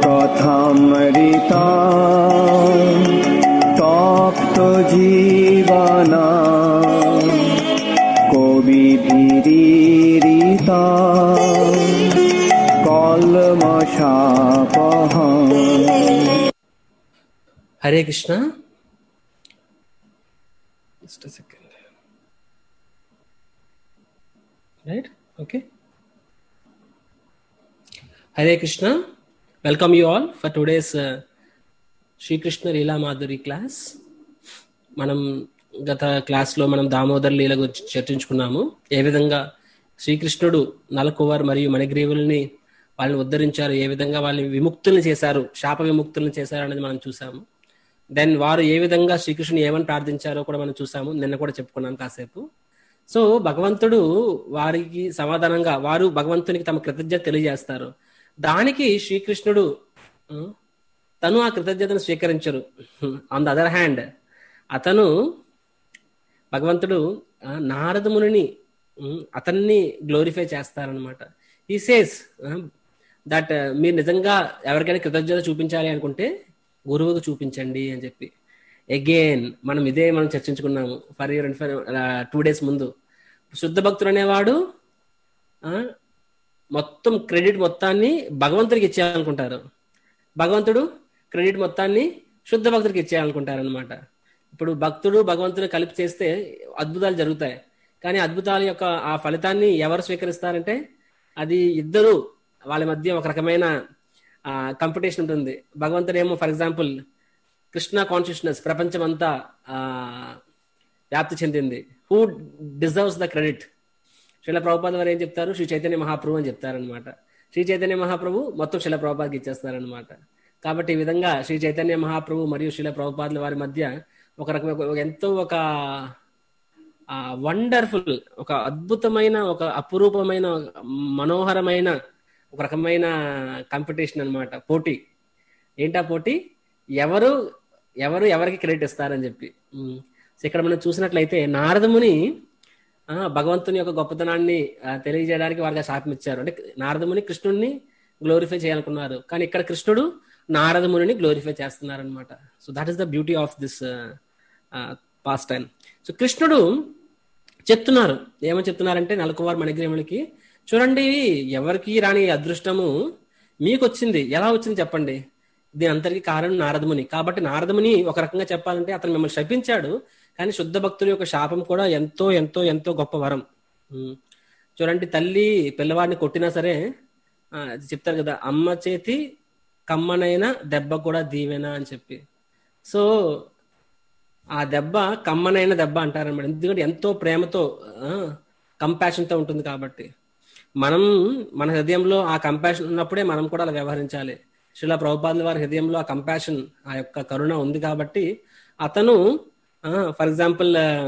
কথামৃতা তপ্ত জীবনা কবি বিদিরিতা কলমশাপহ. Hare Krishna. Just second. Right, okay. Hare Krishna. Welcome you all for today's Srikrishna Leela Madhuri class. మనం గత క్లాస్లో మనం దామోదర్ లీల గురించి చర్చించుకున్నాము. ఏ విధంగా శ్రీకృష్ణుడు నలకువర్ మరియు మణిగ్రీవుల్ని వాళ్ళని ఉద్ధరించారు, ఏ విధంగా వాళ్ళని విముక్తుల్ని చేశారు, శాప విముక్తుల్ని చేశారు అనేది మనం చూసాము. దెన్ వారు ఏ విధంగా శ్రీకృష్ణుని ఏమని ప్రార్థించారో కూడా మనం చూసాము. నిన్న కూడా చెప్పుకున్నాం కాసేపు. సో భగవంతుడు వారికి సమాధానంగా వారు భగవంతునికి తమ కృతజ్ఞత తెలియజేస్తారు. దానికి శ్రీకృష్ణుడు తను ఆ కృతజ్ఞతను స్వీకరించరు. ఆన్ ద అదర్ హ్యాండ్ అతను భగవంతుడు నారద మునిని అతన్ని గ్లోరిఫై చేస్తారనమాట. ఈ సేస్ దట్ మీరు నిజంగా ఎవరికైనా కృతజ్ఞత చూపించాలి అనుకుంటే గురువుకు చూపించండి అని చెప్పి. అగైన్ మనం చర్చించుకున్నాము ఫర్ 2 days ముందు. శుద్ధ భక్తుడు అనేవాడు మొత్తం క్రెడిట్ మొత్తాన్ని భగవంతుడికి ఇచ్చేయాలనుకుంటారు, భగవంతుడు క్రెడిట్ మొత్తాన్ని శుద్ధ భక్తుడికి ఇచ్చేయాలనుకుంటారు అనమాట. ఇప్పుడు భక్తుడు భగవంతుడు కలిపి చేస్తే అద్భుతాలు జరుగుతాయి. కానీ అద్భుతాల యొక్క ఆ ఫలితాన్ని ఎవరు స్వీకరిస్తారంటే అది ఇద్దరు వాళ్ళ మధ్య ఒక రకమైన కాంపిటీషన్ ఉంటుంది. భగవంతుడు ఏమో ఫర్ ఎగ్జాంపుల్ కృష్ణ కాన్షియస్నెస్ ప్రపంచం అంతా వ్యాప్తి చెందింది. Who deserves the credit? Srila Prabhupada వారు ఏం చెప్తారు? శ్రీ చైతన్య మహాప్రభు అని చెప్తారనమాట. శ్రీ చైతన్య మహాప్రభు మొత్తం శిల ప్రభుపాదకి ఇచ్చేస్తారనమాట. కాబట్టి ఈ విధంగా శ్రీ చైతన్య మహాప్రభు మరియు శిల ప్రభుపాదుల వారి మధ్య ఒక రకమైన ఎంతో ఒక వండర్ఫుల్, ఒక అద్భుతమైన, ఒక అపురూపమైన, మనోహరమైన ఒక రకమైన కాంపిటీషన్ అనమాట, పోటీ. ఏంటా పోటీ? ఎవరు ఎవరికి క్రెడిట్ ఇస్తారని చెప్పి. ఇక్కడ మనం చూసినట్లయితే నారదముని భగవంతుని యొక్క గొప్పతనాన్ని తెలియజేయడానికి వారికి శాపం ఇచ్చారు. అంటే నారదముని కృష్ణుడిని గ్లోరిఫై చేయాలనుకున్నారు, కానీ ఇక్కడ కృష్ణుడు నారదముని గ్లోరిఫై చేస్తున్నారు అనమాట. So that is the beauty of this pastime. So కృష్ణుడు చెప్తున్నారు, ఏమని చెప్తున్నారంటే నలకువార్ మణిగ్రీవులకి, చూడండి ఎవరికి రాని అదృష్టము మీకు వచ్చింది. ఎలా వచ్చింది చెప్పండి? దీని అంతటికి కారణం నారదముని. కాబట్టి నారదముని ఒక రకంగా చెప్పాలంటే అతను మిమ్మల్ని శపించాడు, కానీ శుద్ధ భక్తుల యొక్క శాపం కూడా ఎంతో ఎంతో ఎంతో గొప్ప వరం. చూడండి, తల్లి పిల్లవాడిని కొట్టినా సరే చెప్తారు కదా, అమ్మ చేతి కమ్మనైన దెబ్బ కూడా దీవెన అని చెప్పి. సో ఆ దెబ్బ కమ్మనైన దెబ్బ అంటారనమాట. ఎందుకంటే ఎంతో ప్రేమతో కంపాషన్తో ఉంటుంది. కాబట్టి మన హృదయంలో ఆ కంపాషన్ ఉన్నప్పుడే మనం కూడా అలా వ్యవహరించాలి. శ్రీల ప్రభుపాదుల వారి హృదయంలో ఆ కంపాషన్, ఆ యొక్క కరుణ ఉంది కాబట్టి అతను for example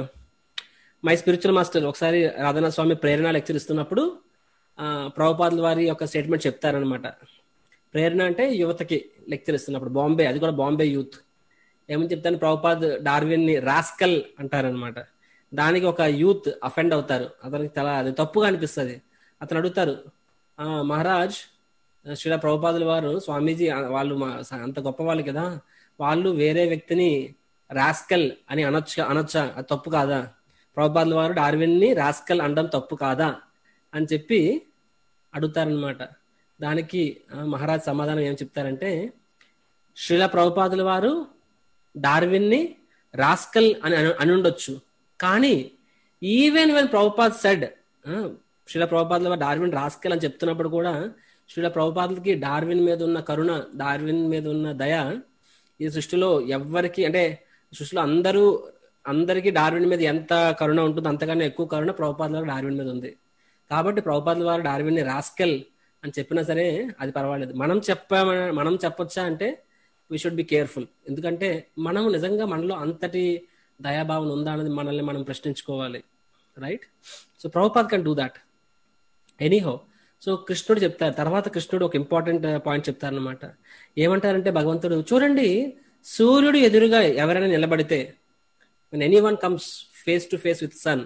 my spiritual master ఒకసారి రాధానాథ స్వామి ప్రేరణ లెక్చర్ ఇస్తున్నప్పుడు ప్రభుపాదుల వారి యొక్క స్టేట్మెంట్ చెప్తారనమాట. ప్రేరణ అంటే యువతకి లెక్చర్ ఇస్తున్నప్పుడు బాంబే, అది కూడా బాంబే యూత్. ఏమని చెప్తాను? ప్రభుపాద్ డార్విన్ ని రాస్కల్ అంటారనమాట. దానికి ఒక యూత్ అఫెండ్ అవుతారు, అతనికి అది తప్పుగా అనిపిస్తుంది. అతను అడుగుతారు, మహారాజ్ శ్రీల ప్రభుపాదుల వారు స్వామీజీ వాళ్ళు అంత గొప్ప వాళ్ళు కదా, వాళ్ళు వేరే వ్యక్తిని రాస్కల్ అని అనొచ్చా? అది తప్పు కాదా? ప్రభుపాదుల వారు డార్విన్ ని రాస్కల్ అనడం తప్పు కాదా అని చెప్పి అడుగుతారనమాట. దానికి మహారాజ్ సమాధానం ఏం చెప్తారంటే, శ్రీల ప్రభుపాదుల వారు డార్విన్ ని రాస్కల్ అని ఉండొచ్చు, కానీ even when Prabhupad said, Srila ప్రభుపాదుల వారు డార్విన్ రాస్కల్ అని చెప్తున్నప్పుడు కూడా శ్రీల ప్రభుపాదులకి డార్విన్ మీద ఉన్న కరుణ, డార్విన్ మీద ఉన్న దయ ఈ సృష్టిలో ఎవ్వరికి, అంటే సృష్టిలో అందరికీ డార్విన్ మీద ఎంత కరుణ ఉంటుందో అంతకన్నా ఎక్కువ కరుణ ప్రభుపాదుల వారు డార్విన్ మీద ఉంది. కాబట్టి ప్రభుపాదుల వారు డార్విన్ ని రాస్కల్ అని చెప్పినా సరే అది పర్వాలేదు. మనం చెప్పొచ్చా అంటే వీ షుడ్ బి కేర్ఫుల్. ఎందుకంటే మనం నిజంగా మనలో అంతటి దయాభావన ఉందా అనేది మనల్ని మనం ప్రశ్నించుకోవాలి. Right? So Prabhupad can do that anyhow. So కృష్ణుడు చెప్తారు, తర్వాత కృష్ణుడు ఒక ఇంపార్టెంట్ పాయింట్ చెప్తారనమాట. ఏమంటారంటే భగవంతుడు, చూడండి సూర్యుడు ఎదురుగా ఎవరైనా నిలబడితే, when anyone comes face to face with sun,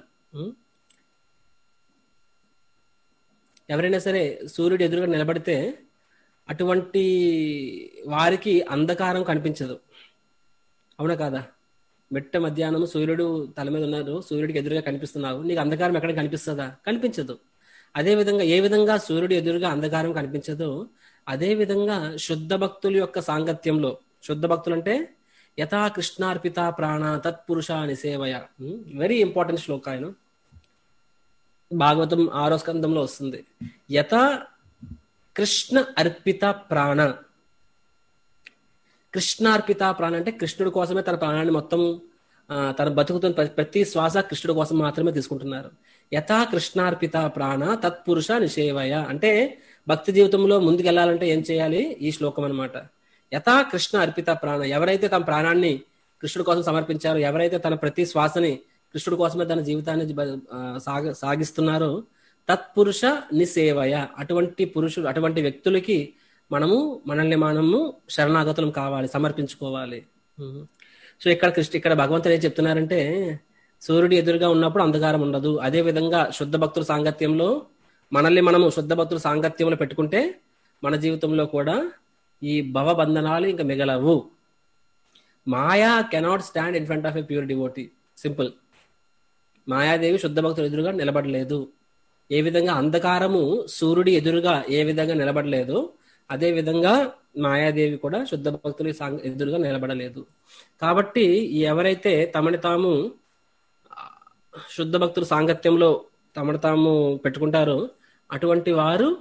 ఎవరైనా సరే సూర్యుడు ఎదురుగా నిలబడితే అటువంటి వారికి అంధకారం కనిపించదు. అవునా కాదా? మెట్ట మధ్యాహ్నం సూర్యుడు తల మీద ఉన్నారు, సూర్యుడికి ఎదురుగా కనిపిస్తున్నావు, నీకు అంధకారం ఎక్కడ కనిపిస్తుందా? కనిపించదు. అదే విధంగా ఏ విధంగా సూర్యుడు ఎదురుగా అంధకారం కనిపించదో, అదే విధంగా శుద్ధ భక్తుల యొక్క సాంగత్యంలో, శుద్ధ భక్తులు అంటే యథా కృష్ణార్పిత ప్రాణ తత్పురుష నిసేవయ. వెరీ ఇంపార్టెంట్ శ్లోక ఆయన, భాగవతం 6వ స్కందంలో వస్తుంది. యథా కృష్ణ అర్పిత ప్రాణ. కృష్ణార్పిత ప్రాణ అంటే కృష్ణుడి కోసమే తన ప్రాణాన్ని మొత్తం, తన బతుకుతున్న ప్రతి శ్వాస కృష్ణుడి కోసం మాత్రమే తీసుకుంటున్నారు. యథా కృష్ణార్పిత ప్రాణ తత్పురుష నిషేవయ అంటే భక్తి జీవితంలో ముందుకెళ్లాలంటే ఏం చేయాలి? ఈ శ్లోకం అన్నమాట. యథా కృష్ణ అర్పిత ప్రాణ, ఎవరైతే తమ ప్రాణాన్ని కృష్ణుడి కోసం సమర్పించారో, ఎవరైతే తన ప్రతి శ్వాసని కృష్ణుడి కోసమే తన జీవితాన్ని సాగిస్తున్నారో, తత్పురుష నిసేవయ అటువంటి పురుషులు, అటువంటి వ్యక్తులకి మనము శరణాగతులం కావాలి, సమర్పించుకోవాలి. సో ఇక్కడ భగవంతుడు ఏం చెప్తున్నారంటే, సూర్యుడు ఎదురుగా ఉన్నప్పుడు అంధకారం ఉండదు. అదే విధంగా శుద్ధ భక్తుల సాంగత్యంలో మనము శుద్ధ భక్తుల సాంగత్యంలో పెట్టుకుంటే మన జీవితంలో కూడా ఈ భవబంధనాలు ఇంకా మిగలవు. Maya cannot stand in front of a pure devotee. Simple. Mayadevi శుద్ధ భక్తుల ఎదురుగా నిలబడలేదు. ఏ విధంగా అంధకారము సూర్యుడి ఎదురుగా ఏ విధంగా నిలబడలేదు, అదే విధంగా మాయాదేవి కూడా శుద్ధ భక్తుల ఎదురుగా నిలబడలేదు. కాబట్టి ఎవరైతే తమని తాము శుద్ధ భక్తుల సాంగత్యంలో తమను తాము పెట్టుకుంటారో, అటువంటి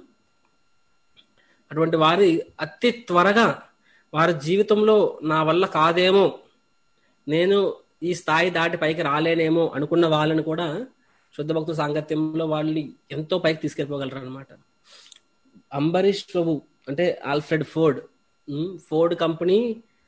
వారి అతి త్వరగా వారి జీవితంలో నా వల్ల కాదేమో, నేను ఈ స్థాయి దాటి పైకి రాలేనేమో అనుకున్న వాళ్ళని కూడా శుద్ధ భక్తుల సాంగత్యంలో వాళ్ళు ఎంతో పైకి తీసుకెళ్ళిపోగలరు అనమాట. అంబరీష్ ప్రభు అంటే ఆల్ఫ్రెడ్ ఫోర్డ్ కంపెనీ,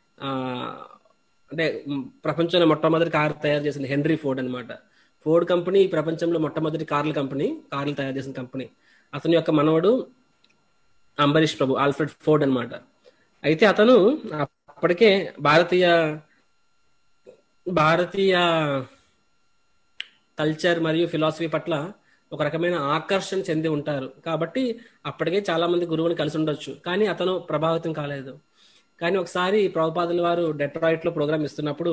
అంటే ప్రపంచంలో మొట్టమొదటి కారు తయారు చేసింది హెన్రీ ఫోర్డ్ అనమాట. ఫోర్డ్ కంపెనీ ప్రపంచంలో మొట్టమొదటి కార్లు తయారు చేసిన కంపెనీ. అతని యొక్క మనవడు అంబరీష్ ప్రభు, ఆల్ఫ్రెడ్ ఫోర్డ్ అనమాట. అయితే అతను అప్పటికే భారతీయ కల్చర్ మరియు ఫిలాసఫీ పట్ల ఒక రకమైన ఆకర్షణ చెంది ఉంటారు. కాబట్టి అప్పటికే చాలా మంది గురువుని కలిసి ఉండొచ్చు, కానీ అతను ప్రభావితం కాలేదు. కానీ ఒకసారి ప్రభుపాదుల వారు డెట్రాయిట్ లో ప్రోగ్రామ్ ఇస్తున్నప్పుడు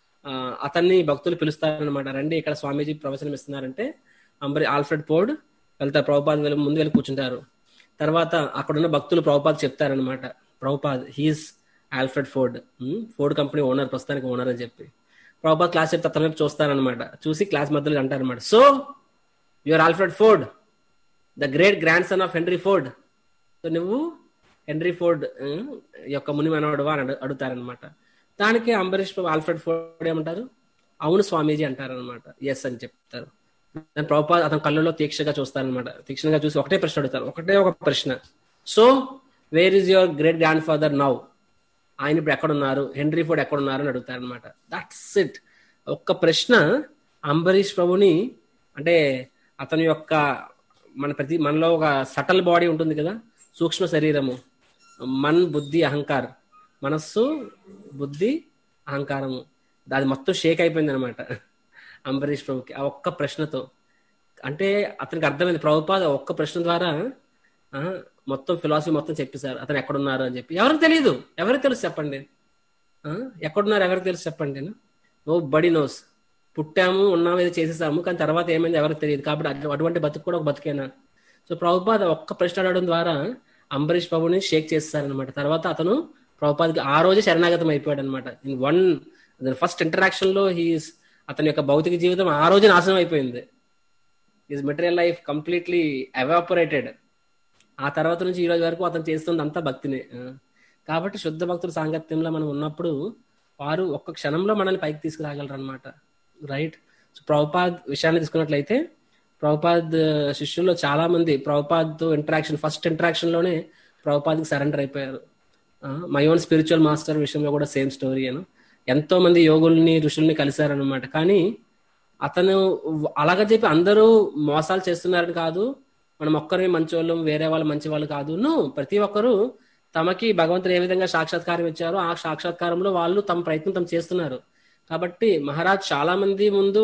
అతన్ని భక్తులు పిలుస్తారనమాట. రండి, ఇక్కడ స్వామీజీ ప్రవచనం ఇస్తున్నారంటే ఆల్ఫ్రెడ్ ఫోర్డ్ వెళ్తారు. ప్రభుపాద్ ముందు వెళ్ళి కూర్చుంటారు. తర్వాత అక్కడున్న భక్తులు ప్రభుపాద్ చెప్తారనమాట, Prabhupad he is Alfred Ford company owner, ప్రస్తుతానికి ఓనర్ అని చెప్పి. ప్రభుపాద్ క్లాస్ చెప్తే అతని వైపు చూస్తారనమాట. చూసి క్లాస్ మధ్యలో అంటారనమాట, so your Alfred Ford, the great grandson of Henry Ford. So నువ్వు హెన్రీ ఫోర్డ్ యొక్క ముని మనవడువా అని అడుగుతారనమాట. దానికి అంబరీష్ ఆల్ఫ్రెడ్ ఫోర్డ్ ఏమంటారు, అవును స్వామీజీ అంటారనమాట. ఎస్ అని చెప్తారు. దాని ప్రభుపాద్ అతని కళ్ళలో తీక్షగా చూస్తారనమాట. తీక్షణంగా చూసి ఒకటే ప్రశ్న అడుగుతారు, ఒక ప్రశ్న, so where is your great grandfather now? ఆయన ఇప్పుడు ఎక్కడున్నారు, హెన్రీ ఫోర్డ్ ఎక్కడున్నారు అని అడుగుతారనమాట. That's it. ఒక్క ప్రశ్న అంబరీష్ ప్రభుని, అంటే అతని యొక్క మనలో ఒక సటల్ బాడీ ఉంటుంది కదా, సూక్ష్మ శరీరము, బుద్ధి అహంకార్, మనస్సు బుద్ధి అహంకారము, అది మొత్తం షేక్ అయిపోయింది అనమాట అంబరీష్ ప్రభుకి ఆ ఒక్క ప్రశ్నతో. అంటే అతనికి అర్థమైంది, ప్రభుపాద ఒక్క ప్రశ్న ద్వారా మొత్తం ఫిలాసఫీ మొత్తం చెప్పేశారు. అతను ఎక్కడున్నారు అని చెప్పి. ఎవరికి తెలియదు, ఎవరికి తెలుసు చెప్పండి? ఎక్కడున్నారు ఎవరికి తెలుసు చెప్పండి? No body nose. పుట్టాము, ఉన్నాము, ఏదో చేసేసాము, కానీ తర్వాత ఏమైంది ఎవరికి తెలియదు. కాబట్టి అటువంటి బతుకు కూడా ఒక బతుకేనా? సో ప్రభుపాద ఒక్క ప్రశ్న అడగడం ద్వారా అంబరీష్ ప్రభుని షేక్ చేస్తారనమాట. తర్వాత అతను ప్రభుపాదకి ఆ రోజే శరణాగతం అయిపోయాడు అనమాట. ఫస్ట్ ఇంటరాక్షన్ లో అతని యొక్క భౌతిక జీవితం ఆ రోజే నాశనం అయిపోయింది. His material life completely evaporated. ఆ తర్వాత నుంచి ఈ రోజు వరకు అతను చేస్తుంది అంతా భక్తిని. కాబట్టి శుద్ధ భక్తుల సాంగత్యంలో మనం ఉన్నప్పుడు వారు ఒక్క క్షణంలో మనల్ని పైకి తీసుకురాగలరు అనమాట. రైట్. సో ప్రభుపాద్ విషయాన్ని తీసుకున్నట్లయితే, ప్రభుపాద్ శిష్యుల్లో చాలా మంది ప్రభుపాద్ ఫస్ట్ ఇంటరాక్షన్ లోనే ప్రభుపాద్కి సరెండర్ అయిపోయారు. మై ఓన్ స్పిరిచువల్ మాస్టర్ విషయంలో కూడా సేమ్ స్టోరీ. ఎంతో మంది యోగుల్ని ఋషుల్ని కలిశారనమాట. కానీ అతను అలాగ చెప్పి అందరూ మోసాలు చేస్తున్నారని కాదు, మనం ఒక్కరే మంచివాళ్ళం, వేరే వాళ్ళు మంచి వాళ్ళు కాదు. ప్రతి ఒక్కరు తమకి భగవంతుడు ఏ విధంగా సాక్షాత్కారం ఇచ్చారో ఆ సాక్షాత్కారంలో వాళ్ళు తమ ప్రయత్నం చేస్తున్నారు. కాబట్టి మహారాజ్ చాలా మంది ముందు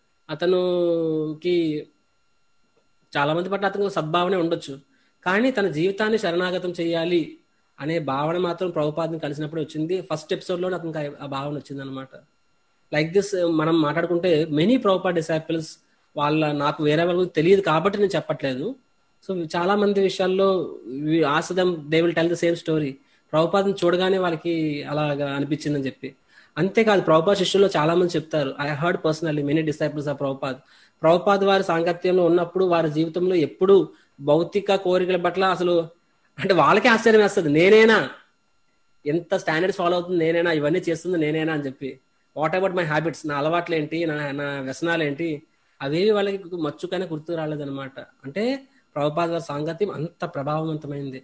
అతనుకి చాలా మంది పట్ల అతనికి సద్భావనే ఉండొచ్చు, కానీ తన జీవితాన్ని శరణాగతం చేయాలి అనే భావన మాత్రం ప్రభుపాదని కలిసినప్పుడు వచ్చింది. ఫస్ట్ ఎపిసోడ్ లో నాకు ఇంకా ఆ భావన వచ్చింది అనమాట. లైక్ దిస్ మనం మాట్లాడుకుంటే మెనీ ప్రభుపాద్ డిసైపుల్స్ నాకు వేరే వాళ్ళ గురించి తెలియదు కాబట్టి నేను చెప్పట్లేదు. సో చాలా మంది విషయాల్లో ఆసదం they will tell the same story. ప్రభుపాదని చూడగానే వాళ్ళకి అలాగా అనిపించిందని చెప్పి. అంతేకాదు ప్రభుపాద్ శిష్యుల్లో చాలా మంది చెప్తారు, I heard personally many disciples of Prabhupad వారి సాంగత్యంలో ఉన్నప్పుడు వారి జీవితంలో ఎప్పుడు భౌతిక కోరికల పట్ల అసలు అంటే వాళ్ళకే ఆశ్చర్యం వేస్తుంది, నేనేనా ఎంత స్టాండర్డ్స్ ఫాలో అవుతుంది, నేనేనా ఇవన్నీ చేస్తుంది నేనేనా అని చెప్పి. వాట్ అబౌట్ మై హ్యాబిట్స్, నా అలవాట్లు ఏంటి, నా వ్యసనాలు ఏంటి, అవేవి వాళ్ళకి మచ్చుకనే గుర్తు రాలేదన్నమాట. అంటే ప్రభుపాద్ వారి సాంగత్యం అంత ప్రభావవంతమైంది.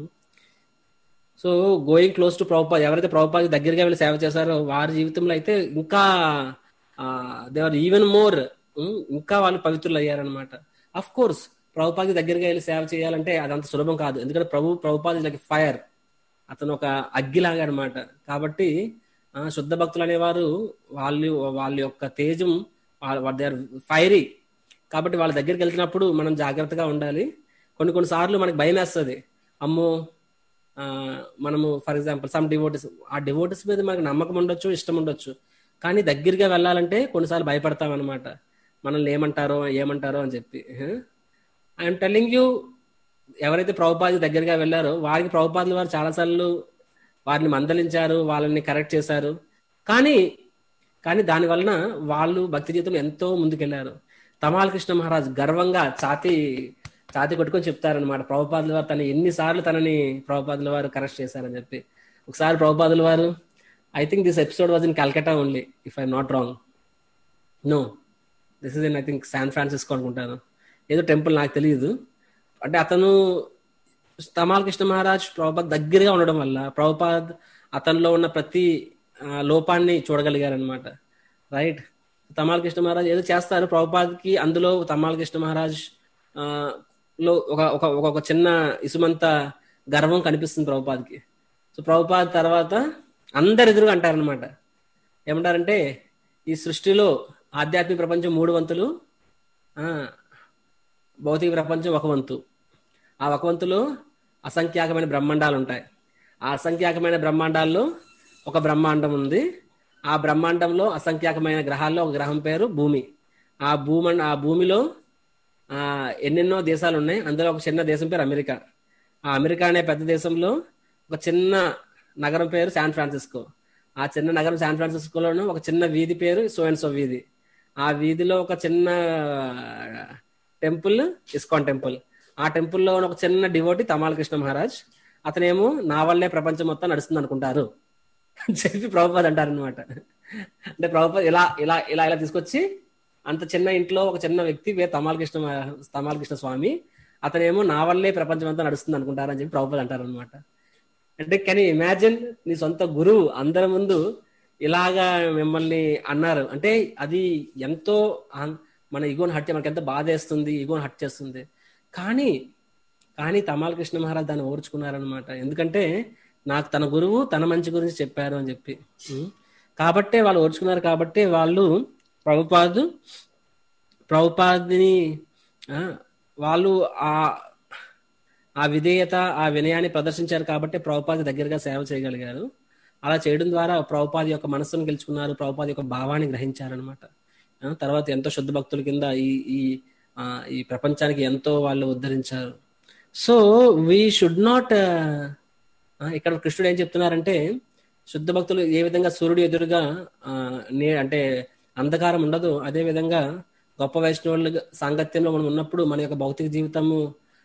So going close to Prabhupad, ఎవరైతే ప్రభుపాద్ దగ్గరగా వెళ్ళి సేవ చేశారో వారి జీవితంలో అయితే ఇంకా దే ఆర్ ఈవెన్ మోర్, ఇంకా వాళ్ళు పవిత్రులు అయ్యారనమాట. అఫ్ కోర్స్ ప్రభుపాద్ దగ్గరగా వెళ్ళి సేవ చేయాలంటే అదంత సులభం కాదు, ఎందుకంటే ప్రభుపాద్ లైక్ ఫైర్, అతను ఒక అగ్గిలాగా అనమాట. కాబట్టి శుద్ధ భక్తులు అనేవారు వాళ్ళ యొక్క తేజం, దే ఆర్ ఫైరీ. కాబట్టి వాళ్ళ దగ్గరికి వెళ్తున్నప్పుడు మనం జాగ్రత్తగా ఉండాలి. కొన్ని సార్లు మనకి భయం వేస్తుంది, అమ్మో మనము ఫర్ ఎగ్జాంపుల్ సమ్ డివోటీస్, ఆ డివోటీస్ మీద మనకు నమ్మకం ఉండొచ్చు, ఇష్టం ఉండొచ్చు, కానీ దగ్గరగా వెళ్ళాలంటే కొన్నిసార్లు భయపడతాం అనమాట, మనల్ని ఏమంటారో అని చెప్పి. ఐఎమ్ టెల్లింగ్ యూ, ఎవరైతే ప్రభుపాద్ దగ్గరగా వెళ్ళారో వారికి ప్రభుపాదుల వారు చాలాసార్లు వారిని మందలించారు, వాళ్ళని కరెక్ట్ చేశారు. కానీ దాని వలన వాళ్ళు భక్తి జీవితంలో ఎంతో ముందుకెళ్లారు. తమాల్ కృష్ణ మహారాజ్ గర్వంగా ఛాతీ కొట్టుకొని చెప్తారనమాట, ప్రభుపాదుల వారు ఎన్నిసార్లు ప్రభుపాదుల వారు కరెక్ట్ చేశారని చెప్పి. ఒకసారి ప్రభుపాదుల వారు, I think this episode was in Calcutta only if I'm not wrong, no this is in I think San Francisco అనుకుంటాను, ఏదో టెంపుల్ నాకు తెలియదు. అంటే అతను తమాల్ కృష్ణ మహారాజ్ ప్రభుపాద్ దగ్గరగా ఉండడం వల్ల ప్రభుపాద్ అతనిలో ఉన్న ప్రతి లోపాన్ని చూడగలిగారనమాట. రైట్, తమాల్ కృష్ణ మహారాజ్ ఏదో చేస్తారు ప్రభుపాద్కి, అందులో తమాల్ కృష్ణ మహారాజ్ లో ఒక చిన్న ఇసుమంత గర్వం కనిపిస్తుంది ప్రభుపాద్కి. సో ప్రభుపాద్ తర్వాత అందరు ఎదురుగా అంటారనమాట, ఏమంటారంటే ఈ సృష్టిలో ఆధ్యాత్మిక ప్రపంచం 3 వంతులు, భౌతిక ప్రపంచం 1 వంతు. ఆ 1 వంతులో అసంఖ్యాకమైన బ్రహ్మాండాలు ఉంటాయి. ఆ అసంఖ్యాకమైన బ్రహ్మాండాల్లో ఒక బ్రహ్మాండం ఉంది. ఆ బ్రహ్మాండంలో అసంఖ్యాకమైన గ్రహాల్లో ఒక గ్రహం పేరు భూమి. ఆ భూమిలో ఎన్నెన్నో దేశాలు ఉన్నాయి. అందులో ఒక చిన్న దేశం పేరు అమెరికా. ఆ అమెరికా అనే పెద్ద దేశంలో ఒక చిన్న నగరం పేరు శాన్ ఫ్రాన్సిస్కో. ఆ చిన్న నగరం శాన్ ఫ్రాన్సిస్కోలోనూ ఒక చిన్న వీధి పేరు సో వీధి. ఆ వీధిలో ఒక చిన్న టెంపుల్ ఇస్కాన్ టెంపుల్. ఆ టెంపుల్లో ఒక చిన్న డివోటీ తమాల్ కృష్ణ మహారాజ్. అతనేమో నా వల్లే ప్రపంచం మొత్తం నడుస్తుంది అనుకుంటారు అని చెప్పి ప్రభుపాద్ అంటారనమాట. అంటే ప్రభుపాద్ ఇలా తీసుకొచ్చి అంత చిన్న ఇంట్లో ఒక చిన్న వ్యక్తి పేరు తమాల్ కృష్ణ స్వామి, అతనేమో నా వల్లే ప్రపంచం అంతా నడుస్తుంది అనుకుంటారు అని చెప్పి ప్రభుపాద్ అంటారనమాట. అంటే కెన్ యు ఇమాజిన్, నీ సొంత గురువు అందరి ముందు ఇలాగా మిమ్మల్ని అన్నారు అంటే అది ఎంతో మన ఈగోని హట్, మనకి ఎంత బాధ వేస్తుంది, ఈగోని హట్ చేస్తుంది. కానీ తమాల్ కృష్ణ మహారాజ్ దాన్ని ఓర్చుకున్నారనమాట. ఎందుకంటే నాకు తన గురువు తన మంచి గురించి చెప్పారు అని చెప్పి. కాబట్టే వాళ్ళు ఓర్చుకున్నారు. కాబట్టే వాళ్ళు ప్రభుపాద్ని వాళ్ళు ఆ విధేయత, ఆ వినయాన్ని ప్రదర్శించారు. కాబట్టి ప్రభుపాద్ దగ్గరగా సేవ చేయగలిగారు. అలా చేయడం ద్వారా ప్రభుపాద్ యొక్క మనస్సును గెలుచుకున్నారు, ప్రభుపాద్ యొక్క భావాన్ని గ్రహించారనమాట. తర్వాత ఎంతో శుద్ధ భక్తుల కింద ఈ ప్రపంచానికి ఎంతో వాళ్ళు ఉద్ధరించారు. సో వీ షుడ్ నాట్, ఇక్కడ కృష్ణుడు ఏం చెప్తున్నారంటే, శుద్ధ భక్తులు ఏ విధంగా సూర్యుడు ఎదురుగా అంటే అంధకారం ఉండదు, అదే విధంగా గొప్ప వైష్ణవుల సాంగత్యంలో మనం ఉన్నప్పుడు మన యొక్క భౌతిక జీవితము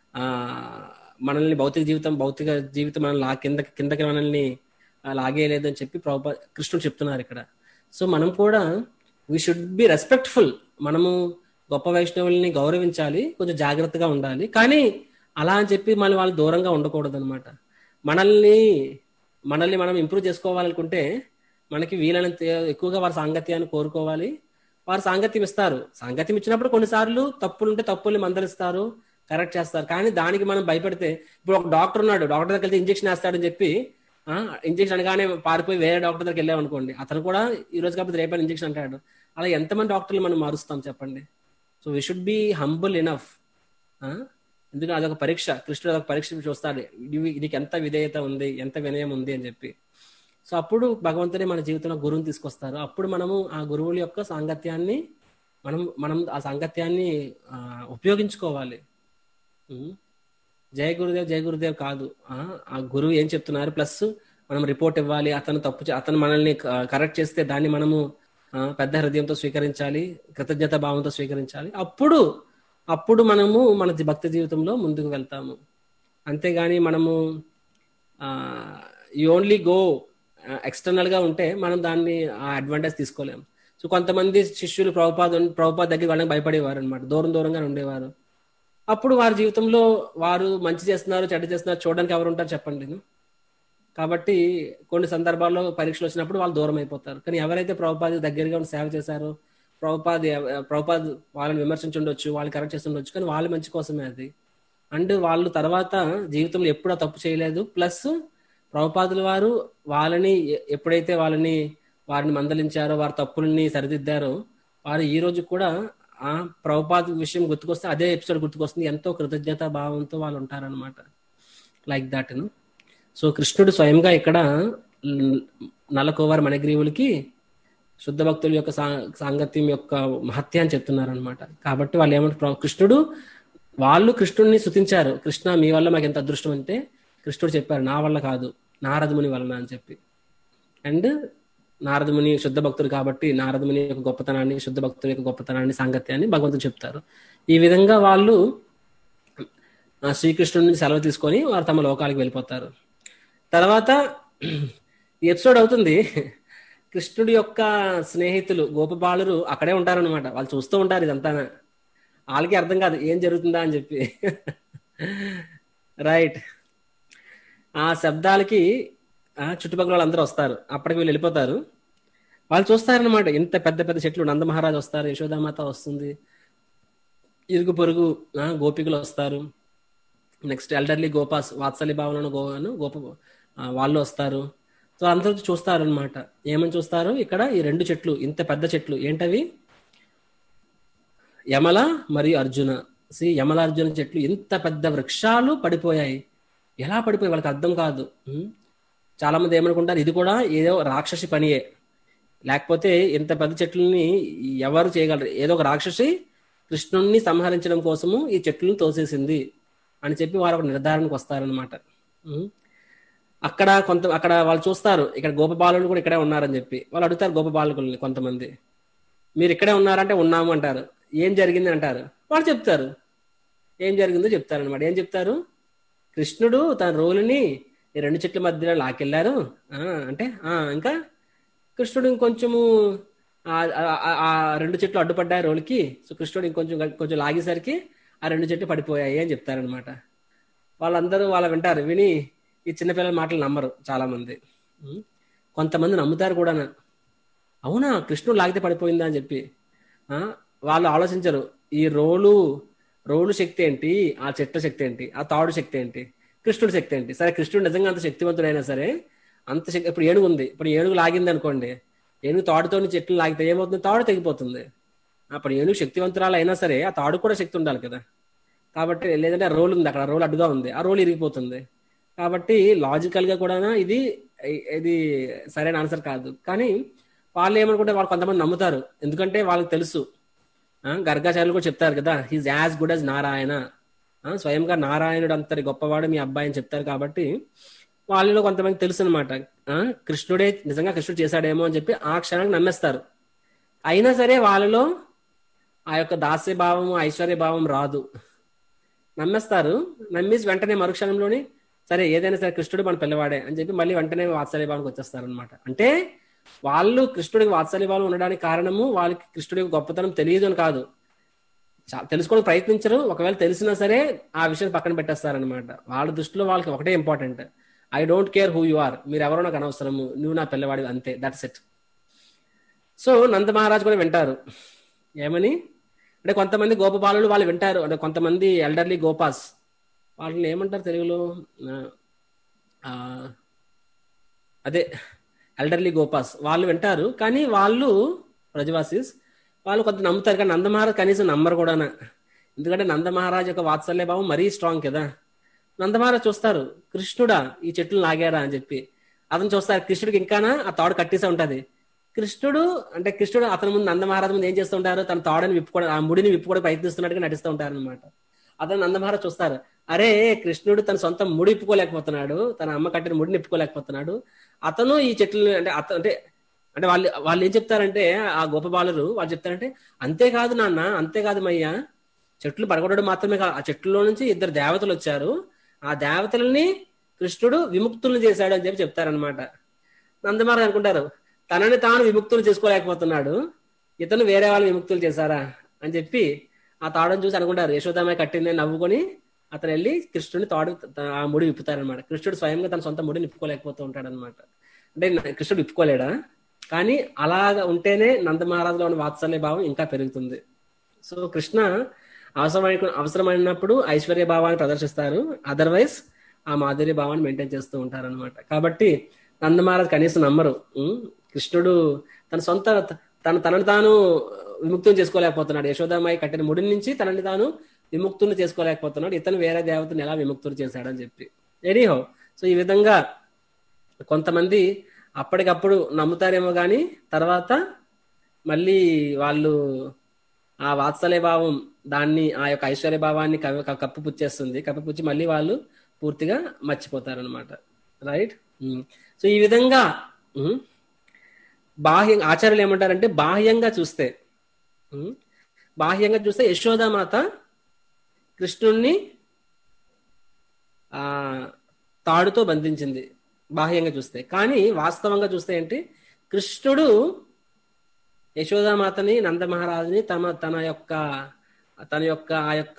భౌతిక జీవితం మనల్ని కిందకి మనల్ని లాగేయలేదని చెప్పి కృష్ణుడు చెప్తున్నారు ఇక్కడ. సో మనం కూడా వీ షుడ్ బి రెస్పెక్ట్ఫుల్. మనము గొప్ప వైష్ణవుల్ని గౌరవించాలి, కొంచెం జాగ్రత్తగా ఉండాలి. కానీ అలా అని చెప్పి మళ్ళీ వాళ్ళు దూరంగా ఉండకూడదు అనమాట. మనల్ని మనం ఇంప్రూవ్ చేసుకోవాలనుకుంటే మనకి వీలైనంత ఎక్కువగా వారి సాంగత్యాన్ని కోరుకోవాలి. వారు సాంగత్యం ఇస్తారు. సాంగత్యం ఇచ్చినప్పుడు కొన్నిసార్లు తప్పులుంటే తప్పుల్ని మందలిస్తారు, కరెక్ట్ చేస్తారు. కానీ దానికి మనం భయపడితే, ఇప్పుడు ఒక డాక్టర్ ఉన్నాడు, డాక్టర్ దగ్గరికి వెళ్తే ఇంజెక్షన్ వేస్తాడని చెప్పి ఇంజెక్షన్ అనగానే పారిపోయి వేరే డాక్టర్ దగ్గరికి వెళ్ళామనుకోండి, అతను కూడా ఈ రోజు కాకపోతే రేపైనా ఇంజెక్షన్ అంటాడు. అలా ఎంతమంది డాక్టర్లు మనం మారుస్తాం చెప్పండి. So we should be humble enough ఎందుకంటే అదొక పరీక్ష, కృష్ణుడు అదొక పరీక్ష చూస్తాడు, నీకు ఎంత విధేయత ఉంది, ఎంత వినయం ఉంది అని చెప్పి. సో అప్పుడు భగవంతుడే మన జీవితంలో గురువుని తీసుకొస్తారు. అప్పుడు మనము ఆ గురువుల యొక్క సాంగత్యాన్ని మనం ఆ సాంగత్యాన్ని ఉపయోగించుకోవాలి. జయ గురుదేవ్ జయ గురుదేవ్ కాదు, ఆ గురువు ఏం చెప్తున్నారు, ప్లస్ మనం రిపోర్ట్ ఇవ్వాలి. అతను మనల్ని కరెక్ట్ చేస్తే దాన్ని మనము పెద్ద హృదయంతో స్వీకరించాలి, కృతజ్ఞత భావంతో స్వీకరించాలి. అప్పుడు మనము మన భక్తి జీవితంలో ముందుకు వెళ్తాము. అంతేగాని మనము యూ ఓన్లీ గో ఎక్స్టర్నల్ గా ఉంటే మనం దాన్ని ఆ అడ్వాంటేజ్ తీసుకోలేము. సో కొంతమంది శిష్యులు ప్రభుపాద దగ్గర వాళ్ళకి భయపడేవారు అనమాట, దూరంగా ఉండేవారు. అప్పుడు వారి జీవితంలో వారు మంచి చేస్తున్నారు చెడ్డ చేస్తున్నారు చూడడానికి ఎవరు ఉంటారు చెప్పండి. కాబట్టి కొన్ని సందర్భాల్లో పరీక్షలు వచ్చినప్పుడు వాళ్ళు దూరం అయిపోతారు. కానీ ఎవరైతే ప్రభుపాద దగ్గరగా ఉండి సేవ చేశారో, ప్రభుపాద వాళ్ళని విమర్శించుండొచ్చు, వాళ్ళు కరెక్ట్ చేస్తుండొచ్చు, కానీ వాళ్ళ మంచి కోసమే అది. అండ్ వాళ్ళు తర్వాత జీవితంలో ఎప్పుడూ తప్పు చేయలేదు. ప్లస్ ప్రభుపాదుల వారు ఎప్పుడైతే వారిని మందలించారో, వారి తప్పుల్ని సరిదిద్దారో, వారు ఈ రోజు కూడా ఆ ప్రభుపాద విషయం గుర్తుకొస్తే అదే ఎపిసోడ్ గుర్తుకొస్తుంది, ఎంతో కృతజ్ఞతా భావంతో వాళ్ళు ఉంటారనమాట. Like that. సో కృష్ణుడు స్వయంగా ఇక్కడ నలకోవారి మణిగ్రీవులకి శుద్ధ భక్తుల యొక్క సాంగత్యం యొక్క మహత్యాన్ని చెప్తున్నారనమాట. కాబట్టి వాళ్ళు ఏమంటారు, వాళ్ళు కృష్ణుడిని స్తుతించారు. కృష్ణ మీ వల్ల మాకు ఎంత అదృష్టం అంటే, కృష్ణుడు చెప్పారు నా వల్ల కాదు, నారదముని వలన అని చెప్పి. అండ్ నారదముని శుద్ధ భక్తుడు కాబట్టి నారదముని యొక్క గొప్పతనాన్ని, శుద్ధ భక్తుల యొక్క గొప్పతనాన్ని, సాంగత్యాన్ని భగవంతుడు చెప్తారు. ఈ విధంగా వాళ్ళు శ్రీకృష్ణుడిని సెలవు తీసుకొని వారు తమ లోకాలకు వెళ్ళిపోతారు. తర్వాత ఈ ఎపిసోడ్ అవుతుంది, కృష్ణుడి యొక్క స్నేహితులు గోపబాలురు అక్కడే ఉంటారనమాట. వాళ్ళు చూస్తూ ఉంటారు ఇదంతా, వాళ్ళకి అర్థం కాదు ఏం జరుగుతుందా అని చెప్పి. రైట్. ఆ శబ్దాలకి చుట్టుపక్కల వాళ్ళందరూ వస్తారు. అప్పటికి వీళ్ళు వెళ్ళిపోతారు. వాళ్ళు చూస్తారనమాట, ఇంత పెద్ద పెద్ద చెట్లు, నందమహారాజు వస్తారు, యశోదామాత వస్తుంది, ఇరుగు పొరుగు గోపికలు వస్తారు, నెక్స్ట్ ఎల్డర్లీ గోపాస్, వాత్సల్య భావన గోప వాళ్ళు వస్తారు. సో అందరూ చూస్తారు అనమాట. ఏమని చూస్తారు, ఇక్కడ ఈ 2 చెట్లు, ఇంత పెద్ద చెట్లు ఏంటవి, యమల మరియు అర్జున. యమల అర్జున చెట్లు, ఇంత పెద్ద వృక్షాలు పడిపోయాయి. ఎలా పడిపోయి వాళ్ళకి అర్థం కాదు. చాలా మంది ఏమనుకుంటారు, ఇది కూడా ఏదో రాక్షసి పనియే, లేకపోతే ఇంత పెద్ద చెట్లని ఎవరు చేయగలరు, ఏదో ఒక రాక్షసి కృష్ణుణ్ణి సంహరించడం కోసము ఈ చెట్లను తోసేసింది అని చెప్పి వారు ఒక నిర్ధారణకు వస్తారనమాట. అక్కడ వాళ్ళు చూస్తారు, ఇక్కడ గోపబాలులు కూడా ఇక్కడే ఉన్నారని చెప్పి. వాళ్ళు అడుగుతారు గోపబాలకుల్ని కొంతమంది, మీరు ఇక్కడే ఉన్నారంటే ఉన్నాము అంటారు. ఏం జరిగింది అంటారు. వాళ్ళు చెప్తారు, ఏం జరిగిందో చెప్తారనమాట. ఏం చెప్తారు, కృష్ణుడు తన రోలుని ఈ 2 చెట్ల మధ్యలో లాకెళ్లారు అంటే, ఇంకా కృష్ణుడు ఇంకొంచెము ఆ 2 చెట్లు అడ్డుపడ్డాయి రోలుకి. సో కృష్ణుడు ఇంకొంచెం లాగేసరికి ఆ 2 చెట్లు పడిపోయాయి అని చెప్తారనమాట. వాళ్ళందరూ వింటారు. విని ఈ చిన్నపిల్లల మాటలు నమ్మరు చాలా మంది. కొంతమంది నమ్ముతారు కూడా, అవునా కృష్ణుడు లాగితే పడిపోయిందా అని చెప్పి. వాళ్ళు ఆలోచించరు, ఈ రోలు శక్తి ఏంటి, ఆ చెట్ల శక్తి ఏంటి, ఆ తాడు శక్తి ఏంటి, కృష్ణుడి శక్తి ఏంటి. సరే కృష్ణుడు నిజంగా అంత శక్తివంతుడైనా సరే, అంత శక్తి, ఇప్పుడు ఏనుగు ఉంది, ఇప్పుడు ఏనుగు లాగింది అనుకోండి, ఏనుగు తాడుతో చెట్లు లాగితే ఏమవుతుంది, తాడు తెగిపోతుంది. అప్పుడు ఏనుగు శక్తివంతురాలు అయినా సరే ఆ తాడు కూడా శక్తి ఉండాలి కదా. కాబట్టి లేదంటే రోలు ఉంది, అక్కడ రోలు అడ్డుగా ఉంది, ఆ రోలు ఇరిగిపోతుంది. కాబట్టి లాజికల్ గా కూడా ఇది సరైన ఆన్సర్ కాదు. కానీ వాళ్ళు ఏమనుకుంటే, వాళ్ళు కొంతమంది నమ్ముతారు, ఎందుకంటే వాళ్ళకి తెలుసు. గర్గాచార్యులు కూడా చెప్తారు కదా, he's as good as Narayana, స్వయంగా నారాయణుడు అంతటి గొప్పవాడు మీ అబ్బాయి అని చెప్తారు. కాబట్టి వాళ్ళలో కొంతమంది తెలుసు అనమాట, కృష్ణుడే నిజంగా కృష్ణుడు చేశాడేమో అని చెప్పి ఆ క్షణానికి నమ్మేస్తారు. అయినా సరే వాళ్ళలో ఆ యొక్క దాస్య భావము, ఐశ్వర్య భావం రాదు. నమ్మేస్తారు. నమ్మేసి వెంటనే మరుక్షణంలోని సరే ఏదైనా సరే కృష్ణుడు మన పిల్లవాడే అని చెప్పి మళ్ళీ వెంటనే వాత్సల్య భావానికి వచ్చేస్తారు అనమాట. అంటే వాళ్ళు కృష్ణుడికి వాత్సల్య భావం ఉండడానికి కారణము వాళ్ళకి కృష్ణుడికి గొప్పతనం తెలియదు అని కాదు, తెలుసుకోవడానికి ప్రయత్నించరు. ఒకవేళ తెలిసినా సరే ఆ విషయం పక్కన పెట్టేస్తారనమాట. వాళ్ళ దృష్టిలో వాళ్ళకి ఒకటే important, I don't care who you are, మీరు ఎవరో నాకు అనవసరము, నువ్వు నా పిల్లవాడి అంతే, that's it. So Nanda Maharaj కూడా వింటారు. ఏమని అంటే, కొంతమంది గోపబాలులు వాళ్ళు వింటారు, అంటే కొంతమంది ఎల్డర్లీ గోపాస్, వాళ్ళని ఏమంటారు తెలుగులో, అదే ఎల్డర్లీ గోపాస్, వాళ్ళు వింటారు. కానీ వాళ్ళు బ్రజవాసీస్ వాళ్ళు కొంత నమ్ముతారు. కానీ నందమహారాజ్ కనీసం నమ్మరు కూడా. ఎందుకంటే నంద మహారాజ్ యొక్క వాత్సల్య భావం మరీ స్ట్రాంగ్ కదా. నందమహారాజ్ చూస్తారు, కృష్ణుడా ఈ చెట్లు లాగారా అని చెప్పి. అతను చూస్తారు, కృష్ణుడికి ఇంకానా ఆ తాడు కట్టేసే ఉంటది. కృష్ణుడు అతని ముందు నందమహారాజ్ ముందు ఏం చేస్తూ ఉంటారు, తన తాడుని విప్పుకోవడం, ఆ ముడిని విప్పుకోవడం ప్రయత్నిస్తున్నట్టుగా నటిస్తూ ఉంటారు అనమాట. అతను నందమహారాజ్ చూస్తారు, అరే కృష్ణుడు తన సొంత ముడి ఇప్పుకోలేకపోతున్నాడు, తన అమ్మ కట్టిన ముడిని ఇప్పుకోలేకపోతున్నాడు, అతను ఈ చెట్లు అంటే వాళ్ళు ఏం చెప్తారంటే, ఆ గోపబాలురు వాళ్ళు చెప్తారంటే, అంతేకాదు నాన్న, అంతేకాదు మయ్యా, చెట్లు పడగొట్టడం మాత్రమే కాదు, ఆ చెట్లలో నుంచి 2 దేవతలు వచ్చారు, ఆ దేవతలని కృష్ణుడు విముక్తులు చేశాడు అని చెప్పి చెప్తారనమాట. నందమహారాజ్ అనుకుంటారు, తనని తాను విముక్తులు చేసుకోలేకపోతున్నాడు, ఇతను వేరే వాళ్ళు విముక్తులు చేశారా అని చెప్పి ఆ తాడుని చూసి అనుకుంటారు. యశోదామాయి కట్టిందని నవ్వుకొని అతను వెళ్ళి కృష్ణుడిని ఆ ముడి విప్పుతారనమాట. కృష్ణుడు స్వయంగా తన సొంత ముడిని విప్పుకోలేకపోతూ ఉంటాడు అనమాట. అంటే కృష్ణుడు విప్పుకోలేడా, కానీ అలాగా ఉంటేనే నందమహారాజులో ఉన్న వాత్సల్య భావం ఇంకా పెరుగుతుంది. సో కృష్ణ అవసరమైనప్పుడు ఐశ్వర్య భావాన్ని ప్రదర్శిస్తారు, అదర్వైజ్ ఆ మాధుర్య భావాన్ని మెయింటైన్ చేస్తూ ఉంటారు అనమాట. కాబట్టి నందమహారాజ్ కనీసం నమ్మరు, కృష్ణుడు తనని తాను విముక్తం చేసుకోలేకపోతున్నాడు, యశోదామాయి కట్టిన ముడి నుంచి తనని తాను విముక్తులు చేసుకోలేకపోతున్నాడు, ఇతను వేరే దేవతను ఎలా విముక్తులు చేశాడని చెప్పి. ఎనీహౌ, సో ఈ విధంగా కొంతమంది అప్పటికప్పుడు నమ్ముతారేమో కానీ తర్వాత మళ్ళీ వాళ్ళు ఆ వాత్సల్య భావం దాన్ని, ఆ యొక్క ఐశ్వర్య భావాన్ని కప్పిపుచ్చి మళ్ళీ వాళ్ళు పూర్తిగా మర్చిపోతారనమాట. రైట్. సో ఈ విధంగా ఆచార్యులు ఏమంటారంటే, బాహ్యంగా చూస్తే యశోదామాత కృష్ణుణ్ణి తాడుతో బంధించింది బాహ్యంగా చూస్తే. కానీ వాస్తవంగా చూస్తే ఏంటి, కృష్ణుడు యశోదామాతని, నందమహారాజుని తన యొక్క ఆ యొక్క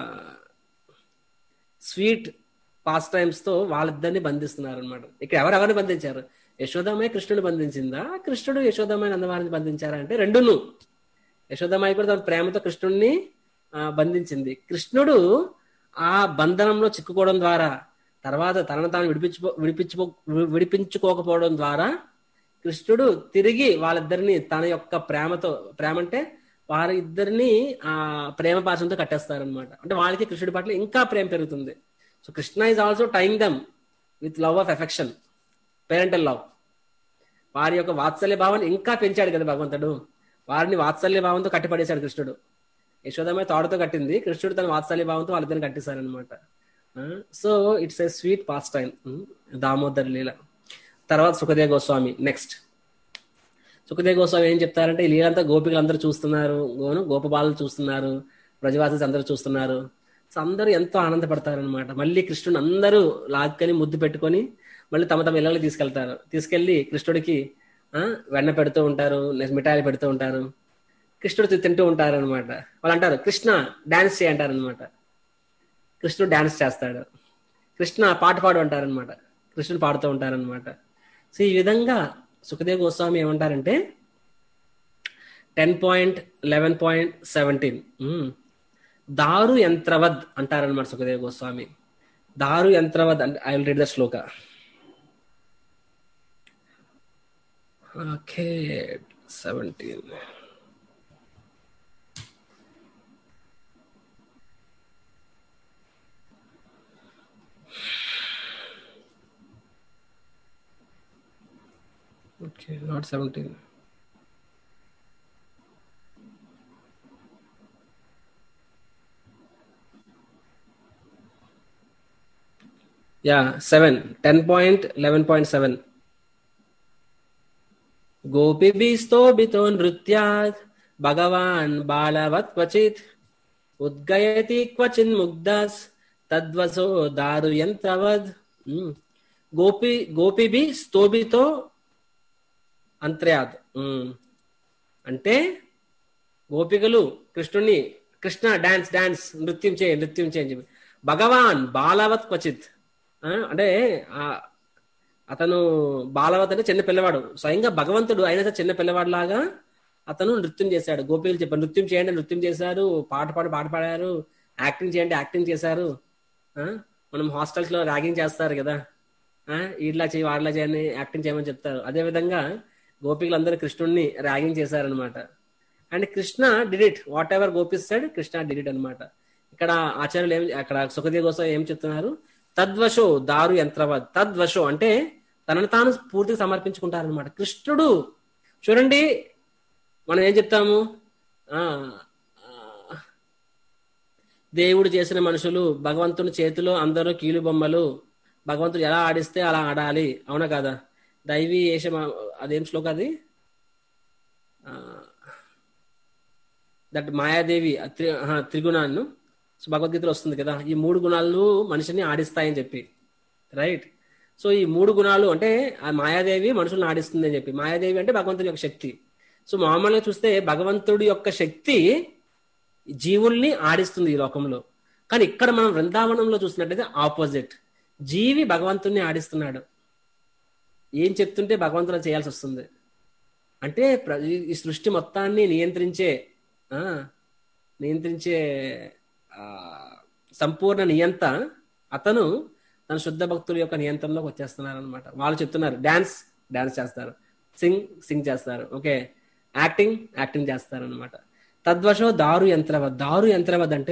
స్వీట్ పాస్ టైమ్స్ తో వాళ్ళిద్దరిని బంధిస్తున్నారు అనమాట. ఇక్కడ ఎవరెవరిని బంధించారు, యశోదామాయి కృష్ణుని బంధించిందా, కృష్ణుడు యశోదామాయి నందమహారాజుని బంధించారా అంటే రెండును. యశోదామాయి కూడా తన ప్రేమతో కృష్ణుడిని బంధించింది. కృష్ణుడు ఆ బంధనంలో చిక్కుకోవడం ద్వారా, తర్వాత తనను తాను విడిపించుకోకపోవడం ద్వారా కృష్ణుడు తిరిగి వాళ్ళిద్దరిని తన యొక్క ప్రేమ అంటే వారిద్దరిని ఆ ప్రేమ పాశంతో కట్టేస్తారనమాట. అంటే వాళ్ళకి కృష్ణుడి పట్ల ఇంకా ప్రేమ పెరుగుతుంది. So Krishna is also tying them with love of affection, parental love. వారి యొక్క వాత్సల్య భావాన్ని ఇంకా పెంచాడు కదా భగవంతుడు, వారిని వాత్సల్య భావంతో కట్టిపడేశాడు కృష్ణుడు. యశోదామాయి తాడుతో కట్టింది, కృష్ణుడు తన వాత్సల్య భావంతో వాళ్ళిద్దరిని కట్టిస్తారనమాట. So it's a sweet pastime, Damodar Leela. తర్వాత సుఖదేవ్ గోస్వామి నెక్స్ట్. సుఖదేవ్ గోస్వామి ఏం చెప్తారంటే, ఈ లీలంతా గోపికలు అందరూ చూస్తున్నారు, గోపబాలు చూస్తున్నారు, బ్రజవాసి అందరూ చూస్తున్నారు. సో అందరూ ఎంతో ఆనందపడతారనమాట. మళ్ళీ కృష్ణుని అందరూ లాక్కని ముద్దు పెట్టుకొని మళ్ళీ తమ ఇళ్ళకి తీసుకెళ్లి కృష్ణుడికి వెన్న పెడుతూ ఉంటారు, మిఠాయిలు పెడుతూ ఉంటారు, కృష్ణుడు తింటూ ఉంటారు అనమాట. వాళ్ళు అంటారు, కృష్ణ డాన్స్ చేయంటారు అనమాట. కృష్ణుడు డాన్స్ చేస్తాడు, కృష్ణ పాట పాడు అంటారనమాట, కృష్ణుడు పాడుతూ ఉంటారనమాట. సో ఈ విధంగా సుఖదేవ్ గోస్వామి ఏమంటారంటే 10.11.17 దారు యంత్రవద్ అంటారనమాట సుఖదేవ్ గోస్వామి. దారు యంత్రవద్ అంటే I will read the shloka. Okay 17. Okay, not 17. Yeah, 7. 10.11.7. గోపిభిస్తోభితో నృత్యాత్ భగవాన్ బాలవత్ క్వచిత్ ఉద్గయతి క్వచిన్ ముగ్ధస్ తద్వసో దారు యంత్రవద్. గోపిభి స్తోభితో అంత్రయాద్ అంటే గోపికలు కృష్ణ డాన్స్ నృత్యం చేయి అని చెప్పి, భగవాన్ బాలవత్ క్వచిత్ అంటే అతను బాలవత్ అంటే చిన్న పిల్లవాడు, స్వయంగా భగవంతుడు అయినా సరే చిన్న పిల్లవాడు లాగా అతను నృత్యం చేశాడు. గోపికలు చెప్పారు, నృత్యం చేయండి నృత్యం చేశారు, పాట పాడారు, యాక్టింగ్ చేయండి యాక్టింగ్ చేశారు. మనం హాస్టల్స్ లో ర్యాగింగ్ చేస్తారు కదా, ఇట్లా చేయి వాడిలా చేయని యాక్టింగ్ చేయమని చెప్తారు. అదే విధంగా గోపికలందరూ కృష్ణుడిని ర్యాగింగ్ చేశారనమాట. And Krishna did it, whatever gopi said Krishna did it అనమాట. ఇక్కడ ఆచార్యులు అక్కడ సుఖదేవ్ గోస్వామి ఏం చెప్తున్నారు? తద్వశో దారు యంత్రవద్. తద్వశో అంటే తనను తాను పూర్తిగా సమర్పించుకుంటారనమాట. కృష్ణుడు చూడండి, మనం ఏం చెప్తాము? ఆ దేవుడు చేసిన మనుషులు, భగవంతుని చేతిలో అందరూ కీలు బొమ్మలు, భగవంతుడు ఎలా ఆడిస్తే అలా ఆడాలి, అవునా కదా? దైవీ ఏష, అదేం శ్లోక అది? దట్ మాయాదేవి త్రిగుణాన్ని భగవద్గీతలో వస్తుంది కదా, ఈ 3 గుణాలు మనిషిని ఆడిస్తాయని చెప్పి, రైట్? సో ఈ 3 గుణాలు అంటే ఆ మాయాదేవి మనుషుల్ని ఆడిస్తుంది అని చెప్పి. మాయాదేవి అంటే భగవంతుడి యొక్క శక్తి. సో మామూలుగా చూస్తే భగవంతుడి యొక్క శక్తి జీవుల్ని ఆడిస్తుంది ఈ లోకంలో. కానీ ఇక్కడ మనం వృందావనంలో చూసినట్లయితే ఆపోజిట్, జీవి భగవంతుడిని ఆడిస్తున్నాడు. ఏం చెప్తుంటే భగవంతుడు చేయాల్సి వస్తుంది. అంటే ఈ సృష్టి మొత్తాన్ని నియంత్రించే సంపూర్ణ నియంత అతను తన శుద్ధ భక్తుల యొక్క నియంత్రణలోకి వచ్చేస్తున్నారు అనమాట. వాళ్ళు చెప్తున్నారు డాన్స్ చేస్తారు, సింగ్ చేస్తారు, ఓకే, యాక్టింగ్ చేస్తారు అనమాట. తద్వశో దారు యంత్రవద్. దారు యంత్రవద్ అంటే,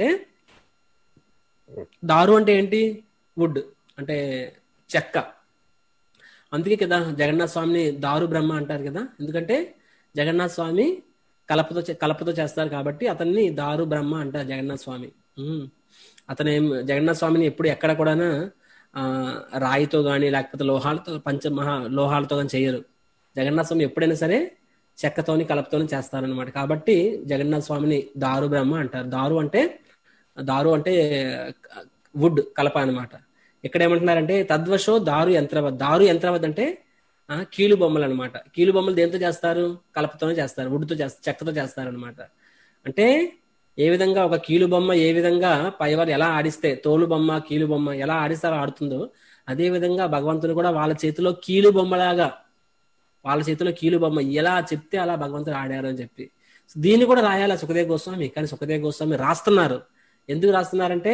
దారు అంటే ఏంటి? వుడ్ అంటే చెక్క. అందుకే కదా జగన్నాథ స్వామిని దారు బ్రహ్మ అంటారు కదా, ఎందుకంటే జగన్నాథ స్వామి కలపతో చేస్తారు కాబట్టి అతన్ని దారు బ్రహ్మ అంటారు జగన్నాథ స్వామి. జగన్నాథ స్వామిని ఎప్పుడు ఎక్కడ కూడా రాయితో గాని లేకపోతే లోహాలతో కానీ చేయరు. జగన్నాథ స్వామి ఎప్పుడైనా సరే చెక్కతోని కలపతోని చేస్తారనమాట. కాబట్టి జగన్నాథ స్వామిని దారు బ్రహ్మ అంటారు. దారు అంటే వుడ్, కలప అనమాట. ఇక్కడ ఏమంటున్నారంటే తద్వశో దారు యంత్రవద్. దారు యంత్రవద్ అంటే కీలు బొమ్మలు అనమాట. కీలు బొమ్మలు దేంతో చేస్తారు? కలపతోనే చేస్తారు, వుడ్తో చేస్తారు, చెక్కతో చేస్తారు అనమాట. అంటే ఏ విధంగా ఒక కీలు బొమ్మ ఏ విధంగా పైవారు ఎలా ఆడిస్తే, తోలు బొమ్మ కీలు బొమ్మ ఎలా ఆడిస్తారో ఆడుతుందో, అదే విధంగా భగవంతుడు కూడా వాళ్ళ చేతిలో కీలు బొమ్మలాగా, వాళ్ళ చేతిలో కీలు బొమ్మ ఎలా చెప్తే అలా భగవంతుడు ఆడారు అని చెప్పి. దీన్ని కూడా రాయాలి సుఖదేవ్ గోస్వామి. కానీ సుఖదేవ్ గోస్వామి రాస్తున్నారు. ఎందుకు రాస్తున్నారంటే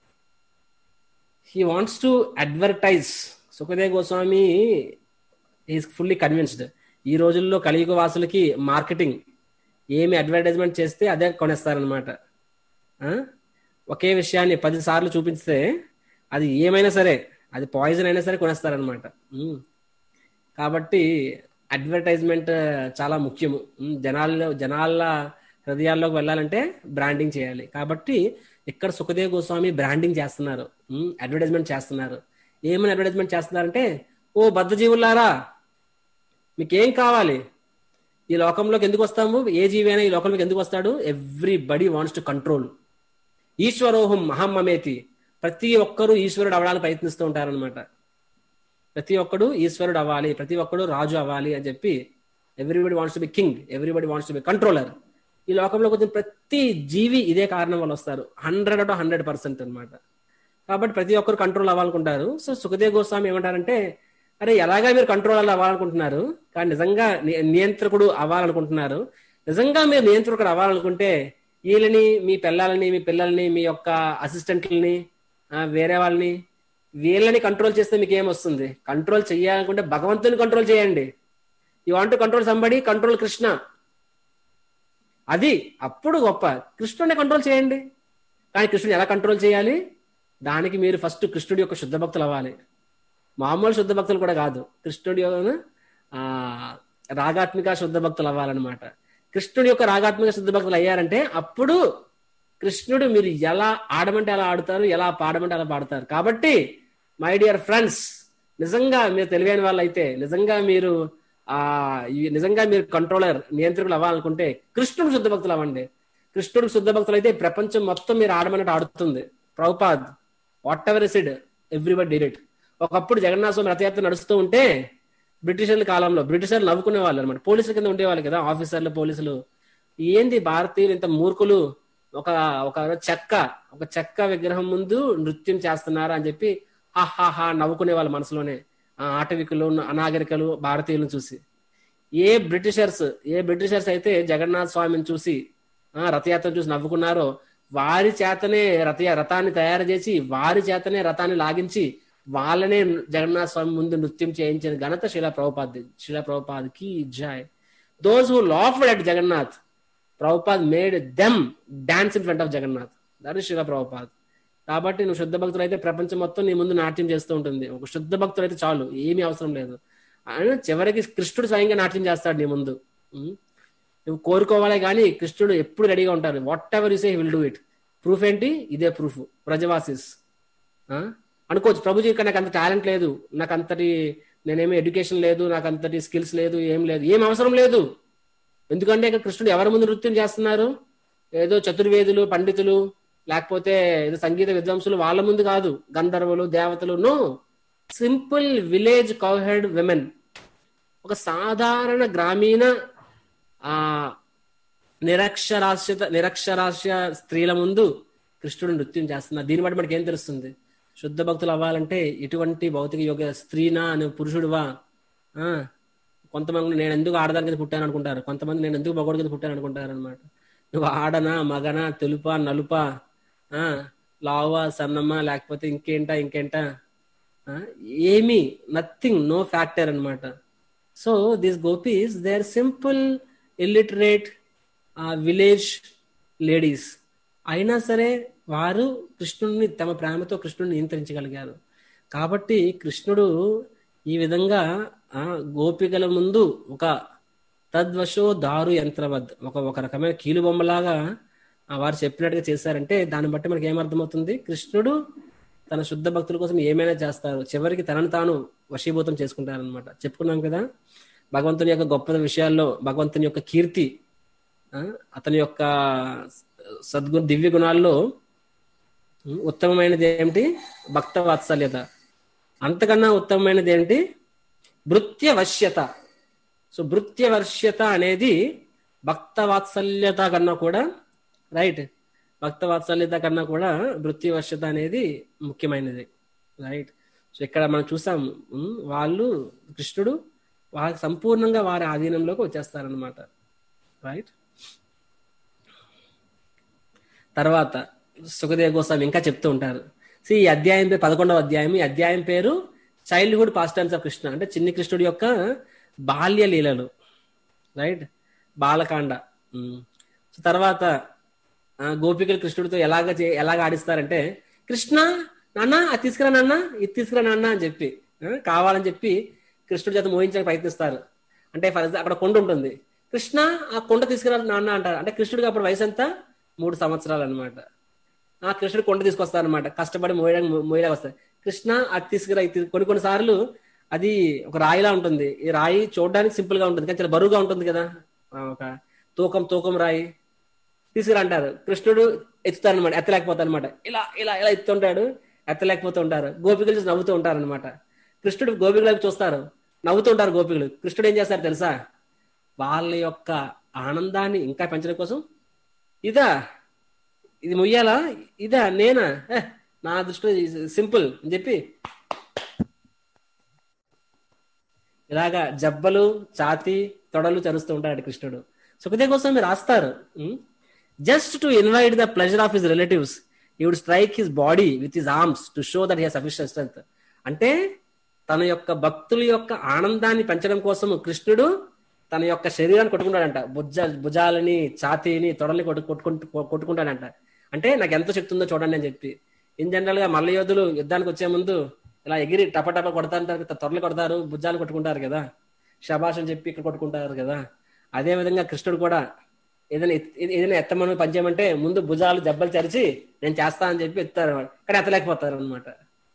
he wants to advertise. Sukhdev Goswami is fully convinced. ఈ రోజుల్లో కలియుగ వాసులకి మార్కెటింగ్, ఏమి అడ్వర్టైజ్మెంట్ చేస్తే అదే కొనేస్తారనమాట. ఒకే విషయాన్ని 10 సార్లు చూపిస్తే అది ఏమైనా సరే, అది పాయిజన్ అయినా సరే కొనేస్తారనమాట. కాబట్టి అడ్వర్టైజ్మెంట్ చాలా ముఖ్యము. జనాల హృదయాల్లోకి వెళ్ళాలంటే బ్రాండింగ్ చేయాలి. కాబట్టి ఇక్కడ సుఖదేవ్ గోస్వామి బ్రాండింగ్ చేస్తున్నారు, అడ్వర్టైజ్మెంట్ చేస్తున్నారు. ఏమని అడ్వర్టైజ్మెంట్ చేస్తున్నారంటే, ఓ బద్ధజీవులారా, మీకేం కావాలి? ఈ లోకంలోకి ఎందుకు వస్తాము? ఏ జీవి అయినా ఈ లోకంలోకి ఎందుకు వస్తాడు? Everybody wants to control. ఈశ్వరోహం అహం మమేతి. ప్రతి ఒక్కరూ ఈశ్వరుడు అవ్వడానికి ప్రయత్నిస్తూ ఉంటారనమాట. ప్రతి ఒక్కడు ఈశ్వరుడు అవ్వాలి, ప్రతి ఒక్కడు రాజు అవ్వాలి అని చెప్పి everybody wants to be king, everybody wants to be controller. ఈ లోకంలోకి వచ్చిన ప్రతి జీవి ఇదే కారణం వల్ల వస్తారు. 100% అనమాట. కాబట్టి ప్రతి ఒక్కరు కంట్రోల్ అవ్వాలనుకుంటారు. సో సుఖదేవ్ గోస్వామి ఏమంటారంటే, అరే ఎలాగా మీరు కంట్రోల్ అవ్వాలనుకుంటున్నారు, కానీ నిజంగా నియంత్రకుడు అవ్వాలనుకుంటున్నారు. నిజంగా మీరు నియంత్రకుడు అవ్వాలనుకుంటే వీళ్ళని, మీ పిల్లల్ని, మీ యొక్క అసిస్టెంట్లని, వేరే వాళ్ళని, వీళ్ళని కంట్రోల్ చేస్తే మీకు ఏమొస్తుంది? కంట్రోల్ చేయాలనుకుంటే భగవంతుని కంట్రోల్ చేయండి. You want to control somebody, control Krishna. అది అప్పుడు గొప్ప. కృష్ణుడిని కంట్రోల్ చేయండి. కానీ కృష్ణుని ఎలా కంట్రోల్ చేయాలి? దానికి మీరు ఫస్ట్ కృష్ణుడి యొక్క శుద్ధ భక్తులు అవ్వాలి. మామూలు శుద్ధ భక్తులు కూడా కాదు, కృష్ణుడి రాగాత్మిక శుద్ధ భక్తులు అవ్వాలన్నమాట. కృష్ణుడి యొక్క రాగాత్మిక శుద్ధ భక్తులు అయ్యారంటే అప్పుడు కృష్ణుడు మీరు ఎలా ఆడమంటే అలా ఆడుతారు, ఎలా పాడమంటే అలా పాడతారు. కాబట్టి మై డియర్ ఫ్రెండ్స్, నిజంగా మీరు తెలివైన వాళ్ళు అయితే, నిజంగా మీరు కంట్రోలర్, నియంత్రకులు అవ్వాలనుకుంటే కృష్ణుడు శుద్ధ భక్తులు అవ్వండి. కృష్ణుడు శుద్ధ భక్తులు అయితే ప్రపంచం మొత్తం మీరు ఆడమన్నట్టు ఆడుతుంది. Prabhupad whatever is it, everybody did it. ఒకప్పుడు జగన్నాథ స్వామి రథయాత్ర నడుస్తూ ఉంటే బ్రిటిషర్ల కాలంలో బ్రిటిషర్లు నవ్వుకునే వాళ్ళు అనమాట. పోలీసుల కింద ఉండేవాళ్ళు కదా, ఆఫీసర్లు, పోలీసులు. ఏంది భారతీయులు ఇంత మూర్ఖులు, ఒక చెక్క విగ్రహం ముందు నృత్యం చేస్తున్నారు అని చెప్పి హాహాహా నవ్వుకునే వాళ్ళ మనసులోనే. ఆటవికులు, అనాగరికలు భారతీయులను చూసి. ఏ బ్రిటిషర్స్ అయితే జగన్నాథ స్వామిని చూసి, రథయాత్రను చూసి నవ్వుకున్నారో, వారి చేతనే రథాన్ని తయారు చేసి, వారి చేతనే రథాన్ని లాగించి, వాళ్ళనే జగన్నాథ స్వామి ముందు నృత్యం చేయించిన ఘనత శిలా ప్రభుపాద్ కి జై. Those who laughed at Jagannath, Prabhupad made them dance in front of Jagannath. That is Srila Prabhupad. కాబట్టి నువ్వు శుద్ధ భక్తులు అయితే ప్రపంచం మొత్తం నీ ముందు నాట్యం చేస్తూ ఉంటుంది. ఒక శుద్ధ భక్తులు అయితే చాలు, ఏమీ అవసరం లేదు. ఆయన చివరికి కృష్ణుడు స్వయంగా నాట్యం చేస్తాడు నీ ముందు. నువ్వు కోరుకోవాలే కానీ కృష్ణుడు ఎప్పుడు రెడీగా ఉంటారు. Whatever you say he will do it. Proof ఏంటి? ఇదే ప్రూఫ్. బ్రజవాసిస్ అనుకోవచ్చు, ప్రభుజీ ఇక్కడ నాకు అంత టాలెంట్ లేదు, నాకు అంతటి నేనేమి ఎడ్యుకేషన్ లేదు, నాకు అంతటి స్కిల్స్ లేదు, ఏం లేదు. ఏం అవసరం లేదు. ఎందుకంటే ఇక్కడ కృష్ణుడు ఎవరి ముందు నృత్యం చేస్తున్నారు? ఏదో చతుర్వేదులు, పండితులు, లేకపోతే ఏదో సంగీత విద్వాంసులు వాళ్ళ ముందు కాదు, గంధర్వులు, దేవతలు. No, simple village cowherd women, ఒక సాధారణ గ్రామీణ నిరక్షరాస్య స్త్రీల ముందు కృష్ణుడు నృత్యం చేస్తున్నారు. దీన్ని బట్టి మనకి ఏం తెలుస్తుంది? శుద్ధ భక్తులు అవ్వాలంటే ఎటువంటి భౌతిక యోగ్య, స్త్రీనా నువ్వు పురుషుడువా? కొంతమంది నేను ఎందుకు ఆడదాని కింద పుట్టాను అనుకుంటారు, కొంతమంది నేను ఎందుకు మగోడి కింద పుట్టాను అనుకుంటారు అనమాట. నువ్వు ఆడనా, మగనా, తెలుపా, నలుపా, లావా, సన్నమ్మా, లేకపోతే ఇంకేంటా ఏమీ, నథింగ్, నో ఫ్యాక్టర్ అనమాట. So these gopis they are simple illiterate village ladies. అయినా సరే వారు కృష్ణుడిని తమ ప్రేమతో కృష్ణుడిని నియంత్రించగలిగారు. కాబట్టి కృష్ణుడు ఈ విధంగా గోపికల ముందు ఒక తద్వశో దారు యంత్రవద్, ఒక రకమైన కీలుబొమ్మలాగా వారు చెప్పినట్టుగా చేశారంటే దాన్ని బట్టి మనకి ఏమర్థమవుతుంది? కృష్ణుడు తన శుద్ధ భక్తుల కోసం ఏమైనా చేస్తారు, చివరికి తనను తాను వశీభూతం చేసుకుంటారనమాట. చెప్పుకున్నాం కదా, భగవంతుని యొక్క గొప్ప విషయాల్లో భగవంతుని యొక్క కీర్తి, అతని యొక్క సద్గుణ దివ్య గుణాల్లో ఉత్తమమైనది ఏమిటి? భక్త వాత్సల్యత. అంతకన్నా ఉత్తమమైనది ఏంటి? భృత్యవశ్యత. సో భృత్యవర్ష్యత అనేది భక్త వాత్సల్యత కన్నా కూడా, రైట్, భక్త వాత్సల్యత కన్నా కూడా భృత్యవర్ష్యత అనేది ముఖ్యమైనది, రైట్. సో ఇక్కడ మనం చూసాం, వాళ్ళు కృష్ణుడు వాళ్ళకి సంపూర్ణంగా వారి ఆధీనంలోకి వచ్చేస్తారనమాట, రైట్. తర్వాత సుఖదేవ్ గోస్వామి ఇంకా చెప్తూ ఉంటారు. ఈ అధ్యాయం పేరు 11వ అధ్యాయం. ఈ అధ్యాయం పేరు చైల్డ్హుడ్ పాస్టైమ్స్ ఆఫ్ కృష్ణ, అంటే చిన్ని కృష్ణుడి యొక్క బాల్య లీలలు, రైట్, బాలకాండ. తర్వాత గోపికలు కృష్ణుడితో ఎలాగ ఆడిస్తారంటే, కృష్ణ నాన్న అది తీసుకురా నాన్న, ఇది తీసుకురా నాన్న అని చెప్పి కావాలని చెప్పి కృష్ణుడి చేత మోహించడానికి ప్రయత్నిస్తారు. అంటే అక్కడ కొండ ఉంటుంది, కృష్ణ ఆ కొండ తీసుకురా నాన్న అంటారు. అంటే కృష్ణుడికి అప్పుడు వయసు ఎంత? 3 సంవత్సరాలు అనమాట. ఆ కృష్ణుడు కొండ తీసుకొస్తారనమాట, కష్టపడి మోయడానికి వస్తాయి. కృష్ణ అది తీసుకురా. కొన్ని సార్లు అది ఒక రాయిలా ఉంటుంది. ఈ రాయి చూడడానికి సింపుల్ గా ఉంటుంది కానీ చాలా బరువుగా ఉంటుంది కదా, ఒక తూకం రాయి తీసుకురా అంటారు. కృష్ణుడు ఎత్తుతారనమాట, ఎత్తలేకపోతారనమాట. ఇలా ఇలా ఇలా ఎత్తుంటాడు, ఎత్తలేకపోతూ ఉంటారు. గోపికలు చూసి నవ్వుతూ ఉంటారు అనమాట. కృష్ణుడు గోపికల వైపు చూస్తారు, నవ్వుతూ ఉంటారు గోపికలు. కృష్ణుడు ఏం చేస్తారు తెలుసా? వాళ్ళ యొక్క ఆనందాన్ని ఇంకా పెంచడం కోసం, ఇదా ఇది మొయ్యాలా, ఇదా నేనా, నా దృష్టిలో సింపుల్ అని చెప్పి ఇలాగా జబ్బలు, ఛాతి, తొడలు చరుస్తూ ఉంటాడు కృష్ణుడు. సుఖదేవ్ గోస్వామి రాస్తారు, just to invite the pleasure of his relatives he would strike his body with his arms to show that he has sufficient strength. అంటే తన యొక్క భక్తుల యొక్క ఆనందాన్ని పెంచడం కోసం కృష్ణుడు తన యొక్క శరీరాన్ని కొట్టుకుంటాడంట. భుజాలని, ఛాతీని, తొడల్ని కొట్టుకుంటాడంట. అంటే నాకు ఎంత శక్తి ఉందో చూడండి అని చెప్పి. ఇన్ జనరల్ గా మల్ల యోధులు యుద్ధానికి వచ్చే ముందు ఇలా ఎగిరి టపటప కొడతారు, తొడలు కొడతారు, భుజాలు కొట్టుకుంటారు కదా, శబాష్ అని చెప్పి ఇక్కడ కొట్టుకుంటారు కదా. అదే విధంగా కృష్ణుడు కూడా ఏదైనా ఎత్తమని పనిచేయమంటే ముందు భుజాలు జబ్బలు చరిచి నేను చేస్తా అని చెప్పి ఎత్తారు, కానీ ఎత్తలేకపోతారు అనమాట.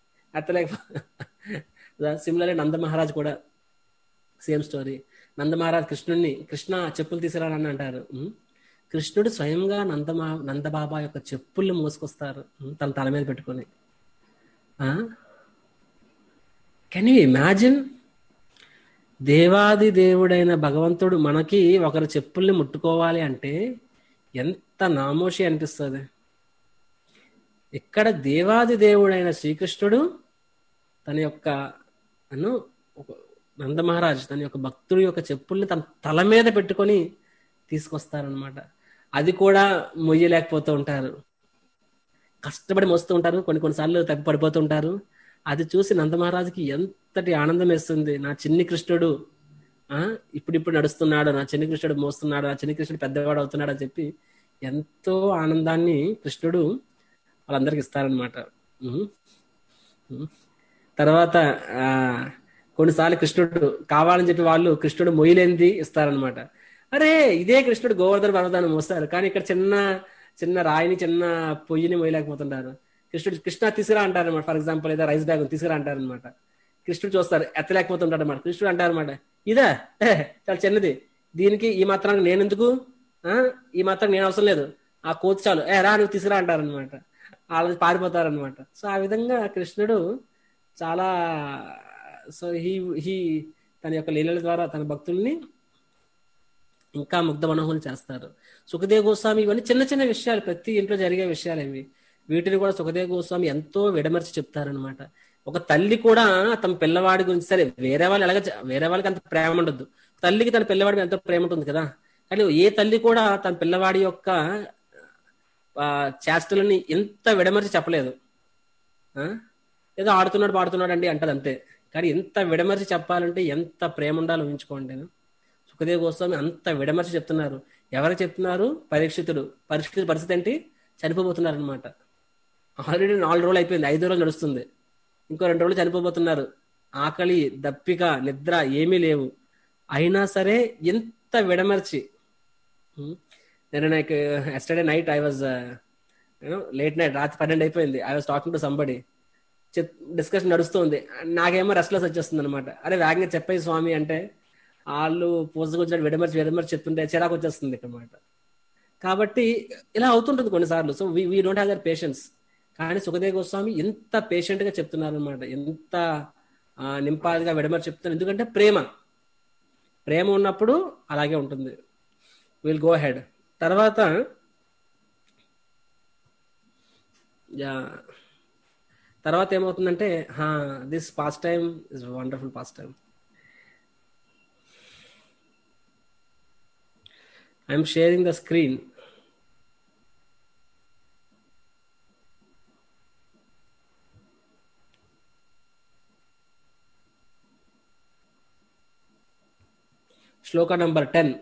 సిమిలర్లీ నంద మహారాజ్ కూడా సేమ్ స్టోరీ. నంద మహారాజ్ కృష్ణ చెప్పులు తీసుకురానని అంటారు. కృష్ణుడు స్వయంగా నందబాబా యొక్క చెప్పుల్ని మోసుకొస్తారు తన తల మీద పెట్టుకొని. Can you imagine? దేవాది దేవుడైన భగవంతుడు మనకి ఒకరి చెప్పుల్ని ముట్టుకోవాలి అంటే ఎంత నామోషి అనిపిస్తుంది. ఇక్కడ దేవాది దేవుడైన శ్రీకృష్ణుడు తన యొక్క నంద మహారాజ్ తన యొక్క భక్తుడి యొక్క చెప్పుల్ని తన తల మీద పెట్టుకొని తీసుకొస్తారనమాట. అది కూడా మొయ్యలేకపోతూ ఉంటారు, కష్టపడి మోస్తూ ఉంటారు, కొన్నిసార్లు తప్పి పడిపోతూ ఉంటారు. అది చూసి నందమహారాజుకి ఎంతటి ఆనందం వేస్తుంది. నా చిన్ని కృష్ణుడు ఇప్పుడు నడుస్తున్నాడు, నా చిన్ని కృష్ణుడు మోస్తున్నాడు, నా చిన్ని కృష్ణుడు పెద్దవాడు అవుతున్నాడు అని చెప్పి ఎంతో ఆనందాన్ని కృష్ణుడు వాళ్ళందరికి ఇస్తారనమాట. తర్వాత ఆ కొన్నిసార్లు కృష్ణుడు కావాలని చెప్పి వాళ్ళు కృష్ణుడు మొయ్యలేనిది ఇస్తారనమాట. అరే ఇదే కృష్ణుడు గోవర్ధన పర్వతాన్ని మోస్తారు, కానీ ఇక్కడ చిన్న చిన్న రాయిని చిన్న పొయ్యిని మొయ్యలేకపోతుంటారు. కృష్ణ తీసుకురా అంటారనమాట. ఫర్ ఎగ్జాంపుల్ ఏదో రైస్ బ్యాగ్ తీసుకురా అంటారనమాట. కృష్ణుడు చూస్తారు ఎత్తలేకపోతుంటాడు అనమాట. కృష్ణుడు అంటారనమాట, ఇదా చాలా చిన్నది, దీనికి ఈ మాత్రానికి నేను ఎందుకు, ఈ మాత్రం నేను అవసరం లేదు, ఆ కోతి చాలు, రా నువ్వు తీసుకురా అంటారనమాట. వాళ్ళని పారిపోతారనమాట. సో ఆ విధంగా కృష్ణుడు చాలా సో హీ తన యొక్క లీలల ద్వారా తన భక్తుల్ని ఇంకా ముగ్ధ మనోహులు చేస్తారు. సుఖదేవ్ గోస్వామి ఇవన్నీ చిన్న చిన్న విషయాలు, ప్రతి ఇంట్లో జరిగే విషయాలు ఇవి. వీటిని కూడా సుఖదేవ్ గోస్వామి ఎంతో విడమర్చి చెప్తారనమాట. ఒక తల్లి కూడా తమ పిల్లవాడి గురించి, సరే వేరే వాళ్ళకి అంత ప్రేమ ఉండదు, తల్లికి తన పిల్లవాడికి ఎంతో ప్రేమ ఉంటుంది కదా, కానీ ఏ తల్లి కూడా తన పిల్లవాడి యొక్క చేష్టలని ఎంత విడమర్చి చెప్పలేదు. ఏదో ఆడుతున్నాడు పాడుతున్నాడు అండి అంటది అంతే, కానీ ఎంత విడమర్చి చెప్పాలంటే ఎంత ప్రేమ ఉండాలో ఊహించుకోండి. సుఖదేవ్ గోస్వామి అంత విడమర్చి చెప్తున్నారు. ఎవరికి చెప్తున్నారు? పరీక్షితుడు పరిస్థితి ఏంటి? చనిపోబోతున్నారు అనమాట. ఆల్రెడీ 4 రోజులు అయిపోయింది, 5వ రోజు నడుస్తుంది, ఇంకో 2 రోజులు చనిపోబోతున్నారు. ఆకలి దప్పిక నిద్ర ఏమీ లేవు, అయినా సరే ఎంత విడమర్చి. నేను నాకు yesterday night I was late night, రాత్రి 12 అయిపోయింది. I was talking to somebody, discussion నడుస్తుంది, నాకేమో రెస్ట్లెస్ వచ్చేస్తుంది అనమాట. అరే వేగంగా చెప్పేసి స్వామి అంటే వాళ్ళు పూజకొచ్చినట్టు విడమర్చి చెప్తుంటే చిరాకు వచ్చేస్తుంది అనమాట. కాబట్టి ఇలా అవుతుంటుంది కొన్నిసార్లు. So we don't have the patience. కానీ సుఖదేవ్ గోస్వామి ఎంత పేషెంట్ గా చెప్తున్నారు అనమాట, ఎంత నింపాదిగా విడమర్చి చెప్తున్నారు. ఎందుకంటే ప్రేమ ఉన్నప్పుడు అలాగే ఉంటుంది. Will go ahead. తర్వాత ఏమవుతుందంటే this pastime is wonderful pastime. I'm sharing the screen. Shloka number 10.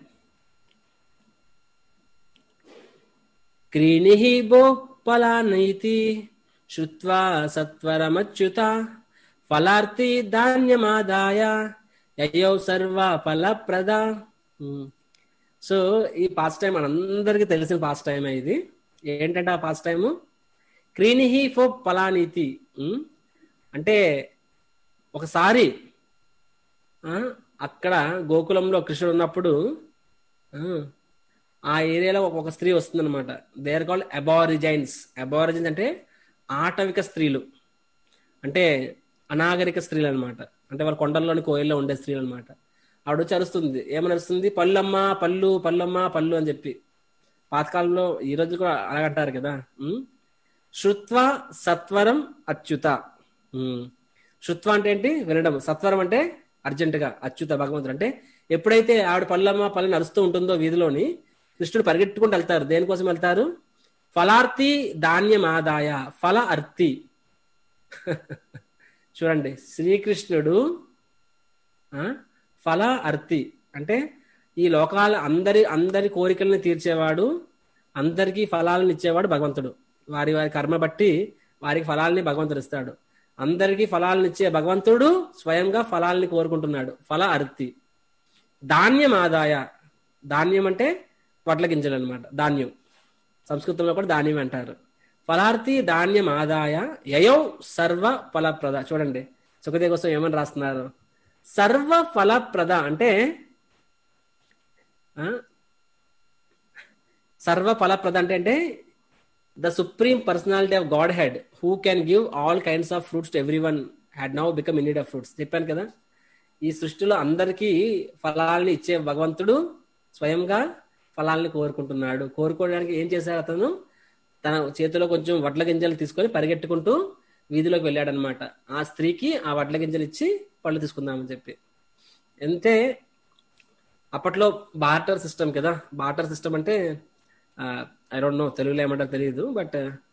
క్రీణిః భో ఫలానైతి శ్రుత్వా సత్వరమచ్యుత ఫలార్థి ధాన్యమాదాయ యయౌ సర్వ ఫలప్రద. సో ఈ పాస్ట్ టైం మనందరికీ తెలిసిన పాస్ట్ టైం ఇది. ఏంటంటే ఆ పాస్ట్ టైము క్రీణిః ఫో ఫలానీతి అంటే ఒకసారి అక్కడ గోకులంలో కృష్ణుడు ఉన్నప్పుడు ఆ ఏరియాలో ఒక స్త్రీ వస్తుంది అనమాట. They are called aborigines. Aborigines అంటే ఆటవిక స్త్రీలు, అంటే అనాగరిక స్త్రీలు అనమాట. అంటే వాళ్ళ కొండల్లోని కోయిల్లో ఉండే స్త్రీలు అనమాట. ఆవిడ వచ్చి అరుస్తుంది. ఏమని అరుస్తుంది? పల్లమ్మ పళ్ళు, పల్లమ్మ పళ్ళు అని చెప్పి. పాతకాలంలో ఈ రోజు కూడా అలాగంటారు కదా. శృత్వ సత్వరం అచ్యుత. శృత్వ అంటే ఏంటి? వినడం. సత్వరం అంటే అర్జెంటుగా. అచ్యుత భగవంతుడు అంటే ఎప్పుడైతే ఆవిడ పల్లమ్మ పళ్ళని అరుస్తూ ఉంటుందో వీధిలోని, కృష్ణుడు పరిగెట్టుకుంటూ వెళ్తారు. దేనికోసం వెళ్తారు? ఫలార్థి ధాన్యం ఆదాయ. ఫల అర్థి. చూడండి, శ్రీకృష్ణుడు ఫల అర్థి అంటే ఈ లోకాల అందరి కోరికలను తీర్చేవాడు, అందరికీ ఫలాలను ఇచ్చేవాడు భగవంతుడు. వారి వారి కర్మ బట్టి వారికి ఫలాలని భగవంతుడు ఇస్తాడు. అందరికీ ఫలాలను ఇచ్చే భగవంతుడు స్వయంగా ఫలాలని కోరుకుంటున్నాడు. ఫల అర్థి. ధాన్యం ఆదాయ. ధాన్యం అంటే వడ్ల గింజలు అనమాట. ధాన్యం సంస్కృతంలో కూడా ధాన్యం అంటారు. ఫలార్థి ధాన్యం ఆదాయ యయౌ సర్వ ఫలప్రద. చూడండి సుఖదేవ్ కోసం ఏమని రాస్తున్నారు? సర్వ ఫలప్రద అంటే సర్వ ఫలప్రద అంటే the supreme personality of Godhead who can give all kinds of fruits to everyone had now become in need of fruits. చెప్పాను కదా, ఈ సృష్టిలో అందరికీ ఫలాల్ని ఇచ్చే భగవంతుడు స్వయంగా ఫలాల్ని కోరుకుంటున్నాడు. కోరుకోవడానికి ఏం చేశాడు? అతను తన చేతిలో కొంచెం వడ్ల గింజలు తీసుకొని పరిగెట్టుకుంటూ వీధిలోకి వెళ్ళాడనమాట. ఆ స్త్రీకి ఆ వడ్ల గింజలు ఇచ్చి పళ్ళు తీసుకుందామని చెప్పి. అంతే. అప్పట్లో బార్టర్ సిస్టమ్ కదా. బార్టర్ సిస్టమ్ అంటే ఐ డోంట్ నో తెలుగులో ఏమంటారో తెలియదు, బట్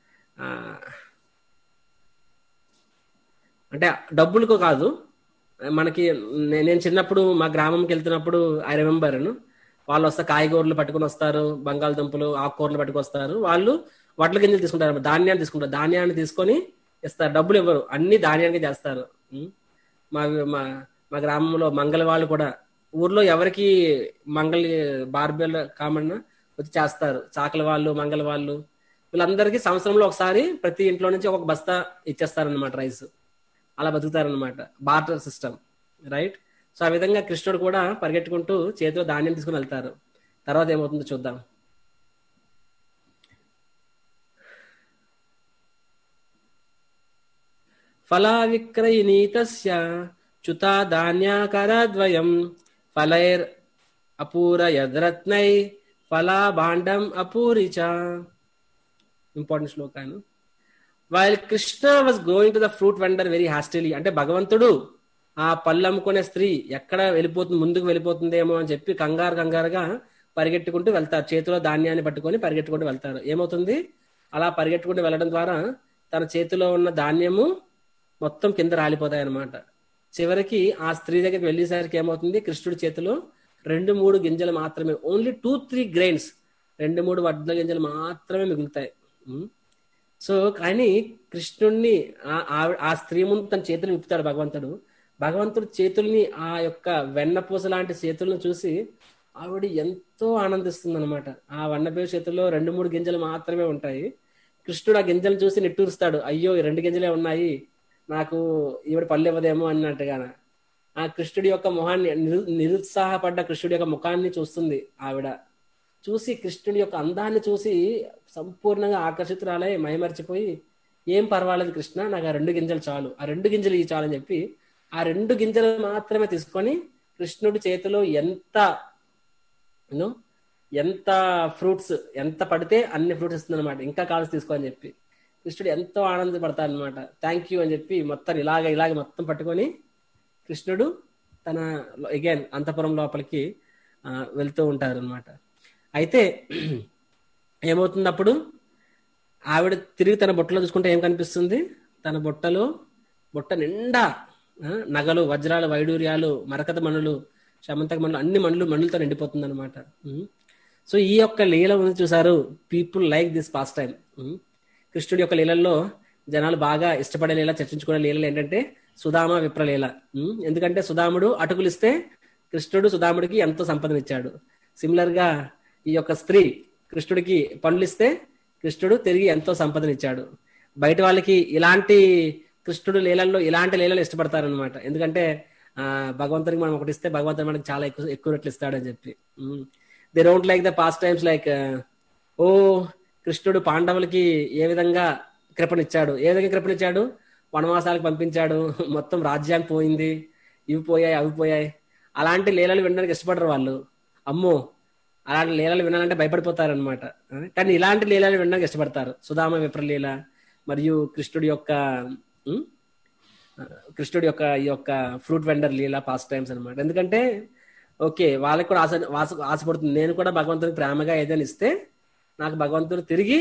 అంటే డబ్బులకు కాదు. మనకి నేను చిన్నప్పుడు మా గ్రామంకి వెళ్తున్నప్పుడు ఐ రిమెంబర్ వాళ్ళు వస్తారు, కాయగూరలు పట్టుకుని వస్తారు, బంగాళదుంపలు ఆకుకూరలు పట్టుకొస్తారు. వాళ్ళు వడ్ల గింజలు తీసుకుంటారు, ధాన్యాన్ని తీసుకుంటారు, ధాన్యాన్ని తీసుకొని ఇస్తారు, డబ్బులు ఇవ్వరు, అన్ని ధాన్యానికి చేస్తారు. ఉం? మా మా మా గ్రామంలో మంగళ వాళ్ళు కూడా ఊర్లో ఎవరికి మంగళ బార్బెల్ కామన్ వచ్చి చేస్తారు, చాకల వాళ్ళు మంగళ వాళ్ళు వీళ్ళందరికీ సంవత్సరంలో ఒకసారి ప్రతి ఇంట్లో నుంచి ఒక బస్తా ఇచ్చేస్తారనమాట రైస్. అలా బతుకుతారనమాట, బార్టర్ సిస్టమ్, రైట్. సో ఆ విధంగా కృష్ణుడు కూడా పరిగెట్టుకుంటూ చేతిలో ధాన్యం తీసుకుని వెళ్తారు. తర్వాత ఏమవుతుందో చూద్దాం. ఫలా విక్రయణీతస్య చ్యుతా ధాన్యాకరద్వయం ఫలైర్ అపూరయద్రత్నై ఫలా భాండం అపూరిచ. ఇంపార్టెంట్ శ్లోకాను. While Krishna was going to the fruit vendor very hastily, అంటే భగవంతుడు ఆ పళ్ళు అమ్ముకునే స్త్రీ ఎక్కడ వెళ్ళిపోతుంది, ముందుకు వెళ్ళిపోతుందేమో అని చెప్పి కంగారుగా పరిగెట్టుకుంటూ వెళ్తారు, చేతిలో ధాన్యాన్ని పట్టుకొని పరిగెట్టుకుంటూ వెళ్తారు. ఏమవుతుంది, అలా పరిగెట్టుకుంటూ వెళ్ళడం ద్వారా తన చేతిలో ఉన్న ధాన్యము మొత్తం కింద రాలిపోతాయి అన్నమాట. చివరికి ఆ స్త్రీ దగ్గరికి వెళ్ళేసరికి ఏమవుతుంది, కృష్ణుడి చేతిలో 2-3 గింజలు మాత్రమే, ఓన్లీ 2-3 గ్రెయిన్స్, 2-3 వడ్ల గింజలు మాత్రమే మిగులుతాయి. సో కానీ కృష్ణుడిని ఆ స్త్రీ ముందు తన చేతులు విప్పుతాడు భగవంతుడు. భగవంతుడు చేతుల్ని, ఆ యొక్క వెన్నపూస లాంటి చేతులను చూసి ఆవిడ ఎంతో ఆనందిస్తుంది అనమాట. ఆ వెన్నపూస చేతుల్లో 2-3 గింజలు మాత్రమే ఉంటాయి. కృష్ణుడు ఆ గింజలు చూసి నిట్టూరుస్తాడు, అయ్యో 2 గింజలే ఉన్నాయి, నాకు ఈవిడ పళ్ళు ఇవ్వదేమో అన్నట్టుగా. ఆ కృష్ణుడి యొక్క మొహాన్ని, నిరుత్సాహపడ్డ కృష్ణుడి యొక్క ముఖాన్ని చూస్తుంది ఆవిడ. చూసి కృష్ణుడి యొక్క అందాన్ని చూసి సంపూర్ణంగా ఆకర్షితురాలై మైమర్చిపోయి, ఏం పర్వాలేదు కృష్ణ, నాకు ఆ 2 గింజలు చాలు, ఆ 2 గింజలు ఇవి చాలు అని చెప్పి ఆ 2 గింజలు మాత్రమే తీసుకొని కృష్ణుడి చేతిలో ఎంత ఫ్రూట్స్ ఎంత పడితే అన్ని ఫ్రూట్స్ ఇస్తుంది అనమాట, ఇంకా కావాల్సి తీసుకో అని చెప్పి. కృష్ణుడు ఎంతో ఆనందపడతాడు అనమాట. థ్యాంక్ యూ అని చెప్పి మొత్తం ఇలాగ మొత్తం పట్టుకొని కృష్ణుడు తన అగైన్ అంతఃపురం లోపలికి వెళ్తూ ఉంటారు అనమాట. అయితే ఏమవుతుంది అప్పుడు, ఆవిడ తిరిగి తన బుట్టలో చూసుకుంటే ఏం కనిపిస్తుంది, తన బుట్ట నిండా నగలు, వజ్రాలు, వైడూర్యాలు, మరకత మణులు, శమంతక మణులు, అన్ని మణులతో నిండిపోతుంది అనమాట. సో ఈ యొక్క లీల ఉంది చూసారు, people like this pastime. కృష్ణుడి యొక్క లీలల్లో జనాలు బాగా ఇష్టపడే లీల, చర్చించుకునే లీలలు ఏంటంటే సుధామ విప్రలీల. ఎందుకంటే సుధాముడు అటుకులు ఇస్తే కృష్ణుడు సుధాముడికి ఎంతో సంపదనిచ్చాడు. సిమిలర్ గా ఈ యొక్క స్త్రీ కృష్ణుడికి పండ్లు ఇస్తే కృష్ణుడు తిరిగి ఎంతో సంపదనిచ్చాడు. బయట వాళ్ళకి ఇలాంటి కృష్ణుడు లీలల్లో ఇలాంటి లీలలు ఇష్టపడతారనమాట. ఎందుకంటే భగవంతుడికి మనం ఒకటి ఇస్తే భగవంతుడు మనకి చాలా ఎక్కువ రెట్లు ఇస్తాడని చెప్పి. They don't like the pastimes like oh కృష్ణుడు పాండవులకి ఏ విధంగా కృపణిచ్చాడు, ఏ విధంగా కృపణిచ్చాడు, వనవాసాలకు పంపించాడు, మొత్తం రాజ్యం పోయింది, ఇవి పోయాయి అవి పోయాయి, అలాంటి లీలలు వినడానికి ఇష్టపడరు వాళ్ళు. అమ్మో అలాంటి లీలలు వినాలంటే భయపడిపోతారు అనమాట. కానీ ఇలాంటి లీలలు వినడానికి ఇష్టపడతారు. సుధామ విప్రలీల మరియు కృష్ణుడి యొక్క ఈ యొక్క fruit vendor lila pastimes అనమాట. ఎందుకంటే ఓకే వాళ్ళకి కూడా ఆశపడుతుంది, నేను కూడా భగవంతుడికి ప్రేమగా ఏదైనా ఇస్తే నాకు భగవంతుడు తిరిగి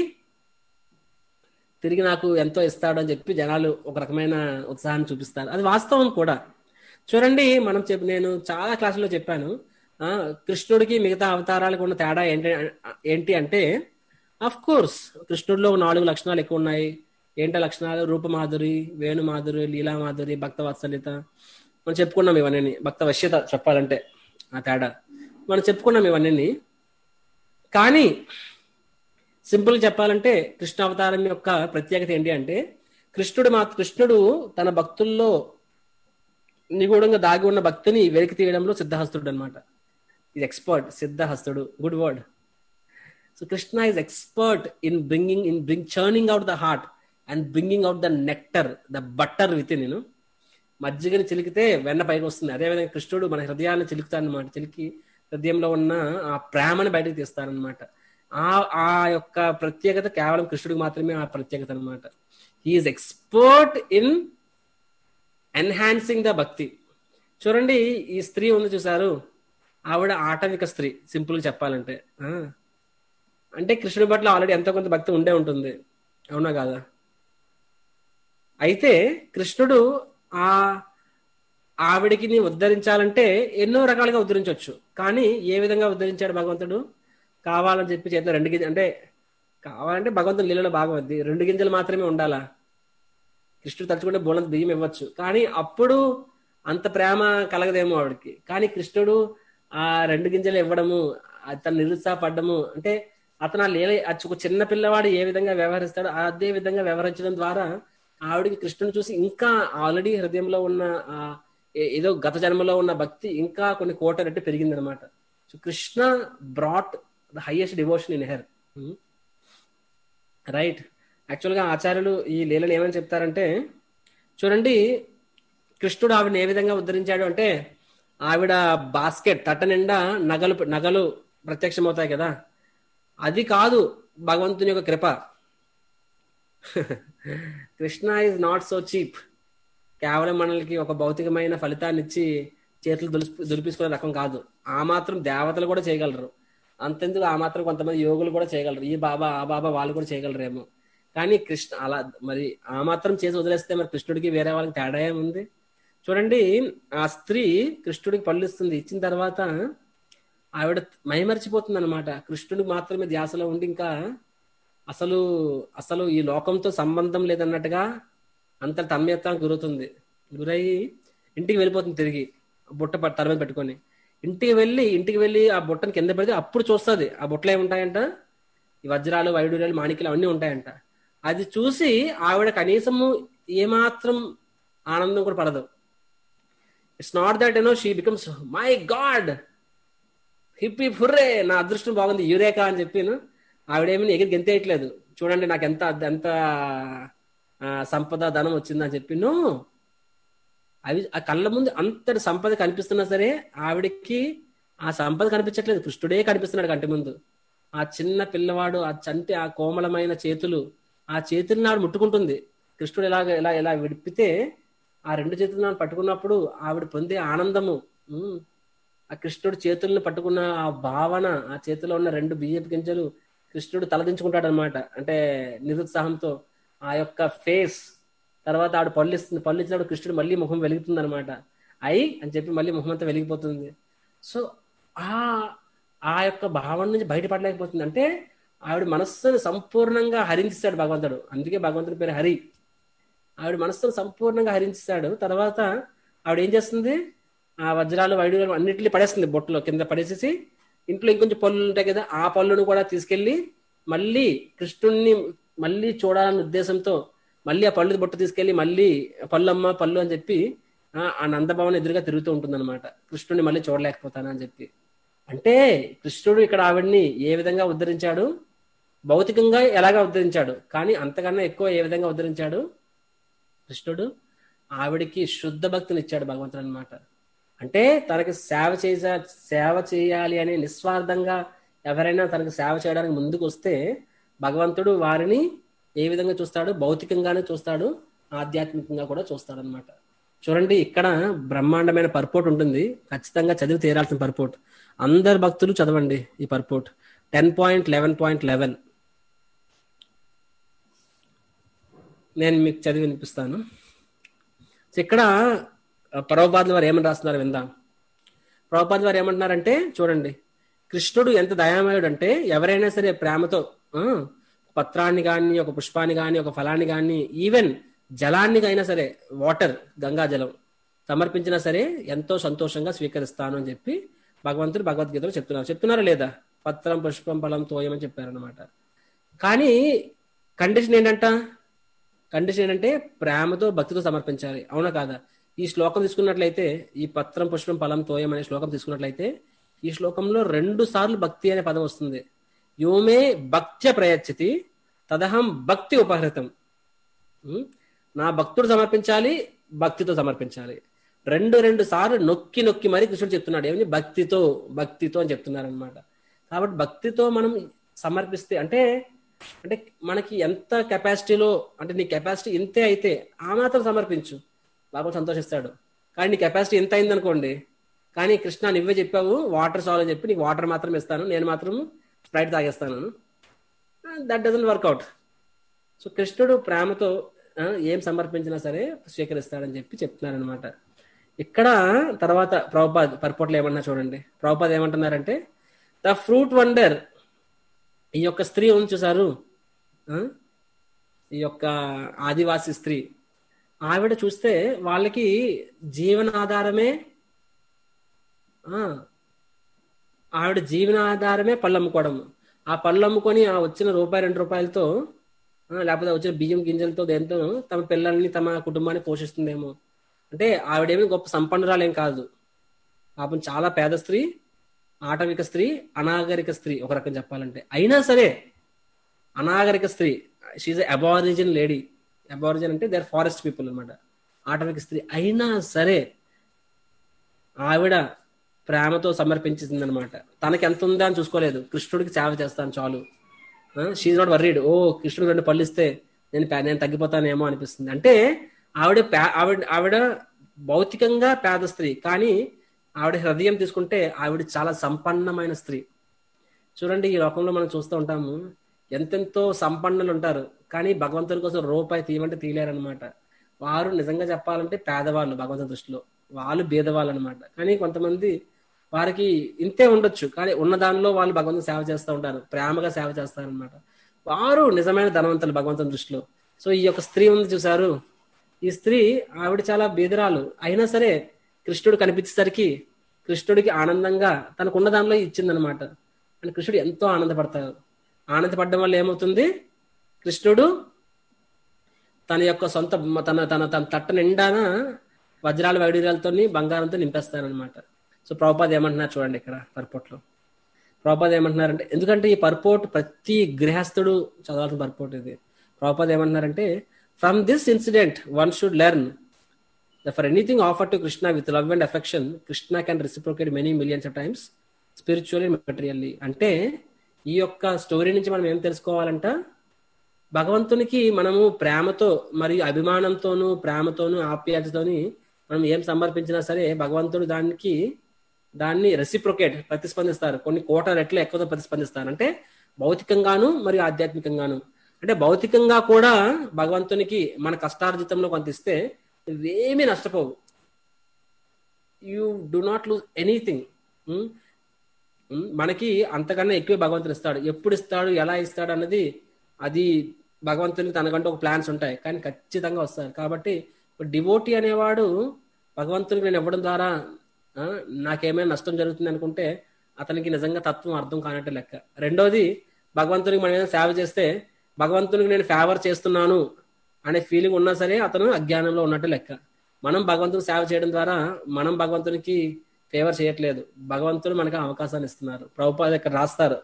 నాకు ఎంతో ఇస్తాడు అని చెప్పి జనాలు ఒక రకమైన ఉత్సాహాన్ని చూపిస్తారు. అది వాస్తవం కూడా. చూడండి, నేను చాలా క్లాసుల్లో చెప్పాను, కృష్ణుడికి మిగతా అవతారాలకు ఉన్న తేడా ఏంటి అంటే, అఫ్ కోర్స్ కృష్ణుడిలో 4 లక్షణాలు ఎక్కువ ఉన్నాయి. ఏంటో లక్షణాలు, రూపమాధురి, వేణుమాధురి, లీలామాధురి, భక్త వాత్సల్యత, మనం చెప్పుకున్నాం ఇవన్నీ. భక్త వశ్యత చెప్పాలంటే ఆ తేడా మనం చెప్పుకున్నాం ఇవన్నీ. కానీ సింపుల్ చెప్పాలంటే కృష్ణ అవతారం యొక్క ప్రత్యేకత ఏంటి అంటే, కృష్ణుడు తన భక్తుల్లో నిగూఢంగా దాగి ఉన్న భక్తిని వెలికి తీయడంలో సిద్ధహస్తుడు అనమాట. Is expert. సిద్ధహస్తుడు, good word. So Krishna is expert in churning out the heart and bringing out the nectar, the butter within. మజ్జిగని చిలికితే వెన్న పైకి వస్తుంది. అదేవిధంగా కృష్ణుడు మన హృదయాన్ని చిలుకుతాడనమాట. చిలికి హృదయంలో ఉన్న ఆ ప్రేమను బయటకు తీస్తారనమాట. ఆ యొక్క ప్రత్యేకత కేవలం కృష్ణుడికి మాత్రమే ఆ ప్రత్యేకత అనమాట. He's expert in enhancing the bhakti. చూడండి, ఈ స్త్రీ ఉంది చూసారు, ఆవిడ ఆటవిక స్త్రీ. సింపుల్ గా చెప్పాలంటే అంటే కృష్ణుడి పట్ల ఆల్రెడీ ఎంతో కొంత భక్తి ఉండే ఉంటుంది, అవునా కాదా? అయితే కృష్ణుడు ఆవిడికి ఉద్ధరించాలంటే ఎన్నో రకాలుగా ఉద్ధరించవచ్చు. కానీ ఏ విధంగా ఉద్ధరించాడు భగవంతుడు? కావాలని చెప్పి చేతిలో 2 గింజలు, అంటే కావాలంటే భగవంతుని లీలలో భాగం అది. 2 గింజలు మాత్రమే ఉండాలా? కృష్ణుడు తలుచుకుంటే బోలంత బియ్యం ఇవ్వచ్చు, కానీ అప్పుడు అంత ప్రేమ కలగదేమో ఆవిడకి. కానీ కృష్ణుడు ఆ 2 గింజలు ఇవ్వడము, తను నిరుత్సాహపడ్డము అంటే అతను ఆ లీల ఒక చిన్న పిల్లవాడు ఏ విధంగా వ్యవహరిస్తాడో అదే విధంగా వ్యవహరించడం ద్వారా ఆవిడకి కృష్ణుని చూసి ఇంకా ఆల్రెడీ హృదయంలో ఉన్న ఆ ఏదో గత జన్మలో ఉన్న భక్తి ఇంకా కొన్ని కోట రెట్టు పెరిగింది అనమాట. So Krishna brought the highest devotion in her. Right. యాక్చువల్గా ఆచార్యులు ఈ లీలను ఏమని చెప్తారంటే, చూడండి కృష్ణుడు ఆవిడని ఏ విధంగా ఉద్ధరించాడు అంటే, ఆవిడ బాస్కెట్ తట్ట నిండా నగలు ప్రత్యక్షమవుతాయి కదా, అది కాదు భగవంతుని యొక్క కృప. Krishna is not so cheap. కేవలం మనకి ఒక భౌతికమైన ఫలితాన్ని ఇచ్చి చేతులు దులిపించుకునే రకం కాదు. ఆ మాత్రం దేవతలు కూడా చేయగలరు. అంతెందుకు, ఆ మాత్రం కొంతమంది యోగులు కూడా చేయగలరు. ఈ బాబా ఆ బాబా వాళ్ళు కూడా చేయగలరేమో. కానీ కృష్ణ అలా మరి ఆ మాత్రం చేసి వదిలేస్తే మరి కృష్ణుడికి వేరే వాళ్ళకి తేడా ఏముంది? చూడండి, ఆ స్త్రీ కృష్ణుడికి పళ్ళు ఇస్తుంది. ఇచ్చిన తర్వాత ఆవిడ మైమరిచిపోతుంది అనమాట. కృష్ణుడికి మాత్రమే ధ్యాసలో ఉండి ఇంకా అసలు అసలు ఈ లోకంతో సంబంధం లేదన్నట్టుగా అంత తన్మయత్వానికి గురయ్యి ఇంటికి వెళ్ళిపోతుంది. తిరిగి బుట్ట తల మీద పెట్టుకొని ఇంటికి వెళ్ళి ఆ బుట్టని కింద పెడితే అప్పుడు చూస్తుంది ఆ బుట్టలు ఏముంటాయంట, ఈ వజ్రాలు వైడూర్యాలు మాణిక్యాలు అవన్నీ ఉంటాయంట. అది చూసి ఆవిడ కనీసము ఏమాత్రం ఆనందం కూడా పడదు. It's not that she becomes my god hippie furry, నా అదృష్టం బాగుంది యురేకా అని చెప్పిను. ఆవిడేమీ ఎగిరి గెంతేయట్లేదు, చూడండి నాకు ఎంత సంపద ధనం వచ్చిందని చెప్పిను. అవి ఆ కళ్ళ ముందు అంతటి సంపద కనిపిస్తున్నా సరే ఆవిడకి ఆ సంపద కనిపించట్లేదు, కృష్ణుడే కనిపిస్తున్నాడు కంటి ముందు. ఆ చిన్న పిల్లవాడు ఆ కోమలమైన చేతులు, ఆ చేతులను ఆవిడ ముట్టుకుంటుంది. కృష్ణుడు ఇలా విడిపితే ఆ 2 చేతులను ఆవిడ పట్టుకున్నప్పుడు ఆవిడ పొందే ఆనందము, ఆ కృష్ణుడు చేతులను పట్టుకున్న ఆ భావన, ఆ చేతిలో ఉన్న 2 బియ్యపు గింజలు కృష్ణుడు తలదించుకుంటాడు అనమాట. అంటే నిరుత్సాహంతో ఆ యొక్క ఫేస్. తర్వాత ఆవిడ పళ్ళు ఇస్తుంది. పళ్ళు ఇచ్చినప్పుడు కృష్ణుడు మళ్ళీ ముఖం వెలుగుతుంది అనమాట. అని చెప్పి మళ్ళీ ముఖం అంతా వెలిగిపోతుంది. సో ఆ యొక్క భావన నుంచి బయటపడలేకపోతుంది. అంటే ఆవిడ మనస్సును సంపూర్ణంగా హరించాడు భగవంతుడు. అందుకే భగవంతుడి పేరు హరి. ఆవిడ మనస్సును సంపూర్ణంగా హరించాడు. తర్వాత ఆవిడ ఏం చేస్తుంది, ఆ వజ్రాలు వైడూర్యాలు అన్నింటినీ పడేస్తుంది బొట్టులో కింద పడేసేసి, ఇంట్లో ఇంకొంచెం పళ్ళు ఉంటాయి కదా, ఆ పళ్ళును కూడా తీసుకెళ్లి మళ్ళీ కృష్ణుణ్ణి మళ్ళీ చూడాలనే ఉద్దేశంతో మళ్ళీ ఆ పళ్ళు బొట్టు తీసుకెళ్లి మళ్ళీ పళ్ళమ్మ పళ్ళు అని చెప్పి ఆ నందభవన్ ఎదురుగా తిరుగుతూ ఉంటుంది అనమాట. కృష్ణుడిని మళ్ళీ చూడలేకపోతానని చెప్పి. అంటే కృష్ణుడు ఇక్కడ ఆవిడ్ని ఏ విధంగా ఉద్ధరించాడు, భౌతికంగా ఎలాగా ఉద్ధరించాడు, కానీ అంతకన్నా ఎక్కువ ఏ విధంగా ఉద్ధరించాడు కృష్ణుడు, ఆవిడికి శుద్ధ భక్తిని ఇచ్చాడు భగవంతుడు అనమాట. అంటే తనకి సేవ చేయాలి అనే నిస్వార్థంగా ఎవరైనా తనకు సేవ చేయడానికి ముందుకు వస్తే భగవంతుడు వారిని ఏ విధంగా చూస్తాడు, భౌతికంగానే చూస్తాడు, ఆధ్యాత్మికంగా కూడా చూస్తాడు అనమాట. చూడండి, ఇక్కడ బ్రహ్మాండమైన పర్పోర్ట్ ఉంటుంది, ఖచ్చితంగా చదివి తీరాల్సిన పర్పోర్ట్. అందరు భక్తులు చదవండి ఈ పర్పోర్ట్. 10.11.11 నేను మీకు చదివి వినిపిస్తాను. ఇక్కడ ప్రభుపాదుల వారు ఏమని రాస్తున్నారు విందాం. ప్రభుపాదుల వారు ఏమంటున్నారంటే, చూడండి, కృష్ణుడు ఎంత దయామయుడు అంటే ఎవరైనా సరే ప్రేమతో పత్రాన్ని కానీ, ఒక పుష్పాన్ని కానీ, ఒక ఫలాన్ని కానీ, ఈవెన్ జలాన్ని అయినా సరే, వాటర్ గంగా జలం సమర్పించినా సరే ఎంతో సంతోషంగా స్వీకరిస్తాను అని చెప్పి భగవంతుడు భగవద్గీతలో చెప్తున్నారా లేదా? పత్రం పుష్పం ఫలం తోయమని చెప్పారనమాట. కానీ కండిషన్ ఏంటంటే ప్రేమతో భక్తితో సమర్పించాలి. అవునా కాదా? ఈ శ్లోకం తీసుకున్నట్లయితే, ఈ పత్రం పుష్పం ఫలం తోయం అనే శ్లోకం తీసుకున్నట్లయితే, ఈ శ్లోకంలో 2 సార్లు భక్తి అనే పదం వస్తుంది. యోమే భక్త్య ప్రయచ్చతి తదహం భక్తి ఉపహృతం. నా భక్తుడు సమర్పించాలి, భక్తితో సమర్పించాలి. 2 సార్లు నొక్కి మరి కృష్ణుడు చెప్తున్నాడు. ఏమని? భక్తితో అని చెప్తున్నారు అనమాట. కాబట్టి భక్తితో మనం సమర్పిస్తే అంటే మనకి ఎంత కెపాసిటీలో, అంటే నీ కెపాసిటీ ఇంతే అయితే ఆ మాత్రం సమర్పించు, బాబు సంతోషిస్తాడు. కానీ నీ కెపాసిటీ ఎంత అయింది అనుకోండి, కానీ కృష్ణ నువ్వే చెప్పావు వాటర్ సాల్వ్ అని చెప్పి నీకు వాటర్ మాత్రం ఇస్తాను, నేను మాత్రం స్ప్రైట్ తాగేస్తాను, దట్ డజంట్ వర్కౌట్. సో కృష్ణుడు ప్రేమతో ఏం సమర్పించినా సరే స్వీకరిస్తాడని చెప్పి చెప్తున్నారనమాట. ఇక్కడ తర్వాత ప్రభుపాద్ పర్పోర్ట్లో ఏమన్నా చూడండి. ప్రభుపాద్ ఏమంటున్నారంటే, ద ఫ్రూట్ వండర్, ఈ యొక్క స్త్రీ ఉంది చూసారు, ఆ, ఈ యొక్క ఆదివాసి స్త్రీ, ఆవిడ చూస్తే వాళ్ళకి జీవనాధారమే, ఆ ఆవిడ జీవనాధారమే పళ్ళు అమ్ముకోవడం. ఆ పళ్ళు అమ్ముకొని ఆ వచ్చిన రూపాయి 2 రూపాయలతో, లేకపోతే వచ్చిన బియ్యం గింజలతో దేంతో తమ పిల్లల్ని తమ కుటుంబాన్ని పోషిస్తుందేమో. అంటే ఆవిడేమి గొప్ప సంపన్నురాలేం కాదు, పాపం చాలా పేద స్త్రీ, ఆటవిక స్త్రీ, అనాగరిక స్త్రీ ఒక రకం చెప్పాలంటే. అయినా సరే అనాగరిక స్త్రీ, షీఈ్ అబారిజిన్ లేడీ. అబారిజిన్ అంటే దే ఆర్ ఫారెస్ట్ పీపుల్ అనమాట, ఆటవిక స్త్రీ. అయినా సరే ఆవిడ ప్రేమతో సమర్పించింది అనమాట. తనకి ఎంత ఉందా అని చూసుకోలేదు, కృష్ణుడికి సేవ చేస్తాను చాలు. షీఈ్ నాట్ వర్రీడ్, ఓ కృష్ణుడు 2 పళ్ళు ఇస్తే నేను తగ్గిపోతానేమో అనిపిస్తుంది. అంటే ఆవిడ భౌతికంగా పేద స్త్రీ, కానీ ఆవిడ హృదయం తీసుకుంటే ఆవిడ చాలా సంపన్నమైన స్త్రీ. చూడండి, ఈ లోకంలో మనం చూస్తూ ఉంటాము, ఎంతెంతో సంపన్నులు ఉంటారు, కానీ భగవంతుని కోసం రూపాయి తీయమంటే తీయలేరనమాట. వారు నిజంగా చెప్పాలంటే పేదవాళ్ళు భగవంతుని దృష్టిలో, వాళ్ళు బీదవాళ్ళు అనమాట. కానీ కొంతమంది వారికి ఇంతే ఉండొచ్చు, కానీ ఉన్న దానిలో వాళ్ళు భగవంతుని సేవ చేస్తూ ఉంటారు, ప్రేమగా సేవ చేస్తారనమాట. వారు నిజమైన ధనవంతులు భగవంతుని దృష్టిలో. సో ఈ యొక్క స్త్రీ ఉంది చూసారు, ఈ స్త్రీ ఆవిడ చాలా బీదరాలు. అయినా సరే కృష్ణుడు కనిపించేసరికి కృష్ణుడికి ఆనందంగా తనకున్న దానిలో ఇచ్చిందనమాట. అని కృష్ణుడు ఎంతో ఆనందపడతారు. ఆనందపడడం వల్ల ఏమవుతుంది, కృష్ణుడు తన యొక్క సొంత తన తన తన తట్ట నిండాన వజ్రాల వైడూర్యాలతో బంగారంతో నింపేస్తారనమాట. సో ప్రభుపాద ఏమంటున్నారు చూడండి ఇక్కడ పర్పోట్లో. ప్రభుపాద ఏమంటున్నారంటే, ఎందుకంటే ఈ పర్పోట్ ప్రతి గృహస్థుడు చదవాల్సిన పర్పోట్ ఇది. ప్రభుపాద ఏమంటున్నారంటే, from this incident one should learn that for anything offered to Krishna with love and affection, Krishna can reciprocate many millions of times spiritually and materially. అంటే ఈ యొక్క స్టోరీ నుంచి మనం ఏం తెలుసుకోవాలంట, భగవంతునికి మనము ప్రేమతో మరియు అభిమానంతోనూ ప్రేమతోనూ ఆప్యాయతతోని మనం ఏం సమర్పించినా సరే భగవంతుడు దాన్ని రెసిప్రొకేట్ ప్రతిస్పందిస్తారు, కొన్ని 1,000,000 రెట్లు ఎక్కువతో ప్రతిస్పందిస్తారు. అంటే భౌతికంగాను మరియు ఆధ్యాత్మికంగాను. అంటే భౌతికంగా కూడా భగవంతునికి మన కష్టార్జితంలో కొంత ఇస్తే నువ్వేమీ నష్టపోవు, you do not lose anything. మనకి అంతకన్నా ఎక్కువ భగవంతుడు ఇస్తాడు. ఎప్పుడు ఇస్తాడు, ఎలా ఇస్తాడు అన్నది అది భగవంతునికి తనకంటూ ఒక ప్లాన్స్ ఉంటాయి, కానీ ఖచ్చితంగా వస్తారు. కాబట్టి డివోటీ అనేవాడు భగవంతునికి నేను ఇవ్వడం ద్వారా నాకేమైనా నష్టం జరుగుతుంది అనుకుంటే అతనికి నిజంగా తత్వం అర్థం కానట్టు లెక్క. రెండోది, భగవంతునికి మనం ఏదైనా సేవ చేస్తే భగవంతునికి నేను ఫేవర్ చేస్తున్నాను అనే ఫీలింగ్ ఉన్నా సరే అతను అజ్ఞానంలో ఉన్నట్టు లెక్క. మనం భగవంతునికి సేవ చేయడం ద్వారా మనం భగవంతునికి ఫేవర్ చేయట్లేదు, భగవంతుడు మనకు అవకాశాన్ని ఇస్తున్నారు. ప్రభుపాద ఇక్కడ రాస్తారు.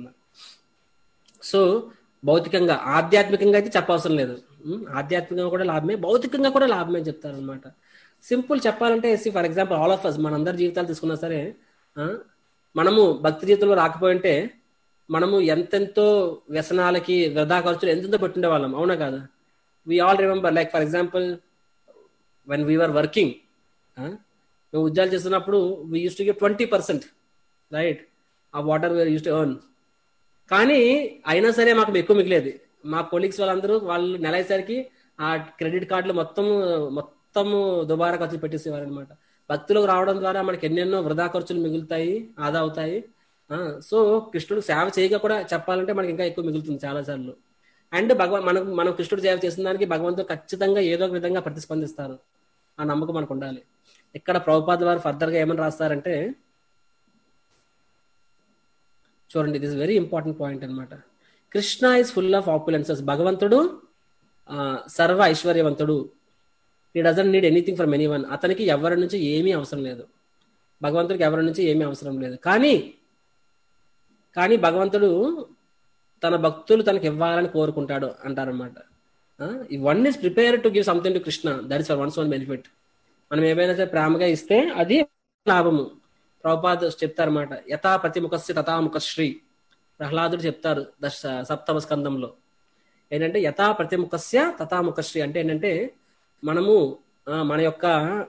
సో భౌతికంగా ఆధ్యాత్మికంగా అయితే చెప్పవసరం లేదు, ఆధ్యాత్మికంగా కూడా లాభమే, భౌతికంగా కూడా లాభమే చెప్తారు అనమాట. సింపుల్ చెప్పాలంటే, for example all of us మనందరి జీవితాలు తీసుకున్నా సరే, మనము భక్తి జీవితంలో రాకపోయింటే మనము ఎంతెంతో వ్యసనాలకి వృధా ఖర్చులు ఎంతెంతో పెట్టుండే వాళ్ళం, అవునా కాదు? We all remember, like for example, when we were working, మేము ఉద్యోగాలు చేస్తున్నప్పుడు we used to give 20%, right, of whatever we used to earn. కానీ అయినా సరే మాకు ఎక్కువ మిగిలేదు. మా కొలీగ్స్ వాళ్ళందరూ వాళ్ళు నెల అయ్యేసరికి ఆ క్రెడిట్ కార్డులు మొత్తము దుబారా ఖర్చులు పెట్టేసేవారు అనమాట. భక్తులకు రావడం ద్వారా మనకి ఎన్నెన్నో వృధా ఖర్చులు మిగులుతాయి, ఆదా అవుతాయి. సో కృష్ణుడు సేవ చేయగా కూడా చెప్పాలంటే మనకి ఇంకా ఎక్కువ మిగులుతుంది చాలా సార్లు. అండ్ మనం కృష్ణుడు సేవ చేసిన దానికి భగవంతుడు ఖచ్చితంగా ఏదో ఒక విధంగా ప్రతిస్పందిస్తారు, ఆ నమ్మకం మనకు ఉండాలి. ఇక్కడ ప్రభుపాద వారు ఫర్దర్ గా ఏమని రాస్తారంటే, చూడండి, దిస్ వెరీ ఇంపార్టెంట్ పాయింట్ అనమాట. Krishna is full of opulences. భగవంతుడు సర్వ ఐశ్వర్యవంతుడు. He doesn't need anything from anyone. అతనికి ఎవరి నుంచి ఏమీ అవసరం లేదు, భగవంతుడికి ఎవరి నుంచి ఏమీ అవసరం లేదు. కానీ భగవంతుడు తన భక్తులు తనకి ఇవ్వాలని కోరుకుంటాడు అంటారనమాట. One is prepare to give something to Krishna, that is for one's own benefit. మనం ఏమైనా సరే ప్రేమగా ఇస్తే అది లాభము. ప్రభుపాద చెప్తారన్నమాట, యథా ప్రతిముఖస్య తథాముఖశ్రీ. ప్రహ్లాదుడు చెప్తారు సప్తమ స్కందంలో ఏంటంటే, యథా ప్రతిముఖస్య తథాముఖశ్రీ అంటే ఏంటంటే, మనము మన యొక్క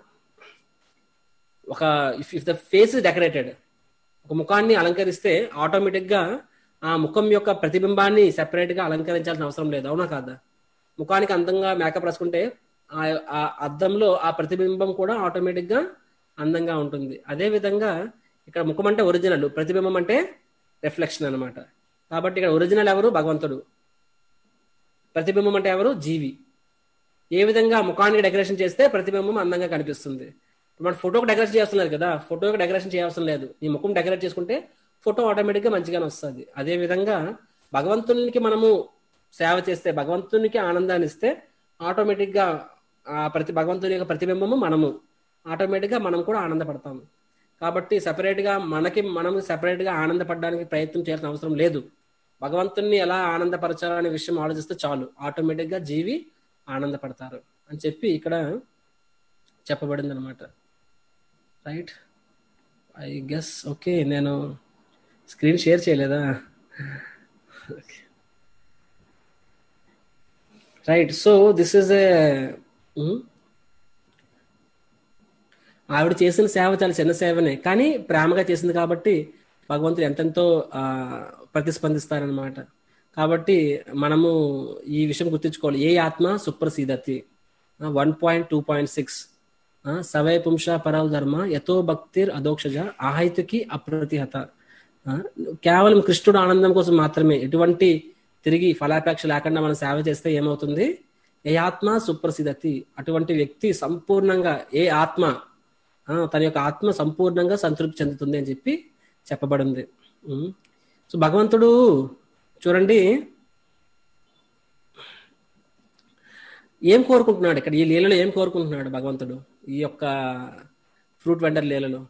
ఒక if the face is decorated, ఒక ముఖాన్ని అలంకరిస్తే ఆటోమేటిక్ గా ఆ ముఖం యొక్క ప్రతిబింబాన్ని సెపరేట్ గా అలంకరించాల్సిన అవసరం లేదు, అవునా కాదా? ముఖానికి అందంగా మేకప్ రాసుకుంటే ఆ అద్దంలో ఆ ప్రతిబింబం కూడా ఆటోమేటిక్ గా అందంగా ఉంటుంది. అదే విధంగా ఇక్కడ ముఖం అంటే ఒరిజినల్, ప్రతిబింబం అంటే రిఫ్లెక్షన్ అనమాట. కాబట్టి ఇక్కడ ఒరిజినల్ ఎవరు? భగవంతుడు. ప్రతిబింబం అంటే ఎవరు? జీవి. ఏ విధంగా ముఖానికి డెకరేషన్ చేస్తే ప్రతిబింబం అందంగా కనిపిస్తుంది. మన ఫోటోకి డెకరేషన్ చేస్తున్నారు కదా, ఫోటోకి డెకరేషన్ చేయాల్సిన లేదు. నీ ముఖం డెకరేట్ చేసుకుంటే ఫోటో ఆటోమేటిక్ గా మంచిగానే వస్తుంది. అదే విధంగా భగవంతునికి మనము సేవ చేస్తే, భగవంతునికి ఆనందాన్ని ఇస్తే ఆటోమేటిక్ గా భగవంతుని యొక్క ప్రతిబింబము మనము ఆటోమేటిక్ గా మనం కూడా ఆనందపడతాము. కాబట్టి సెపరేట్ గా మనం సెపరేట్ గా ఆనందపడడానికి ప్రయత్నం చేయాల్సిన అవసరం లేదు. భగవంతుని ఎలా ఆనందపరచాలనే విషయం ఆలోచిస్తే చాలు, ఆటోమేటిక్ గా జీవి ఆనందపడతారు అని చెప్పి ఇక్కడ చెప్పబడింది అనమాట. Right, I guess okay. నేను స్క్రీన్ షేర్ చేయలేదా? Right, so this is a ఆవిడ చేసిన సేవ చాలా చిన్న సేవనే, కానీ ప్రేమగా చేసింది కాబట్టి భగవంతుడు ఎంతెంతో ప్రతిస్పందిస్తారనమాట. కాబట్టి మనము ఈ విషయం గుర్తించుకోవాలి. ఏ ఆత్మ సుప్రసీదతి 1.2.6 సవై పుంష పరల్ ధర్మ యతో భక్తిర్ అదోక్షజ ఆహైతుకి అప్రతిహత. కేవలం కృష్ణుడు ఆనందం కోసం మాత్రమే, ఎటువంటి తిరిగి ఫలాపేక్ష లేకుండా మనం సేవ చేస్తే ఏమవుతుంది? ఏ ఆత్మ సుప్రసిద్ధతి, అటువంటి వ్యక్తి సంపూర్ణంగా, ఏ ఆత్మ తన యొక్క ఆత్మ సంపూర్ణంగా సంతృప్తి చెందుతుంది అని చెప్పి చెప్పబడింది. సో భగవంతుడు చూడండి ఏం కోరుకుంటున్నాడు ఇక్కడ, ఈ లీలలో ఏం కోరుకుంటున్నాడు భగవంతుడు ఈ యొక్క ఫ్రూట్ వెండర్ లీలలో.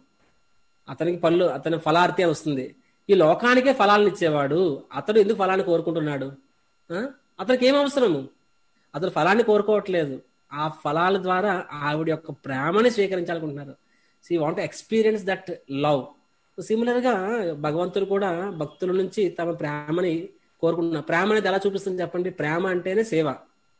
అతని ఫలార్తి అని వస్తుంది. ఈ లోకానికే ఫలాలను ఇచ్చేవాడు అతడు ఎందుకు ఫలాన్ని కోరుకుంటున్నాడు? అతనికి ఏం అవసరము? అతను ఫలాన్ని కోరుకోవట్లేదు, ఆ ఫలాల ద్వారా ఆవిడ యొక్క ప్రేమని స్వీకరించాలనుకుంటున్నారు. So you want to experience that love. Similar గా భగవంతుడు కూడా భక్తుల నుంచి తమ ప్రేమని కోరుకుంటున్నారు. ప్రేమ అనేది ఎలా చూపిస్తుంది చెప్పండి? ప్రేమ అంటేనే సేవ.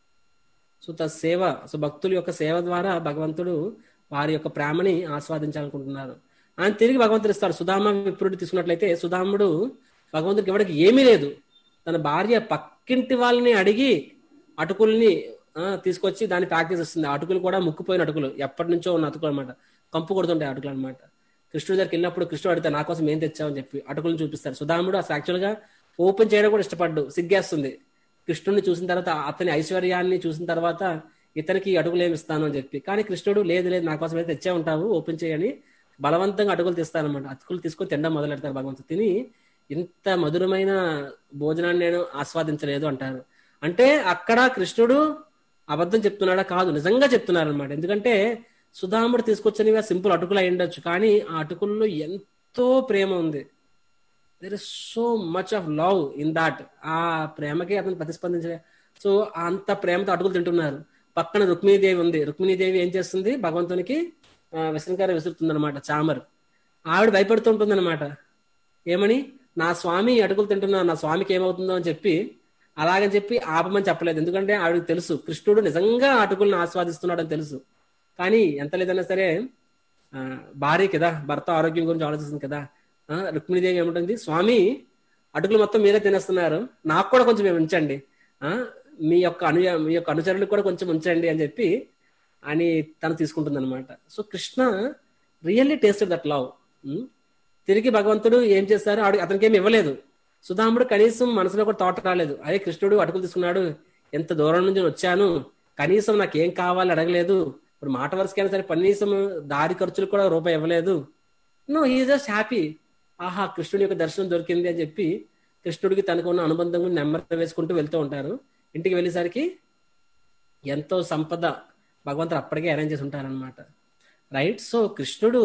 సో సేవ, సో భక్తుల యొక్క సేవ ద్వారా భగవంతుడు వారి యొక్క ప్రేమని ఆస్వాదించాలనుకుంటున్నారు. ఆయన తిరిగి భగవంతుడు ఇస్తాడు. సుధామ విప్రుడు తీసుకున్నట్లయితే సుధాముడు భగవంతుడికి ఇవ్వడానికి ఏమీ లేదు, తన భార్య పక్కింటి వాళ్ళని అడిగి అటుకుల్ని తీసుకొచ్చి దాన్ని ప్యాక్ చేసి వస్తుంది. అటుకులు కూడా ముక్కుపోయిన అటుకులు, ఎప్పటి నుంచో ఉన్న అటుకులు అనమాట, కంపు కొడుతుంటాయి అటుకులు అనమాట. కృష్ణుడి దగ్గరికి వెళ్ళినప్పుడు కృష్ణుడు అడిగితే నా కోసం ఏం తెచ్చావని చెప్పి అటుకులను చూపిస్తాడు. సుధాముడు అసలు యాక్చువల్ గా ఓపెన్ చేయడం కూడా ఇష్టపడ్డు, సిగ్గేస్తుంది. కృష్ణుడిని చూసిన తర్వాత, అతని ఐశ్వర్యాన్ని చూసిన తర్వాత ఇతనికి అటుకులు ఏమి ఇస్తాను అని చెప్పి, కానీ కృష్ణుడు లేదు నా కోసం అయితే తెచ్చే ఉంటావు, ఓపెన్ చేయని బలవంతంగా అటుకులు తీస్తానమాట. అటుకులు తీసుకొని తినడం మొదలు పెడతారు. భగవంతుడు తిని ఇంత మధురమైన భోజనాన్ని నేను ఆస్వాదించలేదు అంటారు. అంటే అక్కడ కృష్ణుడు అబద్ధం చెప్తున్నాడా? కాదు, నిజంగా చెప్తున్నారు అనమాట. ఎందుకంటే సుధాముడు తీసుకొచ్చినవి సింపుల్ అటుకులు అయి ఉండొచ్చు, కానీ ఆ అటుకుల్లో ఎంతో ప్రేమ ఉంది. There is so much of love in that. ఆ ప్రేమకి అతను ప్రతిస్పందించలే. సో అంత ప్రేమతో అటుకులు తింటున్నారు. పక్కన రుక్మిణీదేవి ఉంది. రుక్మిణీదేవి ఏం చేస్తుంది? భగవంతునికి విసనకార విసురుతుంది అనమాట, చామర్. ఆవిడ భయపడుతూ ఉంటుంది అనమాట. ఏమని? నా స్వామి అటుకులు తింటున్నా, నా స్వామికి ఏమవుతుందో అని చెప్పి, అలాగని చెప్పి ఆపమని చెప్పలేదు. ఎందుకంటే ఆవిడకి తెలుసు కృష్ణుడు నిజంగా అటుకులను ఆస్వాదిస్తున్నాడు అని తెలుసు. కానీ ఎంత లేదన్నా సరే భార్య కదా, భర్త ఆరోగ్యం గురించి ఆలోచిస్తుంది కదా. రుక్మిణీదేవి ఏముంటుంది? స్వామి అటుకులు మొత్తం మీరే తినేస్తున్నారు, నాకు కూడా కొంచెం ఉంచండి, మీ యొక్క అనుచరులకు కూడా కొంచెం ఉంచండి అని చెప్పి అని తను తీసుకుంటుంది అనమాట. So Krishna really tasted that love. తిరిగి భగవంతుడు ఏం చేస్తారు? అతనికి ఏమి ఇవ్వలేదు. సుధాముడు కనీసం మనసులో కూడా థాట్ రాలేదు, అరే కృష్ణుడు అటుకులు తీసుకున్నాడు, ఎంత దూరం నుంచి వచ్చాను, కనీసం నాకేం కావాలి అడగలేదు, ఇప్పుడు మాట వరుసకైనా సరే కనీసం దారి ఖర్చులు కూడా రూపాయి ఇవ్వలేదు. No, he just happy. ఆహా, కృష్ణుడి యొక్క దర్శనం దొరికింది అని చెప్పి కృష్ణుడికి తనకు ఉన్న అనుబంధం నెమ్మది వేసుకుంటూ వెళ్తూ ఉంటారు. ఇంటికి వెళ్ళేసరికి ఎంతో సంపద భగవంతుడు అప్పటికే అరేంజ్ చేసి ఉంటారనమాట. రైట్. సో కృష్ణుడు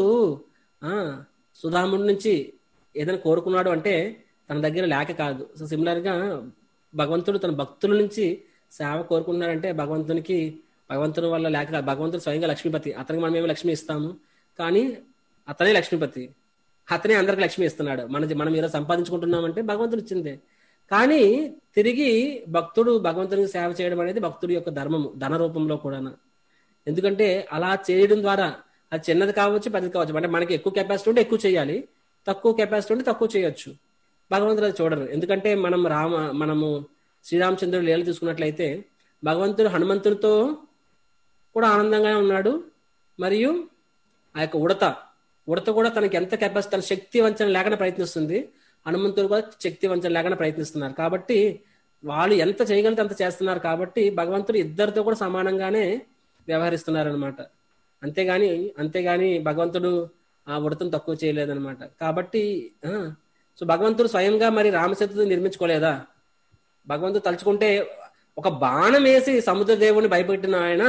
సుధాముడి నుంచి ఏదైనా కోరుకున్నాడు అంటే తన దగ్గర లేక కాదు. సో సిమిలర్ గా భగవంతుడు తన భక్తుల నుంచి సేవ కోరుకున్నాడంటే భగవంతుని వల్ల లేక కాదు. భగవంతుడు స్వయంగా లక్ష్మీపతి. అతనికి మనం ఏమో లక్ష్మి ఇస్తాము, కానీ అతనే లక్ష్మీపతి, అతనే అందరికి లక్ష్మి ఇస్తున్నాడు. మనం ఈరోజు సంపాదించుకుంటున్నామంటే భగవంతుడు ఇచ్చిందే. కానీ తిరిగి భక్తుడు భగవంతునికి సేవ చేయడం అనేది భక్తుడి యొక్క ధర్మము, ధన రూపంలో కూడా. ఎందుకంటే అలా చేయడం ద్వారా అది చిన్నది కావచ్చు, పెద్దది కావచ్చు. అంటే మనకి ఎక్కువ కెపాసిటీ ఉంటే ఎక్కువ చేయాలి, తక్కువ కెపాసిటీ ఉంటే తక్కువ చేయొచ్చు. భగవంతుడు అది చూడరు. ఎందుకంటే మనము శ్రీరామచంద్రుడు లీల తీసుకున్నట్లయితే భగవంతుడు హనుమంతుడితో కూడా ఆనందంగానే ఉన్నాడు. మరియు ఆ యొక్క ఉడత కూడా తనకి ఎంత కెపాసిటీ, తన శక్తి వంచన లేకుండా ప్రయత్నిస్తుంది. హనుమంతుడు కూడా శక్తి వంచన లేకుండా ప్రయత్నిస్తున్నారు. కాబట్టి వాళ్ళు ఎంత చేయగలిగితే అంత చేస్తున్నారు కాబట్టి భగవంతుడు ఇద్దరితో కూడా సమానంగానే వ్యవహరిస్తున్నారు అనమాట. అంతేగాని భగవంతుడు ఆ ఉడతను తక్కువ చేయలేదన్నమాట. కాబట్టి సో భగవంతుడు స్వయంగా మరి రామసేతుని నిర్మించుకోలేదా? భగవంతుడు తలుచుకుంటే ఒక బాణం వేసి సముద్ర దేవుని భయపెట్టిన ఆయన,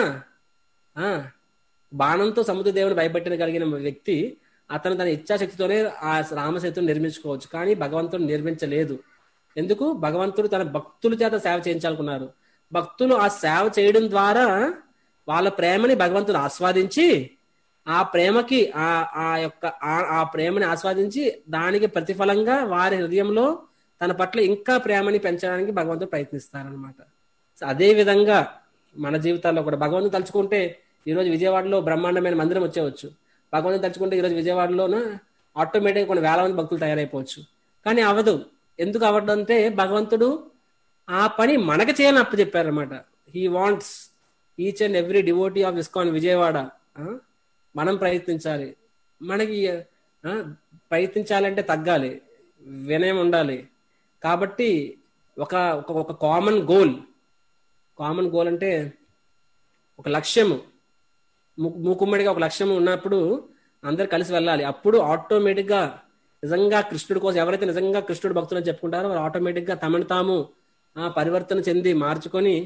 బాణంతో సముద్ర దేవుని భయపెట్టిన కలిగిన వ్యక్తి, అతను తన ఇచ్ఛాశక్తితోనే ఆ రామసేతుని నిర్మించుకోవచ్చు. కానీ భగవంతుడు నిర్మించలేదు. ఎందుకు? భగవంతుడు తన భక్తుల చేత సేవ చేయించాలనుకున్నారు. భక్తులు ఆ సేవ చేయడం ద్వారా వాళ్ళ ప్రేమని భగవంతుడు ఆస్వాదించి, ఆ ప్రేమకి ఆ ప్రేమని ఆస్వాదించి దానికి ప్రతిఫలంగా వారి హృదయంలో తన పట్ల ఇంకా ప్రేమని పెంచడానికి భగవంతుడు ప్రయత్నిస్తారనమాట. అదే విధంగా మన జీవితాల్లో కూడా భగవంతుడు తలుచుకుంటే ఈరోజు విజయవాడలో బ్రహ్మాండమైన మందిరం వచ్చేవచ్చు. భగవంతుడు తలుచుకుంటే ఈరోజు విజయవాడలోన ఆటోమేటిక్గా కొన్ని వేల మంది భక్తులు తయారైపోవచ్చు. కానీ అవదు. ఎందుకు అవ్వడం అంటే భగవంతుడు ఆ పని మనకి చేయాలని అప్పచెప్పారనమాట. He wants each and every devotee of ISKCON Vijayawada. మనం ప్రయత్నించాలి. మనకి ప్రయత్నించాలంటే తగ్గాలి, వినయం ఉండాలి. కాబట్టి ఒక కామన్ గోల్ అంటే ఒక లక్ష్యము, మూకుమ్మడిగా ఒక లక్ష్యం ఉన్నప్పుడు అందరు కలిసి వెళ్ళాలి. అప్పుడు ఆటోమేటిక్ గా నిజంగా కృష్ణుడి కోసం ఎవరైతే నిజంగా కృష్ణుడు భక్తులు అని చెప్పుకుంటారో వారు ఆటోమేటిక్ గా తమను తాము పరివర్తన చెంది మార్చుకొని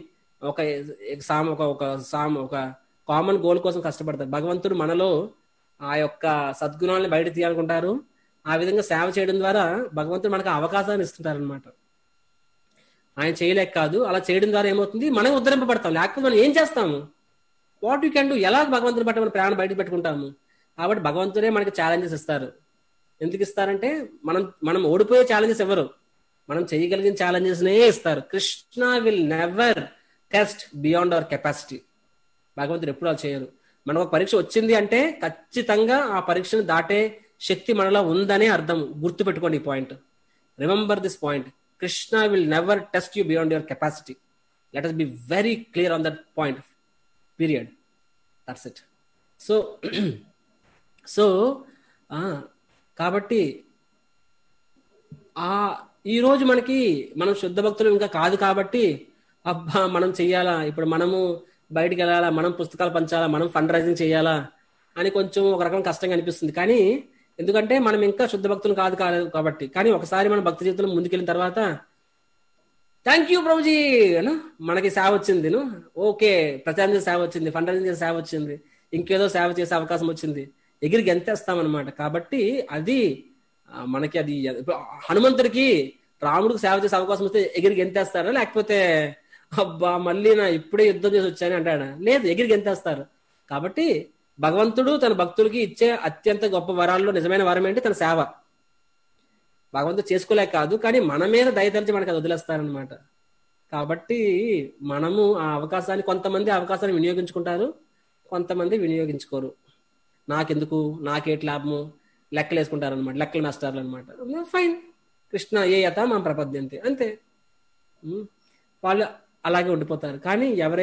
ఒక కామన్ గోల్ కోసం కష్టపడతారు. భగవంతుడు మనలో ఆ యొక్క సద్గుణాలను బయట తీయాలనుకుంటారు. ఆ విధంగా సేవ చేయడం ద్వారా భగవంతుడు మనకు అవకాశాన్ని ఇస్తుంటారు అనమాట. ఆయన చేయలేక కాదు, అలా చేయడం ద్వారా ఏమవుతుంది, మనం ఉద్ధరింపబడతాం. లేకపోతే మనం ఏం చేస్తాము? What you can do? ఎలా భగవంతుని బట్టి మన ప్రాణం బయట పెట్టుకుంటాము? కాబట్టి భగవంతుడే మనకి ఛాలెంజెస్ ఇస్తారు. ఎందుకు ఇస్తారంటే మనం ఓడిపోయే ఛాలెంజెస్ ఎవరు, మనం చేయగలిగిన ఛాలెంజెస్ నే ఇస్తారు. Krishna will never test beyond our capacity. భగవంతుడు ఎప్పుడు అలా చేయరు. మనకు ఒక పరీక్ష వచ్చింది అంటే ఖచ్చితంగా ఆ పరీక్షను దాటే శక్తి మనలో ఉందనే అర్థం. గుర్తు పెట్టుకోండి ఈ point. Remember this point. Krishna will never test you beyond your capacity. Let us be very clear on that point. Period. That's it. So కాబట్టి ఈరోజు మనం శుద్ధ భక్తులు ఇంకా కాదు కాబట్టి అబ్బా మనం చెయ్యాలా, ఇప్పుడు మనము బయటికి వెళ్ళాలా, మనం పుస్తకాలు పంచాలా, మనం ఫండ్ రైజింగ్ చేయాలా అని కొంచెం ఒక రకం కష్టంగా అనిపిస్తుంది. కానీ ఎందుకంటే మనం ఇంకా శుద్ధ భక్తులు కాదు కాబట్టి. కానీ ఒకసారి మన భక్తి జీవితంలో ముందుకెళ్ళిన తర్వాత థ్యాంక్ యూ ప్రభుజీ మనకి సేవ వచ్చింది, ఓకే ప్రచారం సేవ వచ్చింది, ఫండ్ రైజింగ్ చేసే సేవ వచ్చింది, ఇంకేదో సేవ చేసే అవకాశం వచ్చింది, ఎగిరికి గెంతేస్తామన్నమాట. కాబట్టి అది మనకి అది హనుమంతుడికి రాముడికి సేవ చేసే అవకాశం వస్తే ఎగిరికి గెంతేస్తారా, లేకపోతే అబ్బా మళ్ళీ నా ఇప్పుడే యుద్ధం చేసి వచ్చాను అంటాడా? లేదు, ఎగిరికి గెంతేస్తారు. కాబట్టి భగవంతుడు తన భక్తులకి ఇచ్చే అత్యంత గొప్ప వరాల్లో నిజమైన వరం ఏంటి? తన సేవ. భగవంతుడు చేసుకోలేక కాదు, కానీ మన మీద దయతలిచి మనకి అది వదిలేస్తారనమాట. కాబట్టి మనము ఆ అవకాశాన్ని, కొంతమంది అవకాశాన్ని వినియోగించుకుంటారు, కొంతమంది వినియోగించుకోరు. నాకెందుకు, నాకేటి లాభము, లెక్కలు వేసుకుంటారు అనమాట, లెక్కలు నష్టాలు అనమాట. ఫైన్, కృష్ణ ఏ యథా మా ప్రపద్యంతి, అంతే. వాళ్ళు అలాగే ఉండిపోతారు. కానీ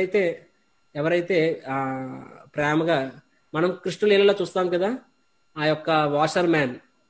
ఎవరైతే ప్రేమగా, మనం కృష్ణుల లీలలో చూస్తాం కదా, ఆ యొక్క వాషర్ మ్యాన్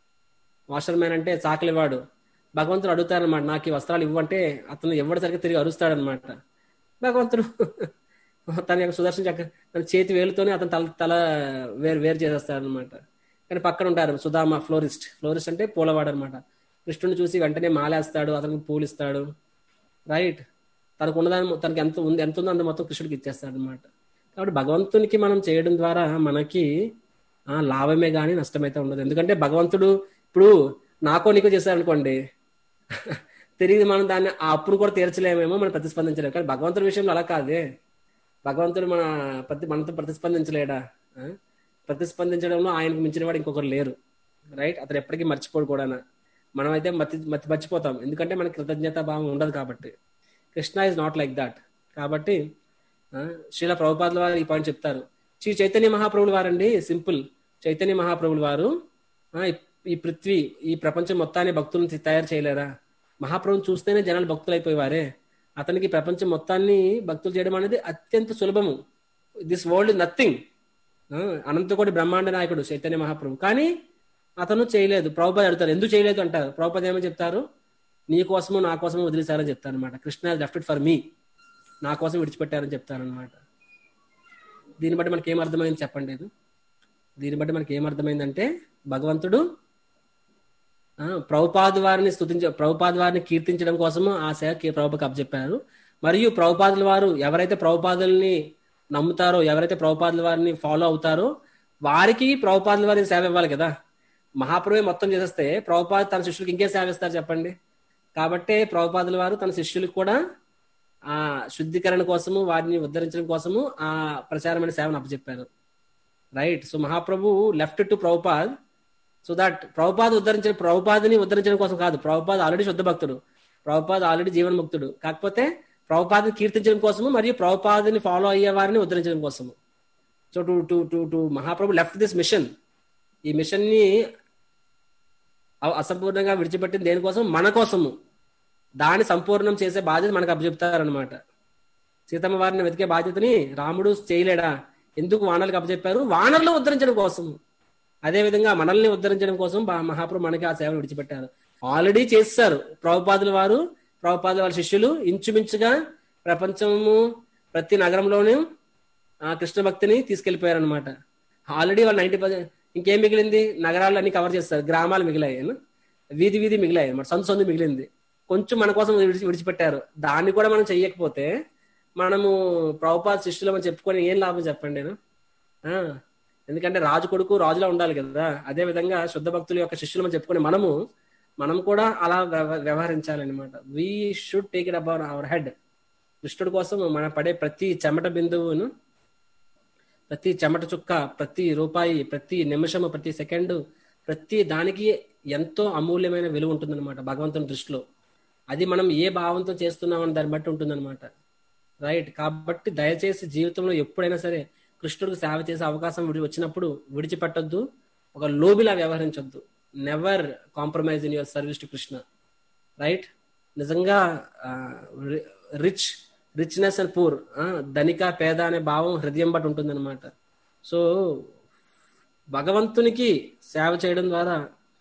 అంటే చాకలివాడు. భగవంతుడు అడుగుతారనమాట, నాకు ఈ వస్త్రాలు ఇవ్వంటే అతను ఎవరి సరిగ్గా తిరిగి అరుస్తాడనమాట. భగవంతుడు తన యొక్క సుదర్శన చక్ర తన చేతి వేలుతోనే అతను తల వేరు చేసేస్తాడనమాట. కానీ పక్కన ఉంటారు సుధామ, ఫ్లోరిస్ట్ అంటే పూలవాడు అనమాట. కృష్ణుని చూసి వెంటనే మాలేస్తాడు, అతనికి పూలు ఇస్తాడు. రైట్, తనకు ఉన్నదాన్ని, తనకి ఎంత ఉందో అంత మొత్తం కృష్ణుడికి ఇచ్చేస్తాడు అనమాట. కాబట్టి భగవంతునికి మనం చేయడం ద్వారా మనకి లాభమే కానీ నష్టమైతే ఉండదు. ఎందుకంటే భగవంతుడు ఇప్పుడు నాకో నీకో చేశారనుకోండి, తిరిగి మనం దాన్ని ఆ అప్పుడు కూడా తీర్చలేమేమో, మనం ప్రతిస్పందించలేము. కానీ భగవంతుడి విషయంలో అలా కాదే. భగవంతుడు మనతో ప్రతిస్పందించలేడా? ప్రతిస్పందించడంలో ఆయనకు మించిన వాడు ఇంకొకరు లేరు. రైట్, అతను ఎప్పటికీ మర్చిపోడు కూడా. మనమైతే మర్చిపోతాం, ఎందుకంటే మనకి కృతజ్ఞత భావం ఉండదు కాబట్టి. Krishna is not like that. కాబట్టి శ్రీల ప్రభుపాదుల వారు ఈ పాయింట్ చెప్తారు. శ్రీ చైతన్య మహాప్రభులు వారండి, సింపుల్. చైతన్య మహాప్రభులు వారు ఈ ప్రపంచం మొత్తాన్ని భక్తులను తయారు చేయలేరా? మహాప్రభుని చూస్తేనే జనాలు భక్తులు అయిపోయేవారే. అతనికి ప్రపంచం మొత్తాన్ని భక్తులు చేయడం అనేది అత్యంత సులభము. This world is nothing. అనంతకోటి బ్రహ్మాండ నాయకుడు చైతన్య మహాప్రభు, కానీ అతను చేయలేదు. ప్రభుపాద అడుగుతారు, ఎందుకు చేయలేదు అంటారు. ప్రభుపాద ఏమని చెప్తారు? నీ కోసము నా కోసము వదిలేశారని చెప్తారనమాట. Krishna left it for me, నా కోసం విడిచిపెట్టారని చెప్తారనమాట. దీన్ని బట్టి మనకి ఏమర్థమైంది చెప్పండి? దీన్ని బట్టి మనకి ఏమర్థమైందంటే భగవంతుడు ప్రభుపాద వారిని కీర్తించడం కోసము ఆ సేవ ప్రభుపాదకు అప్పచెప్పారు. మరియు ప్రభుపాదుల వారు ఎవరైతే ప్రభుపాదుల్ని నమ్ముతారో, ఎవరైతే ప్రభుపాదుల వారిని ఫాలో అవుతారో వారికి ప్రభుపాదుల వారిని సేవ ఇవ్వాలి కదా. మహాప్రభువే మొత్తం చేసేస్తే ప్రభుపాద తన శిష్యులకు ఇంకేం సేవ ఇస్తారు చెప్పండి? కాబట్టే ప్రభుపాదుల వారు తన శిష్యులకు కూడా ఆ శుద్ధీకరణ కోసము, వారిని ఉద్ధరించడం కోసము ఆ ప్రచారమైన సేవను అప్పచెప్పారు. Right. So Mahaprabhu left to Prabhupad so that ప్రభుపాదని ఉద్ధరించడం కోసం కాదు. ప్రభుపాద్ ఆల్రెడీ శుద్ధ భక్తుడు, ప్రభుపాద్ ఆల్రెడీ జీవన్ముక్తుడు. కాకపోతే ప్రభుపాదని కీర్తించడం కోసము మరియు ప్రభుపాదని ఫాలో అయ్యే వారిని ఉద్ధరించడం కోసము. So to Mahaprabhu left this mission. ఈ మిషన్ ని అసంపూర్ణంగా విడిచిపెట్టింది దేనికోసం? మన కోసము. దాన్ని సంపూర్ణం చేసే బాధ్యత మనకు అప్పచెప్తారనమాట. సీతమ్మ వారిని వెతికే బాధ్యతని రాముడు చేయలేడా? ఎందుకు వానరులకు అప్పచెప్పారు? వానరులను ఉద్ధరించడం కోసము. అదేవిధంగా మనల్ని ఉద్ధరించడం కోసం మహాప్రభు మనకి ఆ సేవను విడిచిపెట్టారు. ఆల్రెడీ చేస్తారు ప్రభుపాదుల వారి శిష్యులు. ఇంచుమించుగా ప్రపంచము ప్రతి నగరంలోనూ ఆ కృష్ణ భక్తిని తీసుకెళ్లిపోయారు అనమాట. ఆల్రెడీ వాళ్ళు 90%. ఇంకేం మిగిలింది? నగరాలు అన్ని కవర్ చేస్తారు, గ్రామాలు మిగిలాయి, వీధి మిగిలాయి అన్నమాట, సందు మిగిలింది. కొంచెం మన కోసం విడిచిపెట్టారు. దాన్ని కూడా మనం చెయ్యకపోతే మనము ప్రభుపాద శిష్యులు అని చెప్పుకొని ఏం లాభం చెప్పండి నేను? ఎందుకంటే రాజు కొడుకు రాజులా ఉండాలి కదా. అదే విధంగా శుద్ధ భక్తుల యొక్క శిష్యులు అని చెప్పుకొని మనం కూడా అలా వ్యవహరించాలన్నమాట. We should take it about our head. కృష్ణుడి కోసం మనం పడే ప్రతి చెమట బిందువును, ప్రతి చెమట చుక్క, ప్రతి రూపాయి, ప్రతి నిమిషము, ప్రతి సెకండ్, ప్రతి దానికి ఎంతో అమూల్యమైన విలువ ఉంటుందన్నమాట భగవంతుని దృష్టిలో. అది మనం ఏ భావంతో చేస్తున్నామని దాన్ని బట్టి ఉంటుందన్నమాట. రైట్. కాబట్టి దయచేసి జీవితంలో ఎప్పుడైనా సరే కృష్ణుడికి సేవ చేసే అవకాశం వచ్చినప్పుడు విడిచిపెట్టొద్దు, ఒక లోబిలా వ్యవహరించొద్దు. Never compromise in your service to Krishna. Right. నిజంగా రిచ్నెస్ అండ్ పూర్, ధనిక పేద అనే భావం హృదయం బట్టి ఉంటుందన్నమాట. సో భగవంతునికి సేవ చేయడం ద్వారా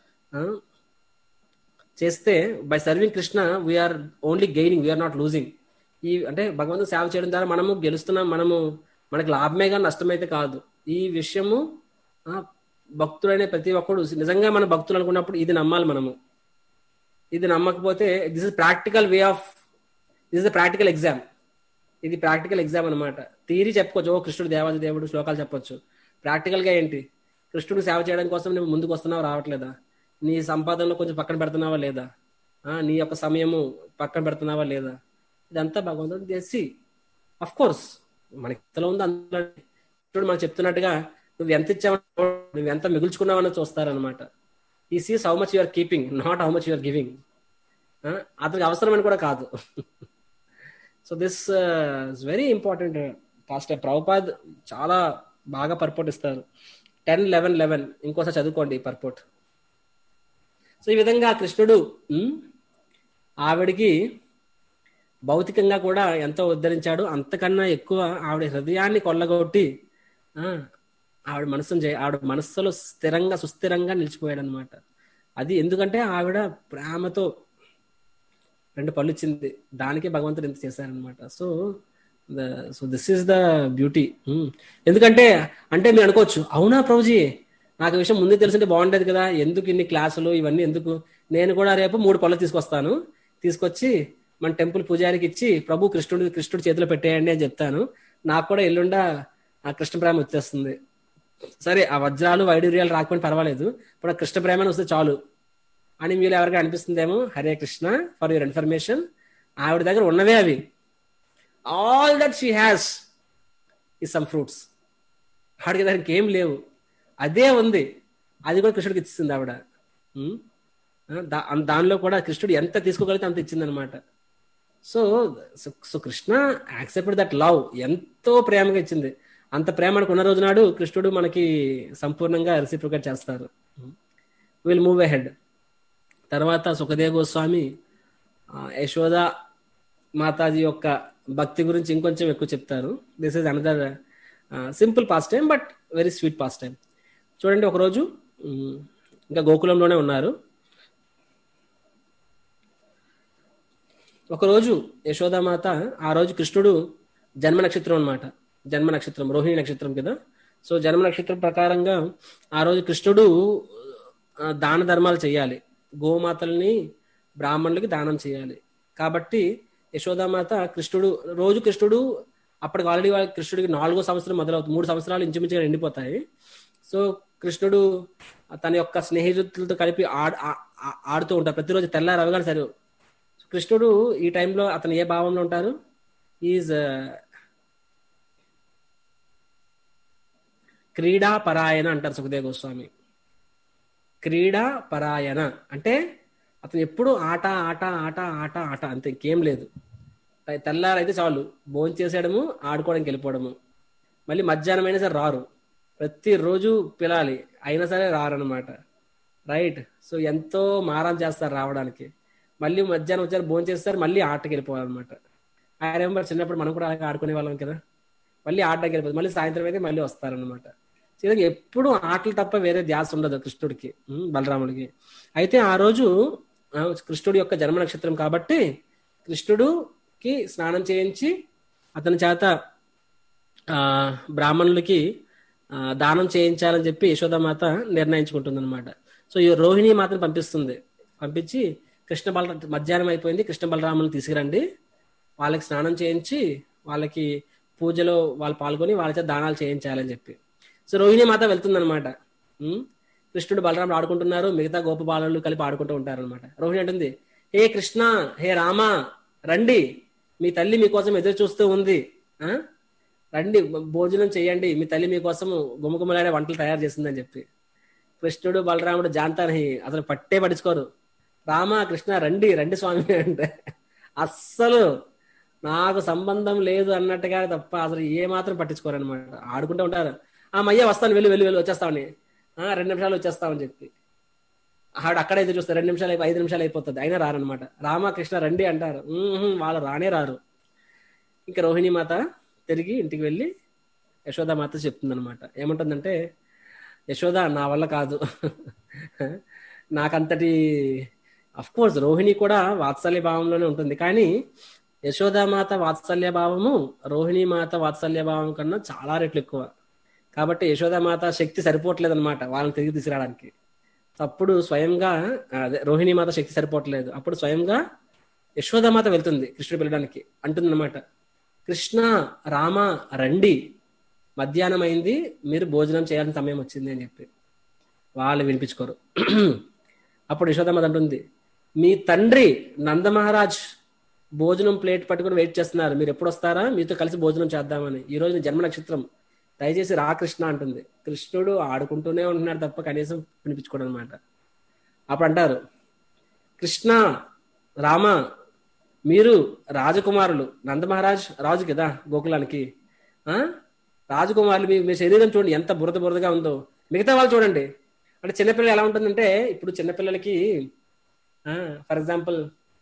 చేస్తే by serving Krishna we're only gaining, we're not losing. అంటే భగవంతుని సేవ చేయడం ద్వారా మనము గెలుస్తున్నాం, మనకి లాభమే కానీ నష్టమైతే కాదు. ఈ విషయము భక్తులైన ప్రతి ఒక్కడు నిజంగా మన భక్తులు అనుకున్నప్పుడు ఇది నమ్మాలి మనము. ఇది నమ్మకపోతే this is practical way of, this is the practical exam. ఇది ప్రాక్టికల్ ఎగ్జామ్ అనమాట. థియరీ చెప్పుకోవచ్చు, ఓ కృష్ణుడు దేవాది దేవుడు శ్లోకాలు చెప్పొచ్చు. ప్రాక్టికల్ గా ఏంటి? కృష్ణుడు సేవ చేయడం కోసం నువ్వు ముందుకు వస్తున్నావా రావట్లేదా? నీ సంపాదనలో కొంచెం పక్కన పెడుతున్నావా లేదా? నీ యొక్క సమయము పక్కన పెడుతున్నావా లేదా? ఇదంతా భగవంతుడు చేసి, అఫ్ కోర్స్ మనకి ఎంతలో ఉందో అందులో కృష్ణుడు మనకు చెప్తున్నట్టుగా నువ్వు ఎంత ఇచ్చావు, నువ్వు ఎంత మిగుల్చుకున్నావని చూస్తారనమాట. He sees how much you're keeping, not how much you're giving. అతనికి అవసరమని కూడా కాదు. So this is very important. Pastor Prabhupad చాలా బాగా పర్పోర్ట్ ఇస్తారు. 10-11-11 ఇంకోసారి చదువుకోండి ఈ పర్పోర్ట్. సో ఈ విధంగా కృష్ణుడు ఆవిడికి భౌతికంగా కూడా ఎంతో ఉద్ధరించాడు. అంతకన్నా ఎక్కువ ఆవిడ హృదయాన్ని కొల్లగొట్టి ఆవిడ మనస్సులో సుస్థిరంగా నిలిచిపోయాడు అనమాట. అది ఎందుకంటే ఆవిడ ప్రేమతో 2 పళ్ళు ఇచ్చింది. దానికే భగవంతుడు ఎంత చేశారనమాట. So this is the beauty. ఎందుకంటే మీరు అనుకోవచ్చు, అవునా ప్రభుజీ నాకు విషయం ముందే తెలిసింటే బాగుండేది కదా, ఎందుకు ఇన్ని క్లాసులు ఇవన్నీ ఎందుకు? నేను కూడా రేపు 3 పళ్ళు తీసుకొచ్చి మన టెంపుల్ పూజారికి ఇచ్చి ప్రభు కృష్ణుడి చేతిలో పెట్టేయండి అని చెప్తాను. నాకు కూడా ఎల్లుండా ఆ కృష్ణ ప్రేమ వచ్చేస్తుంది. సరే ఆ వజ్రాలు వైడూర్యాలు రాకపోయినా పర్వాలేదు, ఇప్పుడు ఆ కృష్ణ ప్రేమ వస్తే చాలు అని మీరు ఎవరికైనా అనిపిస్తుందేమో. Hare Krishna, for your information, ఆవిడ దగ్గర ఉన్నవే అవి. All that she has is some fruits. ఆవిడకి దానికి ఏం లేవు, అదే ఉంది. అది కూడా కృష్ణుడికి ఇచ్చింది ఆవిడ. దానిలో కూడా కృష్ణుడు ఎంత తీసుకోగలిగితే అంత ఇచ్చింది అనమాట. So Krishna accepted that love. ఎంతో ప్రేమగా ఇచ్చింది. అంత ప్రేమ మనకు ఉన్న రోజు నాడు కృష్ణుడు మనకి సంపూర్ణంగా రెసిప్రొకేట్ చేస్తారు. Will move ahead. తర్వాత సుఖదేవ్ గోస్వామి యశోద మాతాజీ యొక్క భక్తి గురించి ఇంకొంచెం ఎక్కువ చెప్తారు. This is another simple pastime but very sweet pastime. చూడండి, ఒకరోజు ఇంకా గోకులంలోనే ఉన్నారు. ఒకరోజు యశోదామాత, ఆ రోజు కృష్ణుడు జన్మ నక్షత్రం అన్నమాట, జన్మ నక్షత్రం రోహిణి నక్షత్రం కదా. సో జన్మ నక్షత్రం ప్రకారంగా ఆ రోజు కృష్ణుడు దాన ధర్మాలు చేయాలి, గోమాతల్ని బ్రాహ్మణులకి దానం చేయాలి. కాబట్టి యశోదామాత కృష్ణుడు అప్పటికి ఆల్రెడీ కృష్ణుడికి 4వ సంవత్సరం మొదలవుతుంది, 3 సంవత్సరాలు ఇంచుమించుగా ఎండిపోతాయి. సో కృష్ణుడు తన యొక్క స్నేహితులతో కలిపి ఆడుతూ ఉంటారు ప్రతిరోజు తెల్లారు అవగానే. సరే, కృష్ణుడు ఈ టైంలో అతను ఏ భావంలో ఉంటారు? ఈజ్ క్రీడా పరాయణ అంటారు సుఖదేవ గోస్వామి. క్రీడా పరాయణ అంటే అతను ఎప్పుడు ఆట ఆట ఆట ఆట ఆట అంతే, ఇంకేం లేదు. తెల్లారైతే చాలు, భోజనం చేసేయడము, ఆడుకోవడానికి వెళ్ళిపోవడము. మళ్ళీ మధ్యాహ్నం అయినా సరే రారు, ప్రతిరోజు పిలాలి, అయినా సరే రారనమాట. రైట్. సో ఎంతో మారం చేస్తారు రావడానికి. మళ్ళీ మధ్యాహ్నం వచ్చారు, భోజనం చేస్తారు, మళ్ళీ ఆటకి వెళ్ళిపోవాలన్నమాట. ఆయన ఏమో చిన్నప్పుడు మనం కూడా అలాగే ఆడుకునే వాళ్ళం కదా, మళ్ళీ ఆటకి వెళ్ళిపోతుంది, మళ్ళీ సాయంత్రం అయితే మళ్ళీ వస్తారనమాట. ఎప్పుడు ఆటలు తప్ప వేరే ధ్యాస ఉండదు కృష్ణుడికి, బలరాముడికి. అయితే ఆ రోజు కృష్ణుడి యొక్క జన్మ నక్షత్రం కాబట్టి కృష్ణుడికి స్నానం చేయించి అతని చేత బ్రాహ్మణులకి దానం చేయించాలని చెప్పి యశోదామాత నిర్ణయించుకుంటుంది అనమాట. సో ఈ రోహిణి మాతను పంపించి మధ్యాహ్నం అయిపోయింది, కృష్ణ బలరాములను తీసుకురండి, వాళ్ళకి స్నానం చేయించి వాళ్ళకి పూజలో వాళ్ళు పాల్గొని వాళ్ళ చేత దానాలు చేయించాలని చెప్పి. సో రోహిణి మాత వెళ్తుందనమాట. కృష్ణుడు బలరాముడు ఆడుకుంటున్నారు, మిగతా గోప బాలలు కలిపి ఆడుకుంటూ ఉంటారు అనమాట. రోహిణి అంటుంది, హే కృష్ణ, హే రామ, రండి, మీ తల్లి మీకోసం ఎదురు చూస్తూ ఉంది, రండి భోజనం చేయండి, మీ తల్లి మీకోసం గుమగుమలాడే వంటలు తయారు చేసిందని చెప్పి. కృష్ణుడు బలరాముడు జాంతాని అసలు పట్టించుకోరు. రామ కృష్ణ రండి రండి స్వామి అంటే అస్సలు నాకు సంబంధం లేదు అన్నట్టుగా తప్ప అసలు ఏ మాత్రం పట్టించుకోరు అనమాట. ఆడుకుంటూ ఉంటారు. మయ్య వస్తాను, వెళ్ళి వచ్చేస్తామని, 2 నిమిషాలు వచ్చేస్తామని చెప్పి ఆవిడ అక్కడే ఎదురు చూస్తారు. 2 నిమిషాలు 5 నిమిషాలు అయిపోతుంది, అయినా రారనమాట. రామకృష్ణ రండి అంటారు, వాళ్ళు రానే రారు. ఇంకా రోహిణి మాత తిరిగి ఇంటికి వెళ్ళి యశోదామాత చెప్తుంది అనమాట. ఏమంటుందంటే, యశోద నా వల్ల కాదు, నాకంతటి కోర్స్ రోహిణి కూడా వాత్సల్య భావంలోనే ఉంటుంది, కానీ యశోదామాత వాత్సల్య భావము రోహిణి మాత వాత్సల్య భావం కన్నా చాలా రెట్లు ఎక్కువ. కాబట్టి యశోదామాత శక్తి సరిపోవట్లేదు అనమాట వాళ్ళని తిరిగి తీసుకురావడానికి. అప్పుడు స్వయంగా రోహిణి మాత శక్తి సరిపోవట్లేదు, అప్పుడు స్వయంగా యశోదామాత వెళ్తుంది కృష్ణుడు వెళ్ళడానికి. అంటుంది అనమాట, కృష్ణ రామ రండి, మధ్యాహ్నం అయింది, మీరు భోజనం చేయాల్సిన సమయం వచ్చింది అని చెప్పి. వాళ్ళు వినిపించుకోరు. అప్పుడు యశోదామాత అంటుంది, మీ తండ్రి నందమహారాజ్ భోజనం ప్లేట్ పట్టుకుని వెయిట్ చేస్తున్నారు, మీరు ఎప్పుడు వస్తారా, మీతో కలిసి భోజనం చేద్దామని, ఈ రోజు జన్మ నక్షత్రం, దయచేసి రా కృష్ణ అంటుంది. కృష్ణుడు ఆడుకుంటూనే ఉంటున్నాడు తప్ప కనీసం వినిపించుకోడు అనమాట. అప్పుడు అంటారు, కృష్ణ రామ, మీరు రాజకుమారులు, నందమహారాజ్ రాజు కదా గోకులానికి, రాజకుమారులు, మీ శరీరం చూడండి ఎంత బురదగా ఉందో, మిగతా వాళ్ళు చూడండి. అంటే చిన్నపిల్లలు ఎలా ఉంటుందంటే, ఇప్పుడు చిన్నపిల్లలకి ఫర్ ఎగ్జాంపుల్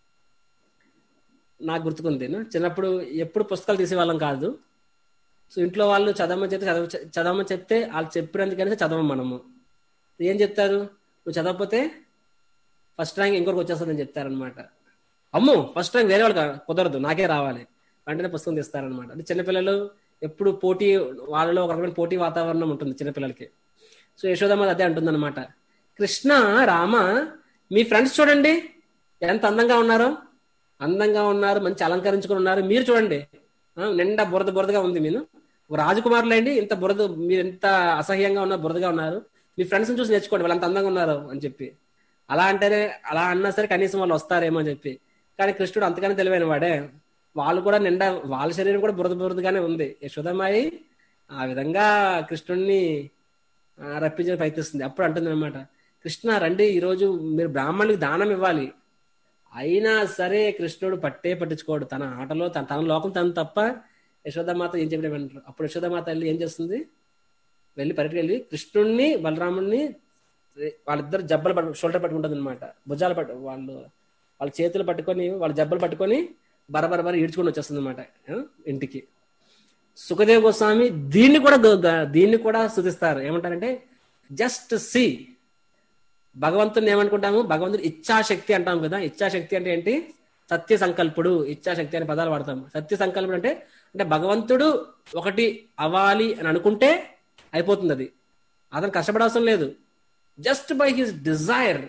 నాకు గుర్తుకుంది, చిన్నప్పుడు ఎప్పుడు పుస్తకాలు తీసేవాళ్ళం కాదు. సో ఇంట్లో వాళ్ళు చదవమని చెప్తే వాళ్ళు చెప్పినందుకనే చదవం మనము. ఏం చెప్తారు, నువ్వు చదవకపోతే ఫస్ట్ ర్యాంక్ ఇంకొకరికి వచ్చేస్తుందని చెప్తారనమాట. అమ్మో ఫస్ట్ ర్యాంక్ వేరే వాళ్ళకి కుదరదు, నాకే రావాలి, వెంటనే పుస్తకం తీస్తారనమాట. అంటే చిన్నపిల్లలు ఎప్పుడు పోటీ, వాళ్ళలో ఒక రకమైన పోటీ వాతావరణం ఉంటుంది చిన్నపిల్లలకి. సో యశోదమ్మ అదే అంటుంది అనమాట, కృష్ణ రామ, మీ ఫ్రెండ్స్ చూడండి ఎంత అందంగా ఉన్నారు, మంచి అలంకరించుకుని ఉన్నారు, మీరు చూడండి నిండా బురదగా ఉంది, మీరు రాజకుమారులు అండి, ఇంత మీరు ఎంత అసహ్యంగా ఉన్నారు, బురదగా ఉన్నారు, మీ ఫ్రెండ్స్ని చూసి నేర్చుకోండి, వాళ్ళు అంత అందంగా ఉన్నారు అని చెప్పి. అలా అన్నా సరే కనీసం వాళ్ళు వస్తారేమో అని చెప్పి. కానీ కృష్ణుడు అంతగానే తెలివైన వాడే, వాళ్ళు కూడా నిండా, వాళ్ళ శరీరం కూడా బురదగానే ఉంది. యశోదమ్మాయి ఆ విధంగా కృష్ణుడిని రప్పించే ప్రయత్నిస్తుంది. అప్పుడు అంటుంది అనమాట, కృష్ణ రండి, ఈరోజు మీరు బ్రాహ్మణుడికి దానం ఇవ్వాలి. అయినా సరే కృష్ణుడు పట్టించుకోడు, తన ఆటలో తన లోకం తను తప్ప యశోదామాత ఏం చెప్పలేమంటారు. అప్పుడు యశోదామాత వెళ్ళి ఏం చేస్తుంది, పరిగెత్తుకు వెళ్ళి కృష్ణుడిని బలరాముడిని వాళ్ళిద్దరు జబ్బలు షోల్డర్ పట్టుకుంటుంది అనమాట, భుజాలు వాళ్ళ చేతులు పట్టుకొని వాళ్ళ జబ్బలు పట్టుకొని బరబర ఈడ్చుకొని వచ్చేస్తుంది అనమాట ఇంటికి. సుఖదేవ గోస్వామి దీన్ని కూడా స్తుతిస్తారు. ఏమంటారంటే, జస్ట్ సి, భగవంతుని ఏమనుకుంటాము, భగవంతుడు ఇచ్ఛాశక్తి అంటాం కదా. ఇచ్ఛాశక్తి అంటే ఏంటి, సత్య సంకల్పుడు, ఇచ్ఛాశక్తి అనే పదాలు వాడతాం. సత్య సంకల్పుడు అంటే అంటే భగవంతుడు ఒకటి అవ్వాలి అని అనుకుంటే అయిపోతుంది. అది అతను కష్టపడవసరం లేదు. Just by his desire.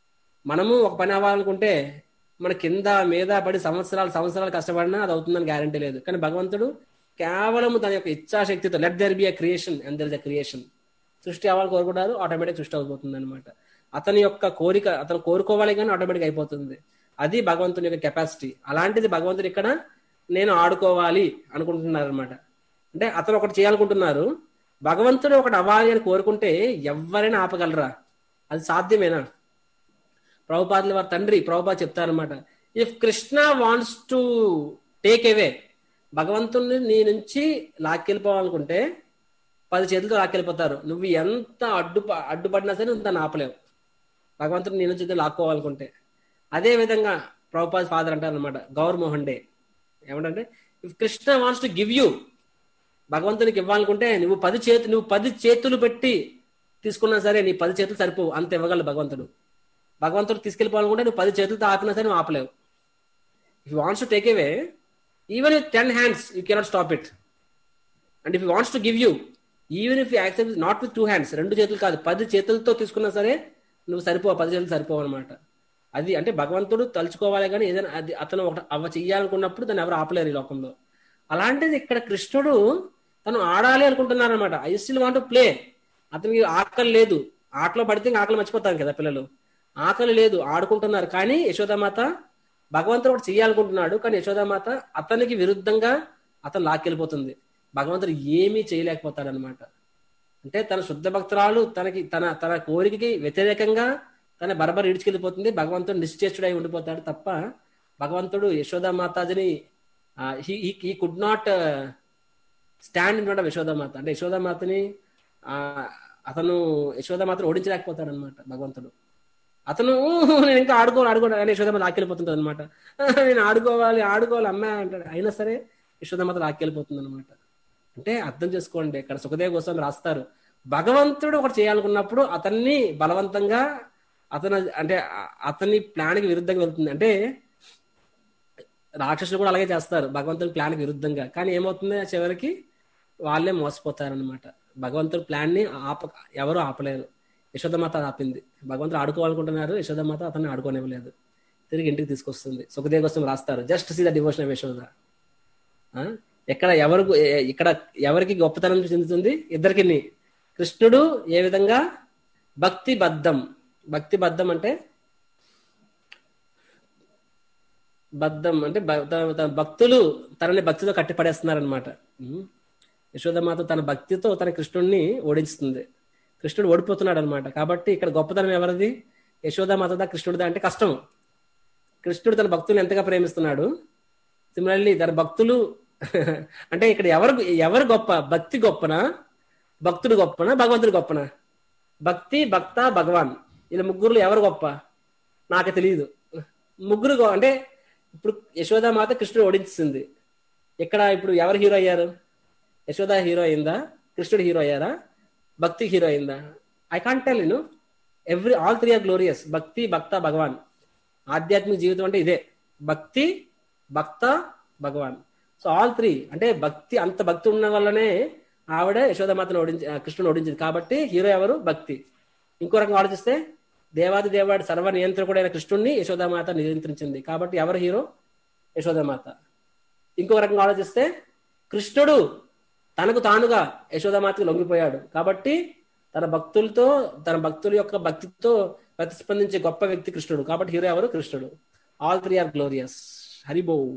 మనము ఒక పని అవ్వాలనుకుంటే మన కింద మీద పడి సంవత్సరాలు కష్టపడినా అది అవుతుందని గ్యారంటీ లేదు. కానీ భగవంతుడు కేవలం తన యొక్క ఇచ్ఛాశక్తితో let there be a creation and there is a creation. సృష్టి అవ్వాలని కోరుకుంటారు, ఆటోమేటిక్ సృష్టి అయిపోతుంది అనమాట. అతని యొక్క కోరిక అతను కోరుకోవాలి కానీ ఆటోమేటిక్ అయిపోతుంది. అది భగవంతుని యొక్క కెపాసిటీ. అలాంటిది భగవంతుడు ఇక్కడ నేను ఆడుకోవాలి అనుకుంటున్నారు అనమాట. అంటే అతను ఒకటి చేయాలనుకుంటున్నారు, భగవంతుడు ఒకటి అవ్వాలి అని కోరుకుంటే ఎవరైనా ఆపగలరా? అది సాధ్యమేనా? ప్రభుపాదుల వారి తండ్రి ప్రభుపాద్ చెప్తారనమాట, if Krishna wants to take away, భగవంతుడిని నీ నుంచి లాక్కెళ్ళిపోవాలనుకుంటే 10 చేతులతో లాక్కెళ్ళిపోతారు. నువ్వు ఎంత అడ్డుపడినా సరే నువ్వు దాన్ని ఆపలేవు, భగవంతుడిని నీ నుంచి లాక్కోవాలనుకుంటే. అదే విధంగా ప్రభుపాద్ ఫాదర్ అంటారనమాట, గౌర్ మోహన్ డే ఏమంటే, if Krishna wants to give you, భగవంతునికి ఇవ్వాలనుకుంటే నువ్వు 10 చేతులు పెట్టి తీసుకున్నా సరే నీ 10 చేతులు సరిపోవు, అంత ఇవ్వగలడు భగవంతుడు. భగవంతుడు తీసుకెళ్ళిపోవాలనుకుంటే నువ్వు 10 చేతులతో ఆపినా సరే నువ్వు ఆపలేవు. If you wants to take away even with 10 hands you cannot stop it. And if you wants to give you even if you accept not with 2 hands, 2 చేతులు కాదు 10 చేతులతో తీసుకున్నా సరే నువ్వు 10 చేతులు సరిపోవు అనమాట. అది అంటే భగవంతుడు తలుచుకోవాలి కానీ ఏదైనా అది అతను ఒకటి చెయ్యాలనుకున్నప్పుడు దాన్ని ఎవరు ఆపలేరు ఈ లోకంలో. అలాంటిది ఇక్కడ కృష్ణుడు తను ఆడాలి అనుకుంటున్నారనమాట. I still want to play. అతనికి ఆకలి లేదు, ఆటలో పడితే ఆకలి మర్చిపోతారు కదా పిల్లలు, ఆకలి లేదు, ఆడుకుంటున్నారు. కానీ యశోదామాత భగవంతుడు ఒకటి చెయ్యాలనుకుంటున్నాడు, కానీ యశోదామాత అతనికి విరుద్ధంగా అతను లాక్కెళ్ళిపోతుంది. భగవంతుడు ఏమీ చేయలేకపోతాడు అనమాట. అంటే తన శుద్ధ భక్తురాలు తనకి తన కోరికకి వ్యతిరేకంగా తన బరబర ఇడ్చుకెళ్ళిపోతుంది. భగవంతుడు నిశ్చేష్టుడై ఉండిపోతాడు తప్ప భగవంతుడు యశోదామాతాజిని he could not stand in front of Yashodamata. అంటే యశోదామాతని అతను యశోదామాతను ఓడించలేకపోతాడు అనమాట భగవంతుడు. అతను నేను ఇంకా ఆడుకోవాలి అని యశోదామాత లాక్కెళ్ళిపోతుంది అనమాట. నేను ఆడుకోవాలి అమ్మ అంటాడు, అయినా సరే యశోదామాత లాక్కెళ్ళిపోతుంది అనమాట. అంటే అర్థం చేసుకోండి, ఇక్కడ సుఖదేవ్ గోస్వామి రాస్తారు, భగవంతుడు ఒకటి చేయాలనుకున్నప్పుడు అతన్ని బలవంతంగా అతని ప్లాన్కి విరుద్ధంగా వెళ్తుంది. అంటే రాక్షసులు కూడా అలాగే చేస్తారు భగవంతుడి ప్లాన్కి విరుద్ధంగా, కానీ ఏమవుతుంది చివరికి వాళ్ళే మోసపోతారనమాట. భగవంతుడి ప్లాన్ ని ఎవరు ఆపలేరు. యశోదామాత ఆపింది. భగవంతుడు ఆడుకోవాలనుకుంటున్నారు, యశోదామాత అతన్ని ఆడుకోనివ్వలేదు, తిరిగి ఇంటికి తీసుకొస్తుంది. సుఖదేవ్ గోస్వామి రాస్తారు, just see the devotion of Yashoda. ఇక్కడ ఎవరికి గొప్పతనం చెందుతుంది? ఇద్దరికి. కృష్ణుడు ఏ విధంగా భక్తి బద్ధం అంటే భక్తులు తనని భక్తితో కట్టిపడేస్తున్నారనమాట. యశోదామాత తన భక్తితో తన కృష్ణుడిని ఓడించుతుంది. కృష్ణుడు ఓడిపోతున్నాడు అనమాట. కాబట్టి ఇక్కడ గొప్పతనం ఎవరిది? యశోదామాతదా కృష్ణుడిదా అంటే కష్టం. కృష్ణుడు తన భక్తులను ఎంతగా ప్రేమిస్తున్నాడు. సిమిలర్లీ తన భక్తులు అంటే ఇక్కడ ఎవరు గొప్ప? భక్తి గొప్పనా, భక్తుడు గొప్పనా, భగవంతుడు గొప్పనా? భక్తి, భక్త, భగవాన్, ఇలా ముగ్గురులో ఎవరు గొప్ప? నాకు తెలియదు. ముగ్గురు అంటే ఇప్పుడు యశోదామాత కృష్ణుడు ఓడించింది. ఇక్కడ ఇప్పుడు ఎవరు హీరో అయ్యారు? యశోద హీరో అయిందా? కృష్ణుడు హీరో అయ్యారా? భక్తి హీరో అయిందా? I can't tell. All 3 are glorious. భక్తి, భక్త, భగవాన్. ఆధ్యాత్మిక జీవితం అంటే ఇదే, భక్తి, భక్త, భగవాన్. సో ఆల్ 3 అంటే భక్తి, అంత భక్తి ఉన్న వల్లనే ఆవిడ యశోదామాతను కృష్ణుని ఓడించింది. కాబట్టి హీరో ఎవరు? భక్తి. ఇంకో రకంగా ఆలోచిస్తే దేవాది దేవుడు సర్వ నియంత్రకుడైన కృష్ణుడిని యశోదామాత నియంత్రించింది. కాబట్టి ఎవరు హీరో? యశోదామాత. ఇంకో రకంగా ఆలోచిస్తే కృష్ణుడు తనకు తానుగా యశోదామాతకు లొంగిపోయాడు. కాబట్టి తన భక్తుల యొక్క భక్తితో ప్రతిస్పందించే గొప్ప వ్యక్తి కృష్ణుడు. కాబట్టి హీరో ఎవరు? కృష్ణుడు. All 3 are glorious. హరిబోల్.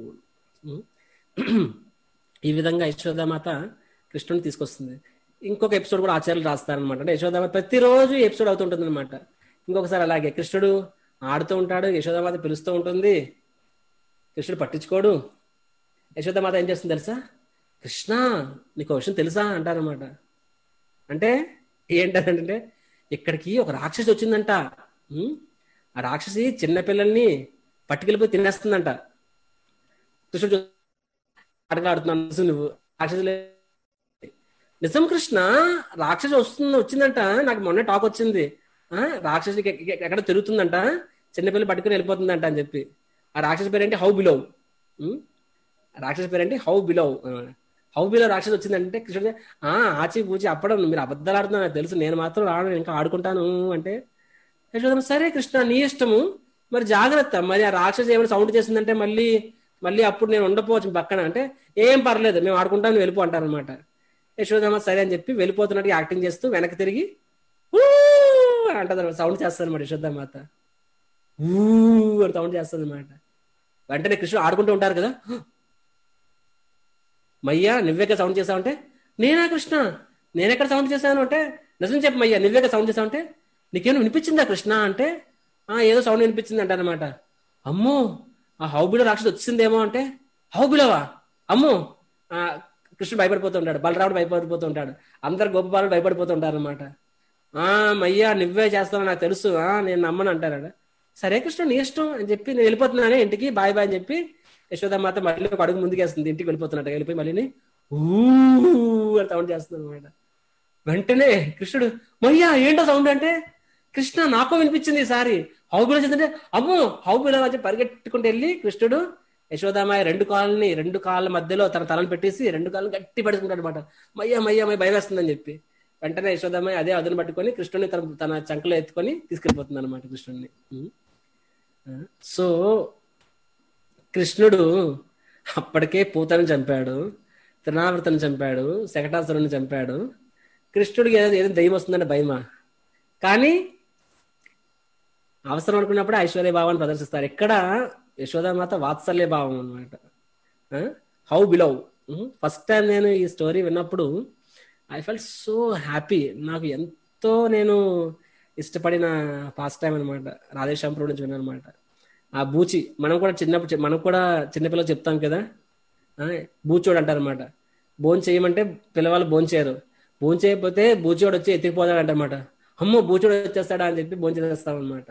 ఈ విధంగా యశోదామాత కృష్ణుని తీసుకొస్తుంది. ఇంకొక ఎపిసోడ్ కూడా ఆచార్యులు రాస్తారనమాట. అంటే యశోదామాత ప్రతిరోజు ఎపిసోడ్ అవుతుంటుంది అనమాట. ఇంకొకసారి అలాగే కృష్ణుడు ఆడుతూ ఉంటాడు, యశోదామాత పిలుస్తూ ఉంటుంది, కృష్ణుడు పట్టించుకోడు. యశోదామాత ఏం చేస్తుంది తెలుసా? కృష్ణ నీకు విషయం తెలుసా అంటారనమాట. అంటే ఏంటంటే ఇక్కడికి ఒక రాక్షసి వచ్చిందంట. ఆ రాక్షసి చిన్నపిల్లల్ని పట్టుకెళ్ళిపోయి తినేస్తుందంట. కృష్ణుడు ఆడుతున్నాను, నువ్వు రాక్షసి నిజం కృష్ణ, రాక్షసి వచ్చిందంట, నాకు మొన్న టాక్ వచ్చింది, రాక్షసి ఎక్కడ తిరుగుతుందంట, చిన్నపిల్లలు పట్టుకుని వెళ్ళిపోతుందంట అని చెప్పి. ఆ రాక్షస పేరేంటి? హౌ బిలో. రాక్షస పేరేంటి? హౌ బిలో. హౌ బిలో రాక్షసు వచ్చిందంటే కృష్ణుడు ఆచి పూచి అప్పడం మీరు అబద్ధాలు ఆడుతున్నా నాకు తెలుసు, నేను మాత్రం రాను, ఇంకా ఆడుకుంటాను అంటే యశోదమ్మ సరే కృష్ణ నీ ఇష్టము, మరి జాగ్రత్త, మరి ఆ రాక్షసు ఏమైనా సౌండ్ చేసిందంటే మళ్ళీ మళ్ళీ అప్పుడు నేను ఉండపోవచ్చు పక్కన అంటే ఏం పర్లేదు మేము ఆడుకుంటాను నువ్వు వెళ్ళిపో అంటారు అనమాట. యశోదమ్మ సరే అని చెప్పి వెళ్ళిపోతున్నట్టు యాక్టింగ్ చేస్తూ వెనక్కి తిరిగి ఊ అని అంటది, సౌండ్ చేస్తుంది అనమాట యశోదమాత. ఊ అని సౌండ్ చేస్తుంది అనమాట. వెంటనే కృష్ణుడు ఆడుకుంటూ ఉంటారు కదా, మయ్యా నువ్వేక సౌండ్ చేసావంటే, నేనా కృష్ణ నేనెక్కడ సౌండ్ చేశాను అంటే, నిజం చెప్పు మయ్యా నువ్వేక సౌండ్ చేసావంటే, నీకేమో వినిపించిందా కృష్ణ అంటే, ఏదో సౌండ్ వినిపించింది అంటారనమాట. అమ్మో ఆ హౌబిలో రాక్షసు వచ్చిందేమో అంటే, హౌబిలోవా అమ్మో. కృష్ణుడు భయపడిపోతూ ఉంటాడు, బలరాముడు భయపడిపోతూ ఉంటాడు, అందరు గోపబాలు భయపడిపోతూ ఉంటారు అనమాట. మయ్యా నువ్వే చేస్తావు నాకు తెలుసు, నేను నమ్మను అంటారు. సరే కృష్ణ నీ ఇష్టం అని చెప్పి నేను వెళ్ళిపోతున్నానే ఇంటికి, బాయ్ బాయ్ అని చెప్పి యశోదమాత మళ్ళీ ఒక అడుగు ముందుకేస్తుంది, ఇంటికి వెళ్ళిపోతున్నట్టు వెళ్ళిపోయి మళ్ళీ ఊ అని సౌండ్ చేస్తుంది అనమాట. వెంటనే కృష్ణుడు మయ్యా ఏంటో సౌండ్ అంటే, కృష్ణ నాకు వినిపించింది ఈసారి హౌబిలో చేస్తుంటే, అమ్మో హౌబిలో అని పరిగెట్టుకుంటూ వెళ్ళి కృష్ణుడు యశోదామాయ రెండు కాళ్ళ మధ్యలో తన తలను పెట్టేసి రెండు కాళ్ళు గట్టి పడుకుంటాడు అనమాట. మయ్యా మయ్యా మయ్య భయం వేస్తుందని చెప్పి వెంటనే యశోదామాయ అదే అదును పట్టుకొని కృష్ణుడిని తన చంకలో ఎత్తుకొని తీసుకెళ్ళిపోతుంది అనమాట కృష్ణుడిని. సో కృష్ణుడు అప్పటికే పూతని చంపాడు, త్రినావృతని చంపాడు, శకటాసురుని చంపాడు. కృష్ణుడికి ఏదో దయ్యం వస్తుందంటే భయమా? కానీ అవసరం అనుకున్నప్పుడు ఐశ్వర్య భావాన్ని ప్రదర్శిస్తారు. ఎక్కడ యశోదామాత వాత్సల్య భావం అనమాట. How below. ఫస్ట్ టైం నేను ఈ స్టోరీ విన్నప్పుడు ఐ ఫెల్ట్ సో హ్యాపీ. నాకు ఎంతో నేను ఇష్టపడిన పాస్ట్ టైం అనమాట. రాధేశ్యామపురం నుంచి విన్నాను అనమాట. ఆ బూచి మనం కూడా చిన్నపిల్లలు చెప్తాం కదా, బూచోడు అంటారనమాట. భోజనం చేయమంటే పిల్లవాళ్ళు భోజనం చేయరు, భోజనం చేయకపోతే బూచోడు వచ్చి ఎత్తికిపోతాడు అంటమాట. అమ్మో బూచోడు వచ్చేస్తాడా అని చెప్పి భోజనం చేస్తాం అనమాట.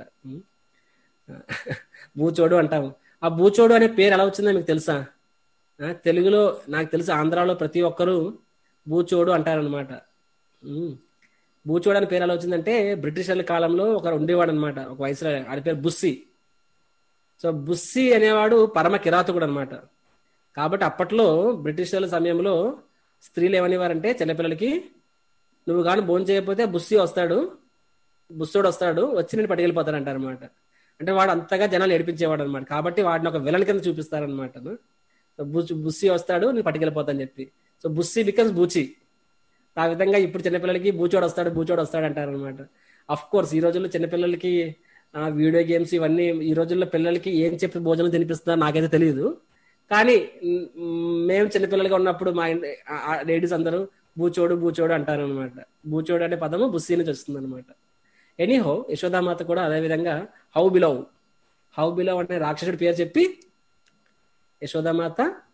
బూచోడు అంటాము. ఆ బూచోడు అనే పేరు ఎలా వచ్చిందో మీకు తెలుసా? తెలుగులో నాకు తెలుసు, ఆంధ్రాలో ప్రతి ఒక్కరూ బూచోడు అంటారనమాట. బూచోడు అనే పేరు ఎలా వచ్చిందంటే బ్రిటిషర్ల కాలంలో ఒకరు ఉండేవాడు అనమాట, ఒక వయసులో, ఆడి పేరు బుస్సి. సో బుస్సి అనేవాడు పరమ కిరాతకుడు అనమాట. కాబట్టి అప్పట్లో బ్రిటిషర్ల సమయంలో స్త్రీలు ఏమనేవారంటే చిన్నపిల్లలకి, నువ్వు కానీ భోజనం చేయకపోతే బుస్సోడు వస్తాడు వచ్చి నేను పట్టుకెళ్ళిపోతాడు అంటారనమాట. అంటే వాడు అంతగా జనాలు ఏడిపించేవాడు అనమాట. కాబట్టి వాడిని ఒక విలన్ కింద చూపిస్తారనమాట. బుస్సి వస్తాడు నేను పట్టుకెళ్ళిపోతాను చెప్పి. సో బుస్సి బికమ్స్ బూచి. ఆ విధంగా ఇప్పుడు చిన్నపిల్లలకి బూచోడు వస్తాడు అంటారు అనమాట. అఫ్ కోర్స్ ఈ రోజుల్లో చిన్నపిల్లలకి వీడియో గేమ్స్ ఇవన్నీ, ఈ రోజుల్లో పిల్లలకి ఏం చెప్పి భోజనం తినిపిస్తున్నారు నాకైతే తెలియదు. కానీ మేము చిన్నపిల్లలుగా ఉన్నప్పుడు మా లేడీస్ అందరూ బూచోడు అంటారు అనమాట. బూచోడు అనే పదము బుస్సి నుంచి వస్తుంది అనమాట. ఎనీహో యశోదామాత కూడా అదే విధంగా హౌ బిలో అనే రాక్షసుడి పేరు చెప్పి యశోదామాత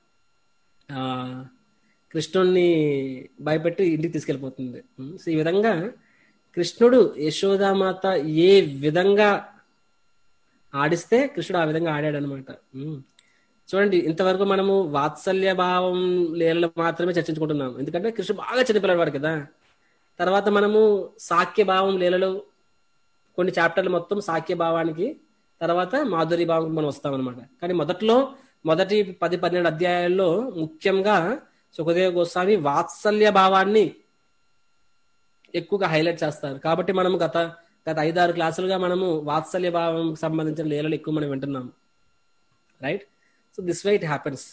కృష్ణుడిని భయపెట్టి ఇంటికి తీసుకెళ్ళిపోతుంది. సో ఈ విధంగా కృష్ణుడు యశోదామాత ఏ విధంగా ఆడిస్తే కృష్ణుడు ఆ విధంగా ఆడాడు అనమాట. చూడండి, ఇంతవరకు మనము వాత్సల్య భావం లీలలు మాత్రమే చర్చించుకుంటున్నాం, ఎందుకంటే కృష్ణుడు బాగా చిన్నపిల్లవాడు కదా. తర్వాత మనము సాఖ్య భావం లీలలు కొన్ని చాప్టర్లు మొత్తం సాఖ్య భావానికి, తర్వాత మాధురి భావం మనం వస్తాం అనమాట. కానీ మొదటి 10-12 అధ్యాయాల్లో ముఖ్యంగా సుఖదేవ గోస్వామి వాత్సల్య భావాన్ని ఎక్కువగా హైలైట్ చేస్తారు. కాబట్టి మనము గత 5-6 క్లాసులుగా మనము వాత్సల్య భావం సంబంధించిన లీలలు ఎక్కువ మనం వింటున్నాము, right? So this way it happens.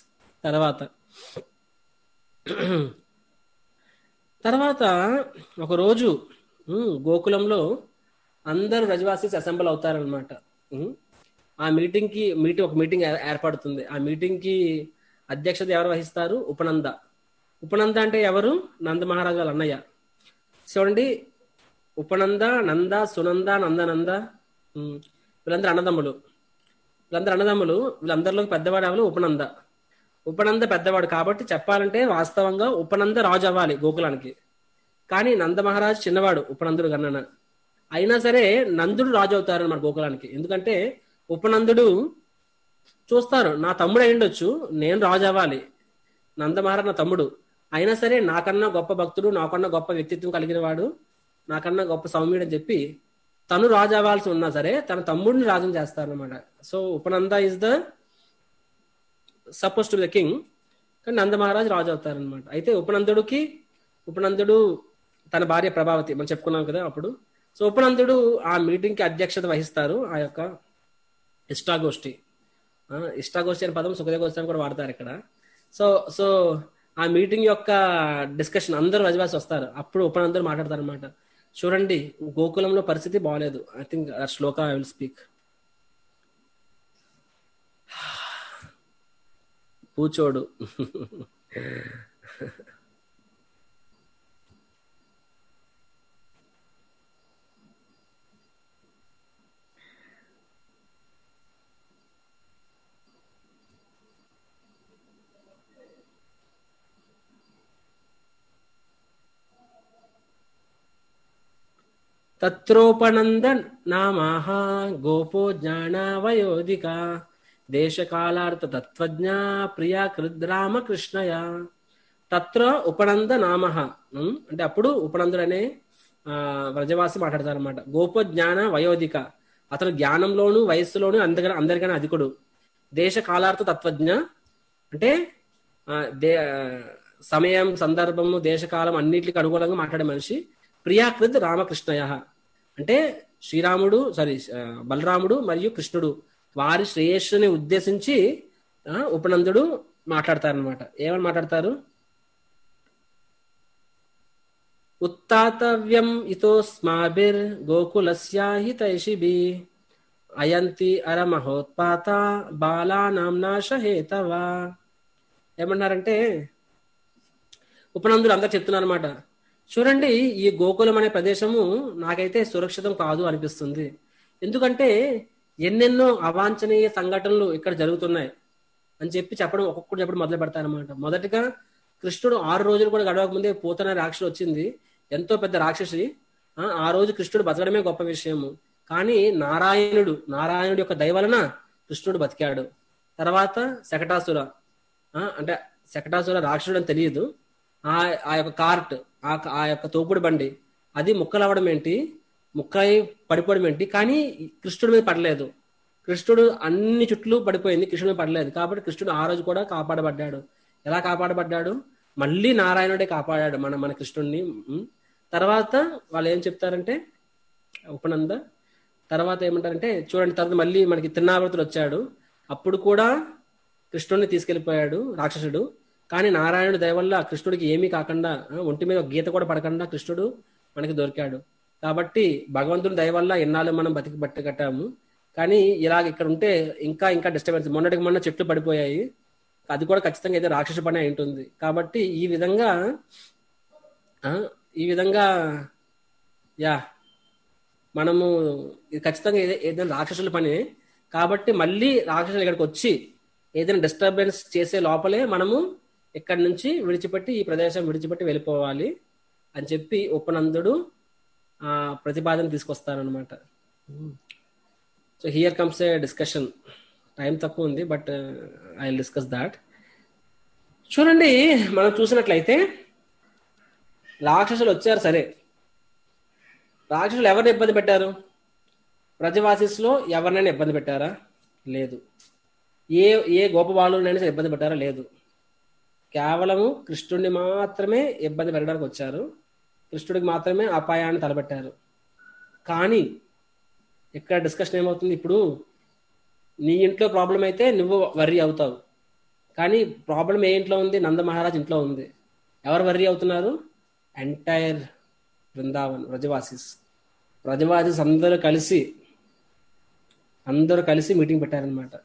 తర్వాత ఒకరోజు గోకులంలో అందరూ రజవాసీస్ అసెంబ్ల్ అవుతారనమాట. ఆ ఒక మీటింగ్ ఏర్పడుతుంది. ఆ మీటింగ్ కి అధ్యక్షత ఎవరు వహిస్తారు? ఉపనంద అంటే ఎవరు? నంద మహారాజు వాళ్ళ అన్నయ్య. చూడండి, ఉపనంద, నంద, సునంద, నందనంద, వీళ్ళందరూ అన్నదమ్ములు. వీళ్ళందరిలో పెద్దవాడు ఎవరు? ఉపనంద పెద్దవాడు. కాబట్టి చెప్పాలంటే వాస్తవంగా ఉపనంద రాజు అవ్వాలి గోకులానికి. కానీ నంద మహారాజు చిన్నవాడు ఉపనందుడు కన్నా. అయినా సరే నందుడు రాజు అవుతారు అన్నమాట గోకులానికి. ఎందుకంటే ఉపనందుడు చూస్తారు, నా తమ్ముడు అయ్యుండొచ్చు, నేను రాజు అవ్వాలి, నంద మహారాజు నా తమ్ముడు, అయినా సరే నాకన్నా గొప్ప భక్తుడు, నాకన్నా గొప్ప వ్యక్తిత్వం కలిగిన వాడు, నాకన్నా గొప్ప సౌమ్యుడు అని చెప్పి తను రాజు అవ్వాల్సి ఉన్నా సరే తన తమ్ముడిని రాజుని చేస్తారనమాట. So Upananda is the suppose to be the king, కానీ నంద మహారాజ్ రాజు అవుతారనమాట. అయితే ఉపనందుడు తన భార్య ప్రభావతి మనం చెప్పుకున్నాం కదా అప్పుడు. సో ఉపనందుడు ఆ మీటింగ్ కి అధ్యక్షత వహిస్తారు. ఆ యొక్క ఇష్టాగోష్ఠి అనే పదం సుఖదేవ గోస్వామి కూడా వాడతారు ఇక్కడ. సో సో ఆ మీటింగ్ యొక్క డిస్కషన్ అందరూ వ్రజవాసి వస్తారు. అప్పుడు ఉపనందుడు మాట్లాడతారు అనమాట. చూడండి, గోకులంలో పరిస్థితి బాగలేదు. I think shloka I will speak. పూచోడు తత్రోపనంద నామాహ గోపో జ్ఞానవయోధిక దేశకాలార్థ తత్వజ్ఞ ప్రియా కృద్రామకృష్ణయ. తత్ర ఉపనంద నామః అంటే అప్పుడు ఉపనందుడు అనే వ్రజవాసి మాట్లాడతారు అనమాట. గోప జ్ఞాన వయోధిక, అతను జ్ఞానంలోను వయస్సులోను అందరికన్నా అధికుడు. దేశ కాలార్థ తత్వజ్ఞ అంటే సమయం సందర్భము దేశకాలం అన్నిటికి అనుకూలంగా మాట్లాడే మనిషి. ప్రియాకృద్ రామకృష్ణయ అంటే బలరాముడు మరియు కృష్ణుడు వారి శ్రేయస్సుని ఉద్దేశించి ఉపనందుడు మాట్లాడతారనమాట. ఏమని మాట్లాడతారు? ఉత్తాతవ్యం ఇతోస్మాభిర్ గోకులస్యాహి తైషిభి అయంతి అరమహోత్పాత బాలానాం నాశహేతవా. ఏమన్నారంటే ఉపనందుడు అందరు చెప్తున్నారు అనమాట. చూడండి, ఈ గోకులం అనే ప్రదేశము నాకైతే సురక్షితం కాదు అనిపిస్తుంది. ఎందుకంటే ఎన్నెన్నో అవాంఛనీయ సంఘటనలు ఇక్కడ జరుగుతున్నాయి అని చెప్పడం ఒక్కొక్కటి చెప్పడం మొదలు పెడతారనమాట. మొదటిగా కృష్ణుడు 6 రోజులు కూడా గడవక ముందే పూతన రాక్షసు వచ్చింది, ఎంతో పెద్ద రాక్షసి. ఆ రోజు కృష్ణుడు బతకడమే గొప్ప విషయము. కానీ నారాయణుడి యొక్క దయ వలన కృష్ణుడు బతికాడు. తర్వాత శకటాసుర అంటే శకటాసుర రాక్షసుడు అని తెలియదు. ఆ యొక్క కార్ట్, ఆ యొక్క తోపుడు బండి అది ముక్కలవ్వడం ఏంటి, ముక్కై పడిపోవడం ఏంటి, కానీ కృష్ణుడి మీద పడలేదు. కృష్ణుడు అన్ని చుట్లు పడిపోయింది, కృష్ణుడి మీద పడలేదు. కాబట్టి కృష్ణుడు ఆ రోజు కూడా కాపాడబడ్డాడు. ఎలా కాపాడబడ్డాడు? మళ్ళీ నారాయణుడే కాపాడాడు మన కృష్ణుడిని. తర్వాత వాళ్ళు ఏం చెప్తారంటే ఉపనంద తర్వాత ఏమంటారంటే చూడండి, తర్వాత మళ్ళీ మనకి తిరునావృతుడు వచ్చాడు. అప్పుడు కూడా కృష్ణుడిని తీసుకెళ్లిపోయాడు రాక్షసుడు. కానీ నారాయణుడి దయ వల్ల కృష్ణుడికి ఏమీ కాకుండా, ఒంటి మీద గీత కూడా పడకుండా కృష్ణుడు మనకి దొరికాడు. కాబట్టి భగవంతుడి దయ వల్ల ఎన్నాళ్ళు మనం బట్టి కట్టాము. కానీ ఇలాగ ఇక్కడ ఉంటే ఇంకా డిస్టర్బెన్స్. మొన్న చెట్లు పడిపోయాయి, అది కూడా ఖచ్చితంగా ఏదో రాక్షస పని అయి ఉంటుంది. కాబట్టి ఈ విధంగా మనము ఇది ఖచ్చితంగా ఏదైనా రాక్షసుల పని. కాబట్టి మళ్ళీ రాక్షసులు ఇక్కడికి వచ్చి ఏదైనా డిస్టర్బెన్స్ చేసే లోపలే మనము ఇక్కడి నుంచి విడిచిపెట్టి ఈ ప్రదేశం విడిచిపెట్టి వెళ్ళిపోవాలి అని చెప్పి ఉపనందుడు ప్రతిపాదన తీసుకొస్తారనమాట. So here comes a discussion. Time తక్కువ ఉంది, but I will discuss that. చూడండి, మనం చూసినట్లయితే రాక్షసులు వచ్చారు. సరే, రాక్షసులు ఎవరిని ఇబ్బంది పెట్టారు? వ్రజవాసిస్లో ఎవరినైనా ఇబ్బంది పెట్టారా? లేదు. ఏ గోప బాలునైనా ఇబ్బంది పెట్టారా? లేదు. కేవలము కృష్ణుడిని మాత్రమే ఇబ్బంది పెట్టడానికి వచ్చారు. కృష్ణుడికి మాత్రమే అపాయాన్ని తలపెట్టారు. కానీ ఇక్కడ డిస్కషన్ ఏమవుతుంది? ఇప్పుడు నీ ఇంట్లో ప్రాబ్లం అయితే నువ్వు వర్రీ అవుతావు, కానీ ప్రాబ్లం ఏ ఇంట్లో ఉంది? నంద మహారాజ్ ఇంట్లో ఉంది. ఎవరు వర్రీ అవుతున్నారు? ఎంటైర్ బృందావన్ వ్రజవాసిస్ అందరూ కలిసి మీటింగ్ పెట్టారనమాట.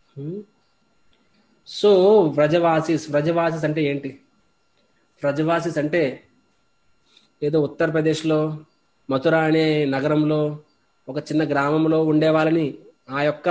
సో వ్రజవాసిస్ అంటే ఏంటి? వ్రజవాసిస్ అంటే ఏదో ఉత్తరప్రదేశ్లో మథుర అనే నగరంలో ఒక చిన్న గ్రామంలో ఉండే వాళ్ళని ఆ యొక్క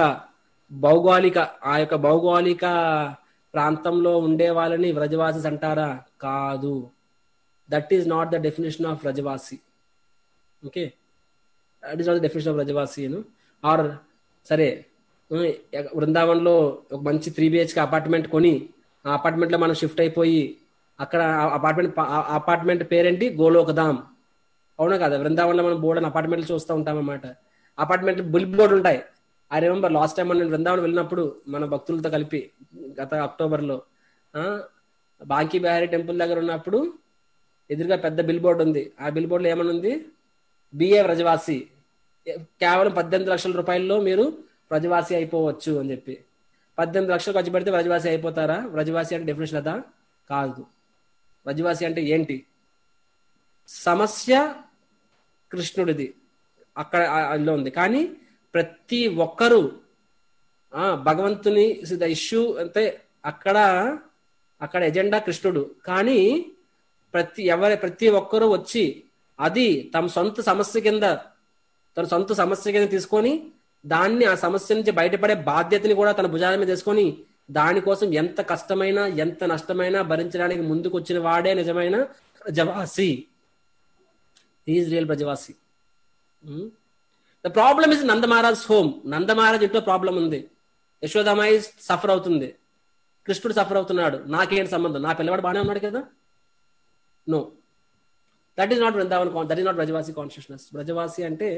భౌగోళిక ప్రాంతంలో ఉండే వాళ్ళని వ్రజవాసిస్ అంటారా? కాదు. That is not the definition of Vrajavasi. Okay, that is not the definition of Vrajavasi. Or సరే, బృందావన్లో ఒక మంచి 3 BHK అపార్ట్మెంట్ కొని ఆ అపార్ట్మెంట్ లో మనం షిఫ్ట్ అయిపోయి అక్కడ అపార్ట్మెంట్ పేరేంటి? గోలోకధామ్. అవునా కదా? బృందావన్లో మనం బోర్డు అపార్ట్మెంట్లు చూస్తూ ఉంటాం అన్నమాట. అపార్ట్మెంట్ బిల్ బోర్డు ఉంటాయి. ఐ రిమెంబర్ లాస్ట్ టైం నేను బృందావనం వెళ్ళినప్పుడు మన భక్తులతో కలిపి గత అక్టోబర్లో బాంకీ బిహారీ టెంపుల్ దగ్గర ఉన్నప్పుడు ఎదురుగా పెద్ద బిల్ బోర్డు ఉంది. ఆ బిల్ బోర్డులో ఏమని ఉంది, బిఏ వ్రజవాసి, కేవలం 18 లక్షల రూపాయల్లో మీరు వ్రజవాసి అయిపోవచ్చు అని చెప్పి. 18 లక్షలు ఖర్చు పెడితే వ్రజవాసి అయిపోతారా? వ్రజవాసి అంటే డెఫినేషన్ అదా? కాదు. వ్రజవాసి అంటే ఏంటి? సమస్య కృష్ణుడిది అక్కడ అందులో ఉంది, కానీ ప్రతి ఒక్కరూ భగవంతుని ద ఇష్యూ అంటే అక్కడ ఎజెండా కృష్ణుడు. కానీ ప్రతి ఒక్కరూ వచ్చి అది తన సొంత సమస్య కింద తీసుకొని దాన్ని ఆ సమస్య నుంచి బయటపడే బాధ్యతని కూడా తన భుజాల మీద తీసుకొని దానికోసం ఎంత కష్టమైనా ఎంత నష్టమైనా భరించడానికి ముందుకు వచ్చిన వాడే నిజమైన బ్రజవాసి. Is real Brajavasi. The problem is Nandamaharaj home. Nandamaharaj ఇంట్లో ప్రాబ్లం ఉంది. యశోదామాయి సఫర్ అవుతుంది, కృష్ణుడు సఫర్ అవుతున్నాడు. నాకేంటి సంబంధం? నా పిల్లవాడు బాగానే ఉన్నాడు కదా. No, that is not Vrindavan, that is not Brajavasi consciousness. బ్రజవాసి అంటే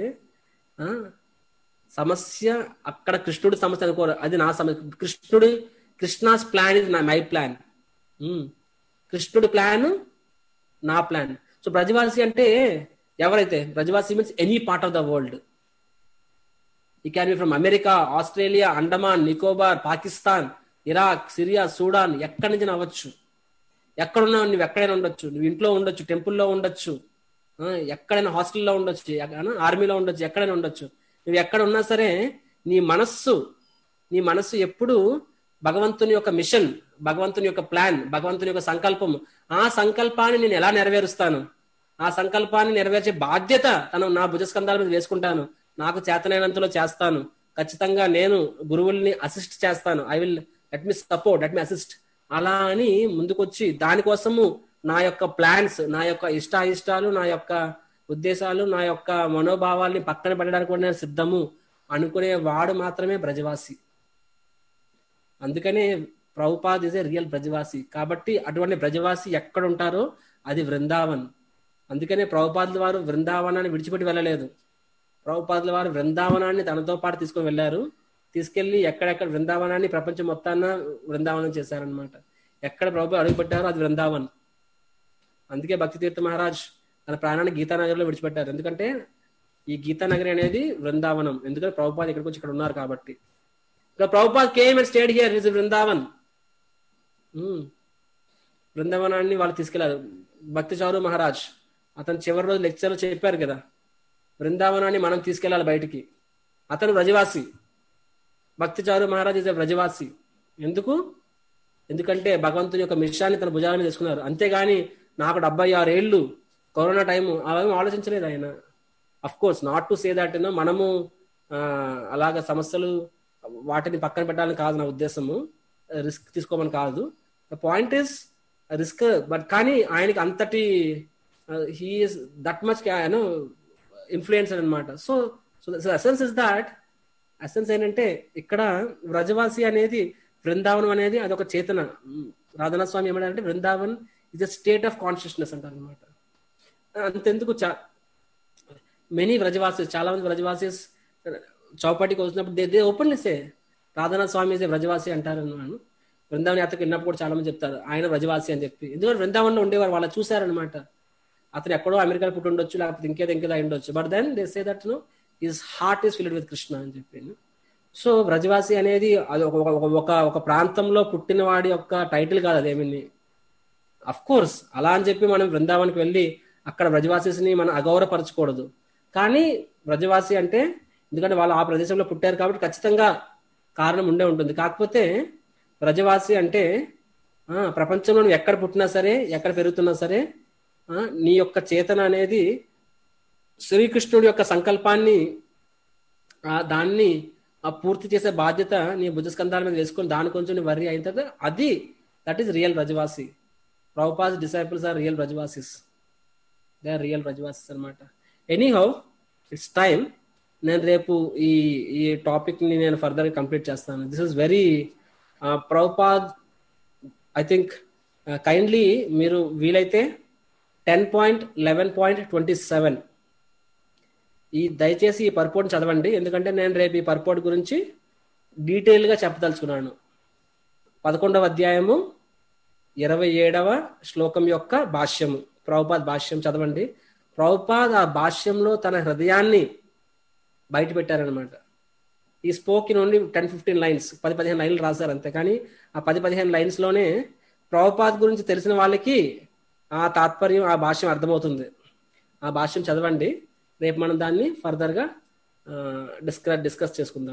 సమస్య అక్కడ కృష్ణుడి సమస్య అనుకోరు, అది నా సమస్య. Krishna's plan is my plan. కృష్ణుడి ప్లాన్ నా ప్లాన్. సో బ్రజవాసి అంటే ఎవరైతే, Brajavasi means any part of the world. He can be from America, Australia, Andaman, Nicobar, Pakistan, Iraq, Syria, Sudan, ఎక్కడి నుంచి అవ్వచ్చు. ఎక్కడున్నావు నువ్వు, ఎక్కడైనా ఉండొచ్చు. నువ్వు ఇంట్లో ఉండొచ్చు, టెంపుల్లో ఉండొచ్చు, ఎక్కడైనా హాస్టల్లో ఉండొచ్చు, ఆర్మీలో ఉండొచ్చు, ఎక్కడైనా ఉండొచ్చు. నువ్వు ఎక్కడ ఉన్నా సరే నీ మనస్సు ఎప్పుడు భగవంతుని యొక్క మిషన్, భగవంతుని యొక్క ప్లాన్, భగవంతుని యొక్క సంకల్పం, ఆ సంకల్పాన్ని నేను ఎలా నెరవేరుస్తాను, ఆ సంకల్పాన్ని నెరవేర్చే బాధ్యత నా భుజస్కంధాల మీద వేసుకుంటాను. నాకు చేతనైనంతలో చేస్తాను. ఖచ్చితంగా నేను గురువుల్ని అసిస్ట్ చేస్తాను. I will let me support, let me assist. అలా అని ముందుకొచ్చి దానికోసము నా యొక్క ప్లాన్స్, నా యొక్క ఇష్టాయిష్టాలు, నా యొక్క ఉద్దేశాలు, నా యొక్క మనోభావాల్ని పక్కన పెట్టడానికి కూడా నేను సిద్ధము అనుకునే వాడు మాత్రమే బ్రజవాసి. అందుకనే Prabhupad is a real Brajavasi. కాబట్టి అటువంటి బ్రజవాసి ఎక్కడ ఉంటారో అది వృందావన్. అందుకనే ప్రభుపాదుల వారు వృందావనాన్ని విడిచిపెట్టి వెళ్ళలేదు. ప్రభుపాదుల వారు వృందావనాన్ని తనతో పాటు తీసుకొని వెళ్ళారు. తీసుకెళ్లి ఎక్కడెక్కడ వృందావనాన్ని ప్రపంచం మొత్తాన్న వృందావనం చేశారనమాట. ఎక్కడ ప్రభు అడుగుపెట్టారో అది వృందావన్. అందుకే భక్తి తీర్థ మహారాజ్ తన ప్రాణాన్ని గీతానగర్లో విడిచిపెట్టారు. ఎందుకంటే ఈ గీతానగరి అనేది వృందావనం. ఎందుకంటే ప్రభుపాద్ ఇక్కడికి వచ్చి ఇక్కడ ఉన్నారు కాబట్టి. Prabhupad came and stayed here is Vrindavan. బృందావనాన్ని వాళ్ళు తీసుకెళ్లారు. భక్తి చారు మహారాజ్ అతను చివరి రోజు లెక్చర్లో చెప్పారు కదా, బృందావనాన్ని మనం తీసుకెళ్లాలి బయటికి. అతను బ్రజవాసి. భక్తి చారు మహారాజ్ ఇస్ బ్రజవాసి. ఎందుకంటే భగవంతుని యొక్క మిషాన్ని తన భుజాల మీద తీసుకున్నారు. అంతేగాని నాకు 76 ఏళ్ళు కరోనా టైము అవేమో ఆలోచించలేదు ఆయన. Of course not to say that మనము అలాగ సమస్యలు వాటిని పక్కన పెట్టాలని కాదు నా ఉద్దేశము, రిస్క్ తీసుకోమని కాదు. The point is risk, but కానీ ఆయనకి అంతటి he is that much influencer అనమాట. So essence is that, essence ఏంటంటే ఇక్కడ వ్రజవాసి అనేది బృందావనం అనేది అదొక చేతన. రాధానాథ్ స్వామి ఏమంటారంటే Vrindavan is a state of consciousness అంటారు అనమాట. అంతెందుకు మెనీ వ్రజవాసీస్, చాలా మంది వ్రజవాసీస్ చౌపాటికి వచ్చినప్పుడు they openly say Radhanath Swami is a Vrajavasi అంటారు అన్నాను. బృందావన్ యాత్రకు వెళ్ళినప్పుడు కూడా చాలా మంది చెప్తారు ఆయన వ్రజవాసి అని చెప్పి. ఎందుకంటే బృందావనంలో ఉండేవారు, వాళ్ళు చూశారనమాట. అతను ఎక్కడో అమెరికాలో పుట్టి ఉండొచ్చు, లేకపోతే ఇంకేదో అయి ఉండొచ్చు, but then they say that his heart is filled with Krishna అని చెప్పి. సో వ్రజవాసి అనేది అది ఒక ప్రాంతంలో పుట్టిన వాడి యొక్క టైటిల్ కాదు అదేమి. అఫ్ కోర్స్ అలా అని చెప్పి మనం బృందావన్కి వెళ్ళి అక్కడ వ్రజవాసిని మనం అగౌరవపరచకూడదు. కానీ వ్రజవాసి అంటే ఎందుకంటే వాళ్ళు ఆ ప్రదేశంలో పుట్టారు కాబట్టి ఖచ్చితంగా కారణం ఉండే ఉంటుంది. కాకపోతే వ్రజవాసి అంటే ప్రపంచంలో నువ్వు ఎక్కడ పుట్టినా సరే, ఎక్కడ పెరుగుతున్నా సరే, నీ యొక్క చేతన అనేది శ్రీకృష్ణుడి యొక్క సంకల్పాన్ని దాన్ని పూర్తి చేసే బాధ్యత నీ భుజస్కంధాల మీద వేసుకొని దాని కొంచెం నీ వర్రీ అయిన తర్వాత అది that is real Vrajavasi. Prabhupad disciples are real Vrajavasis. They are real Vrajavasis అనమాట. Anyhow it's time. నేను రేపు ఈ టాపిక్ ని నేను ఫర్దర్ కంప్లీట్ చేస్తాను. This is very Prabhupad I think kindly మీరు వీలైతే 10.11.27 దయచేసి ఈ పర్పోర్ట్ని చదవండి, ఎందుకంటే నేను రేపు ఈ పర్పోర్ట్ గురించి డీటెయిల్గా చెప్పదలుచుకున్నాను. 11వ అధ్యాయము 27వ శ్లోకం యొక్క భాష్యము, ప్రభుపాద్ భాష్యం చదవండి. ప్రభుపాద్ ఆ భాష్యంలో తన హృదయాన్ని బయట పెట్టారనమాట. ఈ స్పోక్ నుండి 10-15 లైన్స్, 10-15 లైన్లు రాశారు అంతే. కానీ ఆ 10-15 లైన్స్లోనే ప్రభుపాద్ గురించి తెలిసిన వాళ్ళకి ఆ తాత్పర్యం, ఆ భాష్యం అర్థమవుతుంది. ఆ భాష్యం చదవండి. రేపు మనం దాన్ని ఫర్దర్గా డిస్కస్ చేసుకుందాం.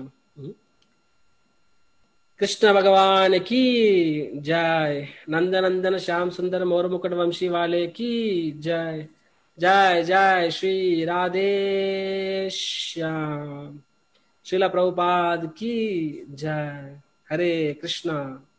కృష్ణ భగవానికి జై. నందనందన శ్యామ్ సుందర మోరముకుట వంశీ వాలేకి జై. జై జై శ్రీ రాధే శ్యామ్. శ్రీల ప్రభుపాద్ కి జై. హరే కృష్ణ.